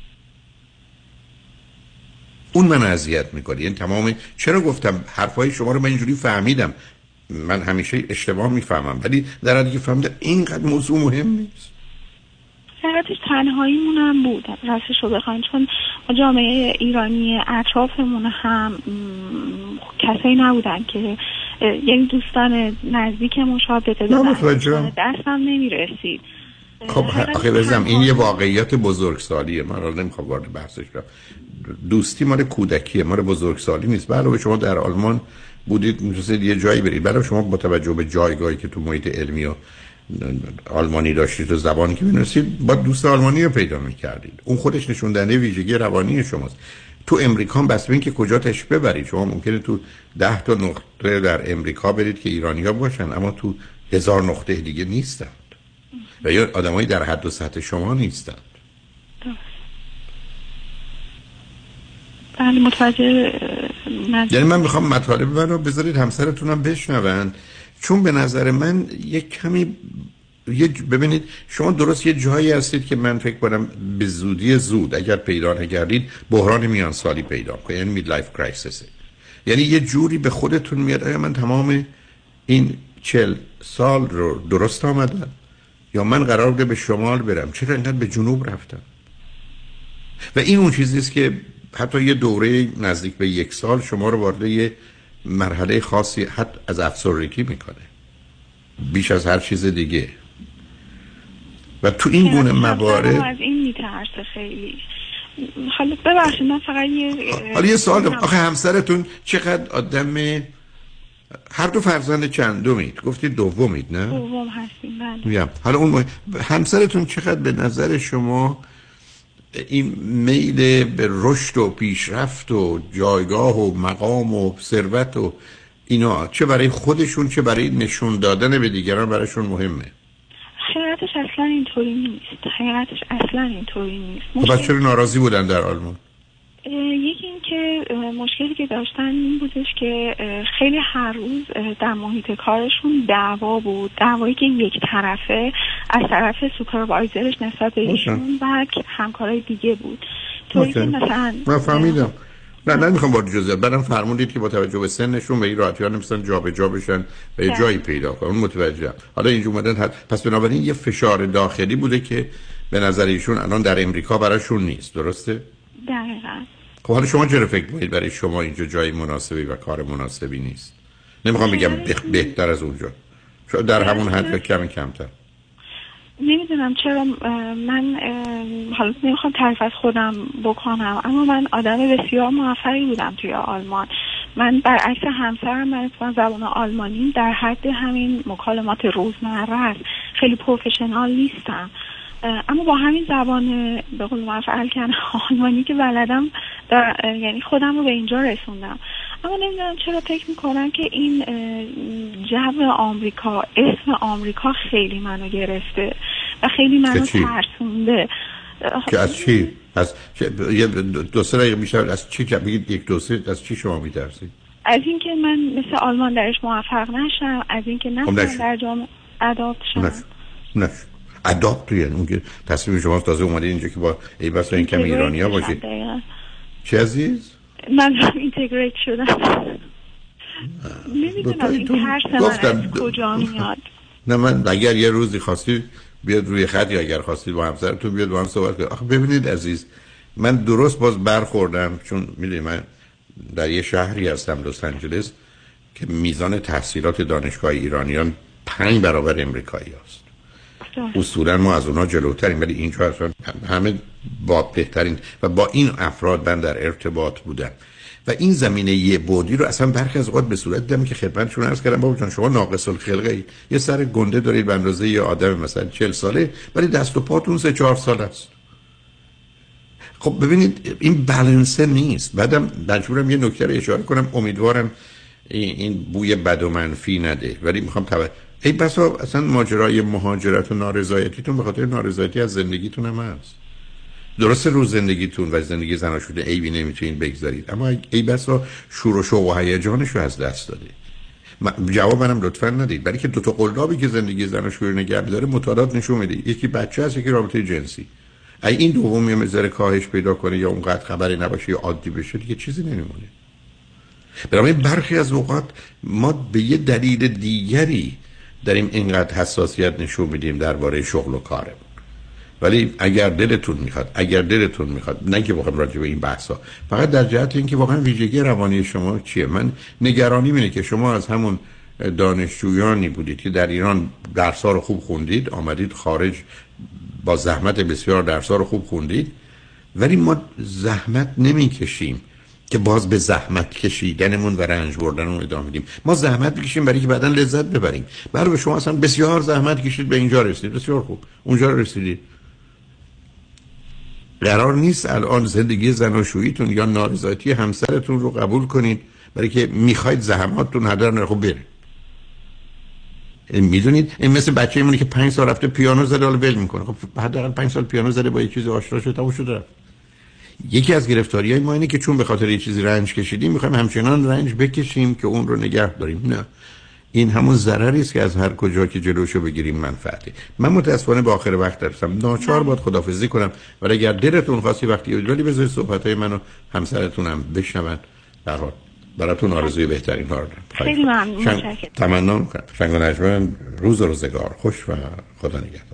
اون من اذیت میکنه. یعنی تمام چرا گفتم حرفای شما رو من اینجوری فهمیدم، من همیشه اشتباه میفهمم، ولی در حالی که فهمیدم اینقدر موضوع مهم نیست. حقیقتش تنهاییمون هم بود راستش رو بخواین، چون جامعه ایرانی اطرافمون هم کسایی نبودن که یعنی دوستان نزدیکمون شاید بتونه دستم نمیرسید. خب آخه بزنم این یه واقعیت بزرگسالیه، من را نمیخوام وارد بحثش شم. دوستی مال کودکیه، مال بزرگسالی نیست. برای شما در آلمان بودید می‌خواستید یه جایی برید، برای شما با توجه به جایگاهی که تو محیط علمی و آلمانی داشتید و زبانی که می‌نویسید با دوست آلمانی رو پیدا می‌کردید. اون خودش نشون دهنده ویژگی روانی شماست. تو امریکا بس به اینکه کجا تشریف ببرید، شما ممکنه تو 10 تا نقطه در امریکا برید که ایرانی‌ها باشن، اما تو 1000 نقطه دیگه نیستن و یا آدمایی در حد و سطح شما نیستن. بله متوجه. یعنی من میخوام مطالب رو بذارید همسرتونم بشنون، چون به نظر من یک کمی ببینید شما درست یه جایی هستید که من فکر کنم به زودی زود اگر پیدا نکردید بحران میان سالی پیدا کنید، یعنی مید لایف کرایسیس. یعنی یه جوری به خودتون میاد آیا من تمام این 40 سال رو درست آمدم یا من قرار بوده به شمال برم، چرا اینقدر به جنوب رفتم؟ و این اون چیزی است که حتی یه دوره نزدیک به 1 سال شما رو وارد یه مرحله خاصی حتی از افسردگی میکنه بیش از هر چیز دیگه. و تو این گونه موارد از این میترسه خیلی. حالا ببخشید من فقط یه سوال دارم. آخه همسرتون چقدر آدم، هر دو فرزند چندمید؟ گفتید دومید نه؟ دوم هستیم بله. حالا اون همسرتون چقدر به نظر شما این میل به رشد و پیشرفت و جایگاه و مقام و ثروت و اینا چه برای خودشون چه برای نشون دادن به دیگران برایشون مهمه؟ حقیقتش اصلا اینطوری نیست. خب چرا ناراضی بودن در آلمان؟ یکی این که مشکلی که داشتن این بودش که خیلی هر روز در محیط کارشون دعوا بود، دعوایی که یک طرفه از طرف سوپروایزرش نسبت به ایشون و همکارای دیگه بود. طوری که مثلا من فهمیدم. نه نمیخوام وارد جزئیات برم. فرمودید که با توجه به سنشون به این راحتی ها نمیستن جابجا بشن و یه جایی پیدا کنن. متوجهم. حالا اینجا اومدن پس بنابراین یه فشار داخلی بوده که به نظر ایشون الان در امریکا براشون نیست، درسته؟ دقیقاً. خب حالا شما چرا فکر می‌کنید برای شما اینجا جای مناسبی و کار مناسبی نیست؟ نمیخوام بگم بهتر از اونجا، شاید در همون حد یا کمی کمتر. نمیدونم چرا من حالا نمیخوام تعریف از خودم بکنم، اما من آدم بسیار موفقی بودم توی آلمان. من برعکس همسرم من اتفاقا زبان آلمانی در حد همین مکالمات روزمره است، خیلی پروفشنال نیستم، اما با همین زبان به قول معروف الکن آلمانی که بلدم یعنی خودم رو به اینجا رسوندم. اما نمیدونم چرا فکر میکنم که این جو آمریکا، اسم آمریکا خیلی منو گرفته و خیلی منو ترسونده. که از چی؟ از یه دو سه دقیقه بیشتر از چی؟ بگید یک دو سه از چی شما میترسید؟ از اینکه من مثل آلمان درش موفق نشم، از اینکه نتونم در جامعه ادابت شم. نه ادابت یعنی اون که تصمیم شما تازه اومدید اینجا که با ای بسا این کم ایرانی‌ها باشید. چی عزیز؟ من اینتگریت شدم. نمیدونم این ترس من از کجا میاد. نه من اگر یه روزی خواستید بیاد روی خط یا اگر خواستید با همسرتون بیاد با هم صحبت کنید. آخه ببینید عزیز، من درست باز برخوردم چون میدونید من در یه شهری هستم لس آنجلس که میزان تحصیلات دانشگاه ایرانیان 5 برابر امریکایی است. اصولا ما از اونها جلوتریم، ولی اینجا اصلا همه با بهترین و با این افراد من در ارتباط بودم و این زمینه یه بعدی رو اصلا برخی از اوقات به صورت دیدم که خدمتتون عرض کردم بابا جان شما ناقص الخلقه اید، یه سر گنده دارید به اندازه یه آدم مثلا 40 ساله ولی دست و پاتون 3-4 سال است. خب ببینید این بالانس نیست. بعدم مجبورم یه نکته رو اشاره کنم، امیدوارم این بوی بد و منفی نده، ولی میخوام ای بسا اصلا ماجرای مهاجرت و نارضایتیتون به خاطر نارضایتی از زندگیتون هم هست. درسته رو زندگیتون و زندگی زناشویی عیبی نمیتونین بگذارید، اما ای بسا شور و شوق و هیجانش رو از دست داده. جواب منم لطفا ندید، برای که دو تا قلابی که زندگی زناشویی نگه داره مطالعات نشون میده یکی بچه است یکی رابطه جنسی. این دومی مزر کاهش پیدا کنه یا اونقدر خبری نباشه یا عادی بشه دیگه چیزی نمیمونه. برای برخی از اوقات ما به یه دلیل دیگری داریم اینقدر حساسیت نشون میدیم درباره شغل و کارمون. ولی اگر دلتون میخواد نه که بخوام راجع به این بحثا، فقط در جهت اینکه واقعا ویژگی روانی شما چیه. من نگرانیم اینه که شما از همون دانشجویانی بودید که در ایران درس‌ها رو خوب خوندید، آمدید خارج با زحمت بسیار درس‌ها رو خوب خوندید، ولی ما زحمت نمیکشیم که باز به زحمت کشیدنمون و رنج بردنمون ادامه بدیم. ما زحمت میکشیم برای که بعداً لذت ببریم. برای شما اصلا بسیار زحمت کشید به اینجا رسیدید، بسیار خوب اونجا رسیدید. قرار نیست الان زندگی زناشوییتون یا نارضایتی همسرتون رو قبول کنید برای که میخواید زحماتتون هدر نره. خب برید. میدونید این مثل بچه‌مونه که 5 سال رفته پیانو زده حالا ول میکنه. خب حداقل 5 سال پیانو زده با یه چیزی آشنا شده تموم شده. یکی از گرفتاری‌های ما اینه که چون به خاطر یه چیزی رنج کشیدیم میخوایم همچنان رنج بکشیم که اون رو نگه داریم. نه، این همون ضرری است که از هر کجا که جلوشو بگیریم منفعته. من متاسفانه به آخر وقت رسیدم، ناچار باید خداحافظی کنم، ولی اگر دلتون خواستی وقتی ولی بذارید صحبت‌های منو همسرتونم بشنون. در حال براتون آرزوی بهترین کار دارم. خیلی ممنون. متشکرم. تمنا می‌کنم. شنگ و نجمن روز و روزگار خوش و خدا نگهدار.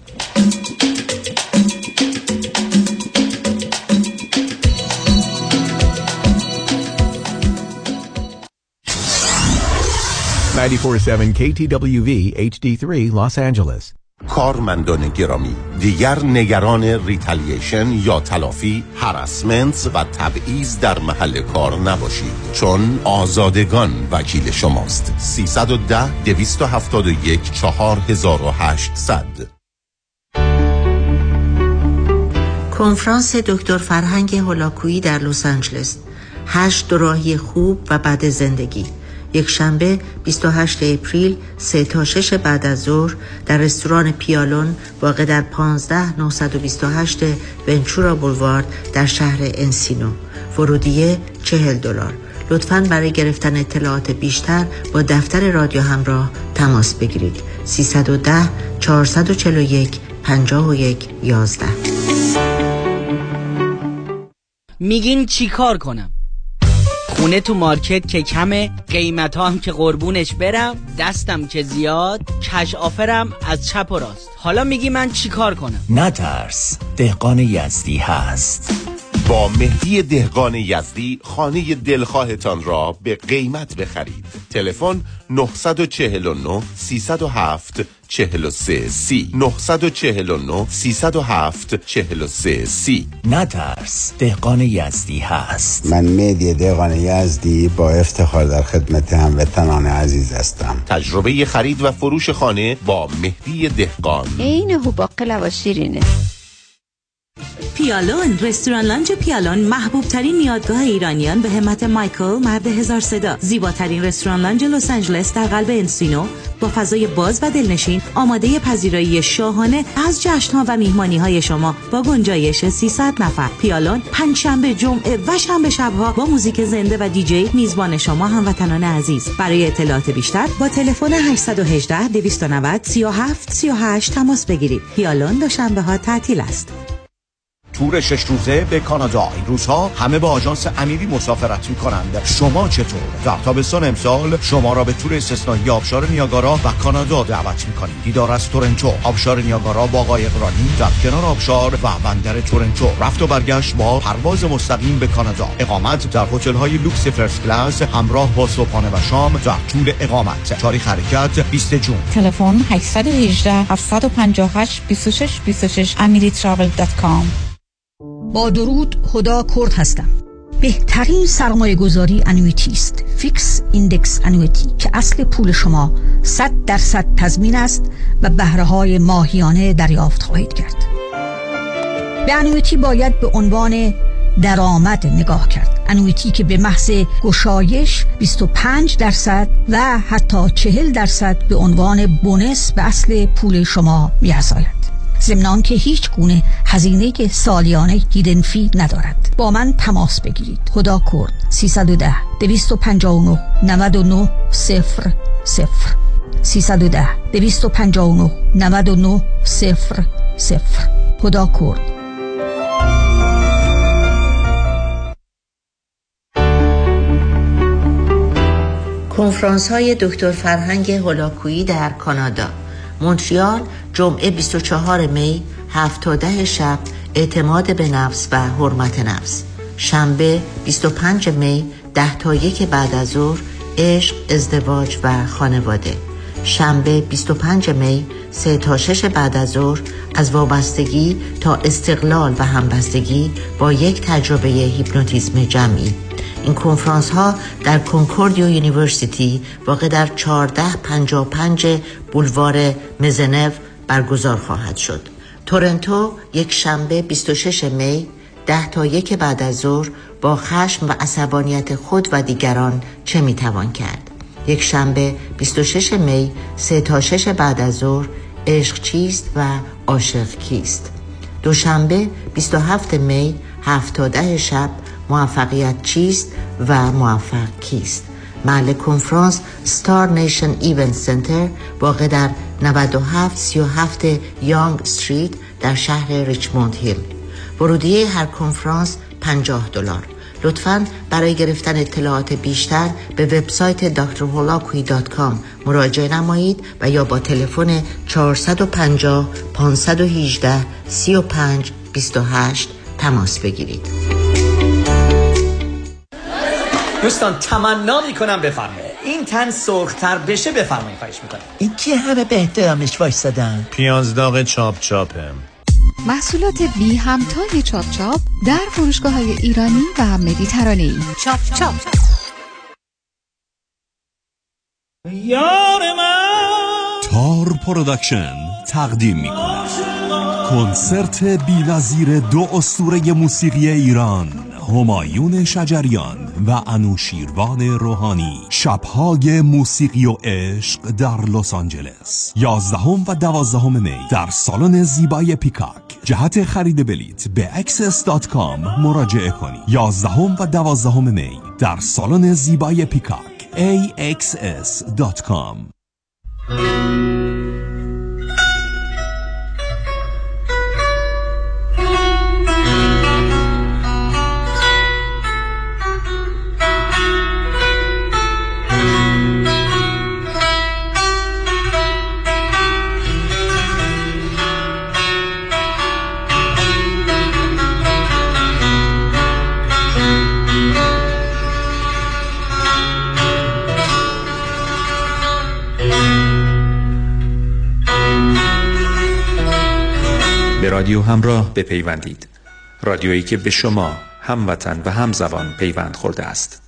KTWV HD3 Los Angeles. کارمندان گرامی، دیگر نگران ریتالیشن یا تلافی، هراسمنت و تبعیض در محل کار نباشید، چون آزادگان وکیل شماست. 310-271-4800. کنفرانس دکتر فرهنگ هولاکویی در لس آنجلس. 8 دوراهی خوب و بد زندگی. یک شنبه 28 اپریل 3 تا 6 بعد از ظهر در رستوران پیالون واقع در 15928 ونچورا بولوارد در شهر انسینو. ورودیه $40. لطفاً برای گرفتن اطلاعات بیشتر با دفتر رادیو همراه تماس بگیرید. 310-441-5111. میگین چی کار کنم؟ خونه تو مارکت که کمه، قیمت هم که قربونش برم، دستم که زیاد، کش آفرم از چپ و راست. حالا میگی من چی کار کنم؟ نترس، دهقان یزدی هست. با مهدی دهقان یزدی خانه دلخواهتان را به قیمت بخرید. تلفن 949-307-4330 949-307-4330. نترس، دهقان یزدی هست. من مهدی دهقان یزدی با افتخار در خدمت هموطنان عزیز هستم. تجربه خرید و فروش خانه با مهدی دهقان. این هوباقلا و شیرینه. پیالون، رستوران لانج پیالون، محبوب ترین میادگاه ایرانیان به همت مایکل مرد هزار صدا. زیباترین رستوران لانج لس آنجلس در قلب انسینو با فضای باز و دلنشین، آماده پذیرایی شاهانه از جشن‌ها و میهمانی‌های شما با گنجایش 300 نفر. پیالون پنجشنبه، جمعه و شنبه شب‌ها با موزیک زنده و دیجی میزبان شما هموطنان عزیز. برای اطلاعات بیشتر با تلفن 818-290-3738 تماس بگیرید. پیالون دوشنبه‌ها تعطیل است. تور 6 روزه به کانادا. این روزها همه با آژانس امیری مسافرت می‌کنند. شما چطور؟ در تابستان امسال شما را به تور استثنایی آبشار نیاگارا و کانادا دعوت می‌کنیم. دیدار از تورنتو، آبشار نیاگارا با آقای اقرانی در کنار آبشار و بندر تورنتو. رفت و برگشت با پرواز مستقیم به کانادا. اقامت در هتل‌های لوکس فرست کلاس همراه با صبحانه و شام در طول اقامت. تاریخ حرکت 20 جون. تلفن 818-758-2626 amiritravel.com. با درود، هدا کرد هستم. بهترین سرمایه گذاری انویتی است. فیکس ایندکس انویتی که اصل پول شما 100% تضمین است و بهره های ماهیانه دریافت خواهید کرد. به انویتی باید به عنوان درآمد نگاه کرد. انویتی که به محض گشایش 25% و حتی 40% به عنوان بونس به اصل پول شما می‌افزاید. ضمن که هیچ گونه هزینه سالیانه هیدن فی ندارد. با من تماس بگیرید. خدا کرد 310-259-99-00 310-259-99-00. خدا کرد. کنفرانس های دکتر فرهنگ هولاکویی در کانادا. مونتریال جمعه 24 می 7 تا 10 شب اعتماد به نفس و حرمت نفس. شنبه 25 می 10 تا 1 بعد از ظهر عشق، ازدواج و خانواده. شنبه 25 می 3 تا 6 بعد از ظهر از وابستگی تا استقلال و همبستگی با یک تجربه هیپنوتیزم جمعی. این کنفرانس ها در کنکوردیو یونیورسیتی واقع در 1455 بولوار مزنو برگزار خواهد شد. تورنتو یک شنبه 26 می 10 تا 1 بعد از ظهر با خشم و عصبانیت خود و دیگران چه میتوان کرد. یک شنبه 26 می 3 تا 6 بعد از ظهر عشق چیست و عاشق کیست. دوشنبه 27 می 7 تا 10 شب موفقیت چیست و موفق کیست. محل کنفرانس ستار نیشن ایونت سنتر واقع در 9737 یانگ استریت در شهر ریچموند هیل. ورودیه هر کنفرانس $50. لطفاً برای گرفتن اطلاعات بیشتر به وبسایت drholakui.com مراجعه نمایید و یا با تلفن 450 518 35 28 تماس بگیرید. دوستان تمنا میکنم بفرمایید این تن سرختر بشه، بفرمایید. خواهش میکنم. این کی همه به احترامش وایسادن؟ پیازداغ چاپ چاپم. محصولات بی همتای چاپ چاپ در فروشگاه‌های ایرانی و مدیترانه‌ای. چاپ چاپ. یار من تار پروداکشن تقدیم می‌کند کنسرت بی‌نظیر دو اسطوره موسیقی ایران، همایون شجریان و انوشیروان روحانی. شب‌های موسیقی و عشق در لس آنجلس 11 و 12 می در سالن زیبای پیکاک. جهت خرید بلیت به access.com مراجعه کنید. 11 و 12 می در سالن زیبای پیکاک axs.com. به رادیو همراه بپیوندید. رادیویی که به شما هموطن و همزبان پیوند خورده است.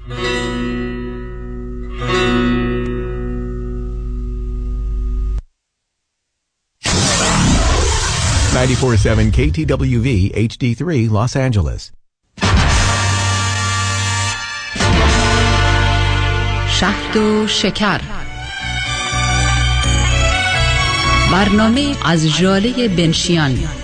94.7 KTWV HD3 Los Angeles. شهد و شکر، برنامه از ژاله بنشیان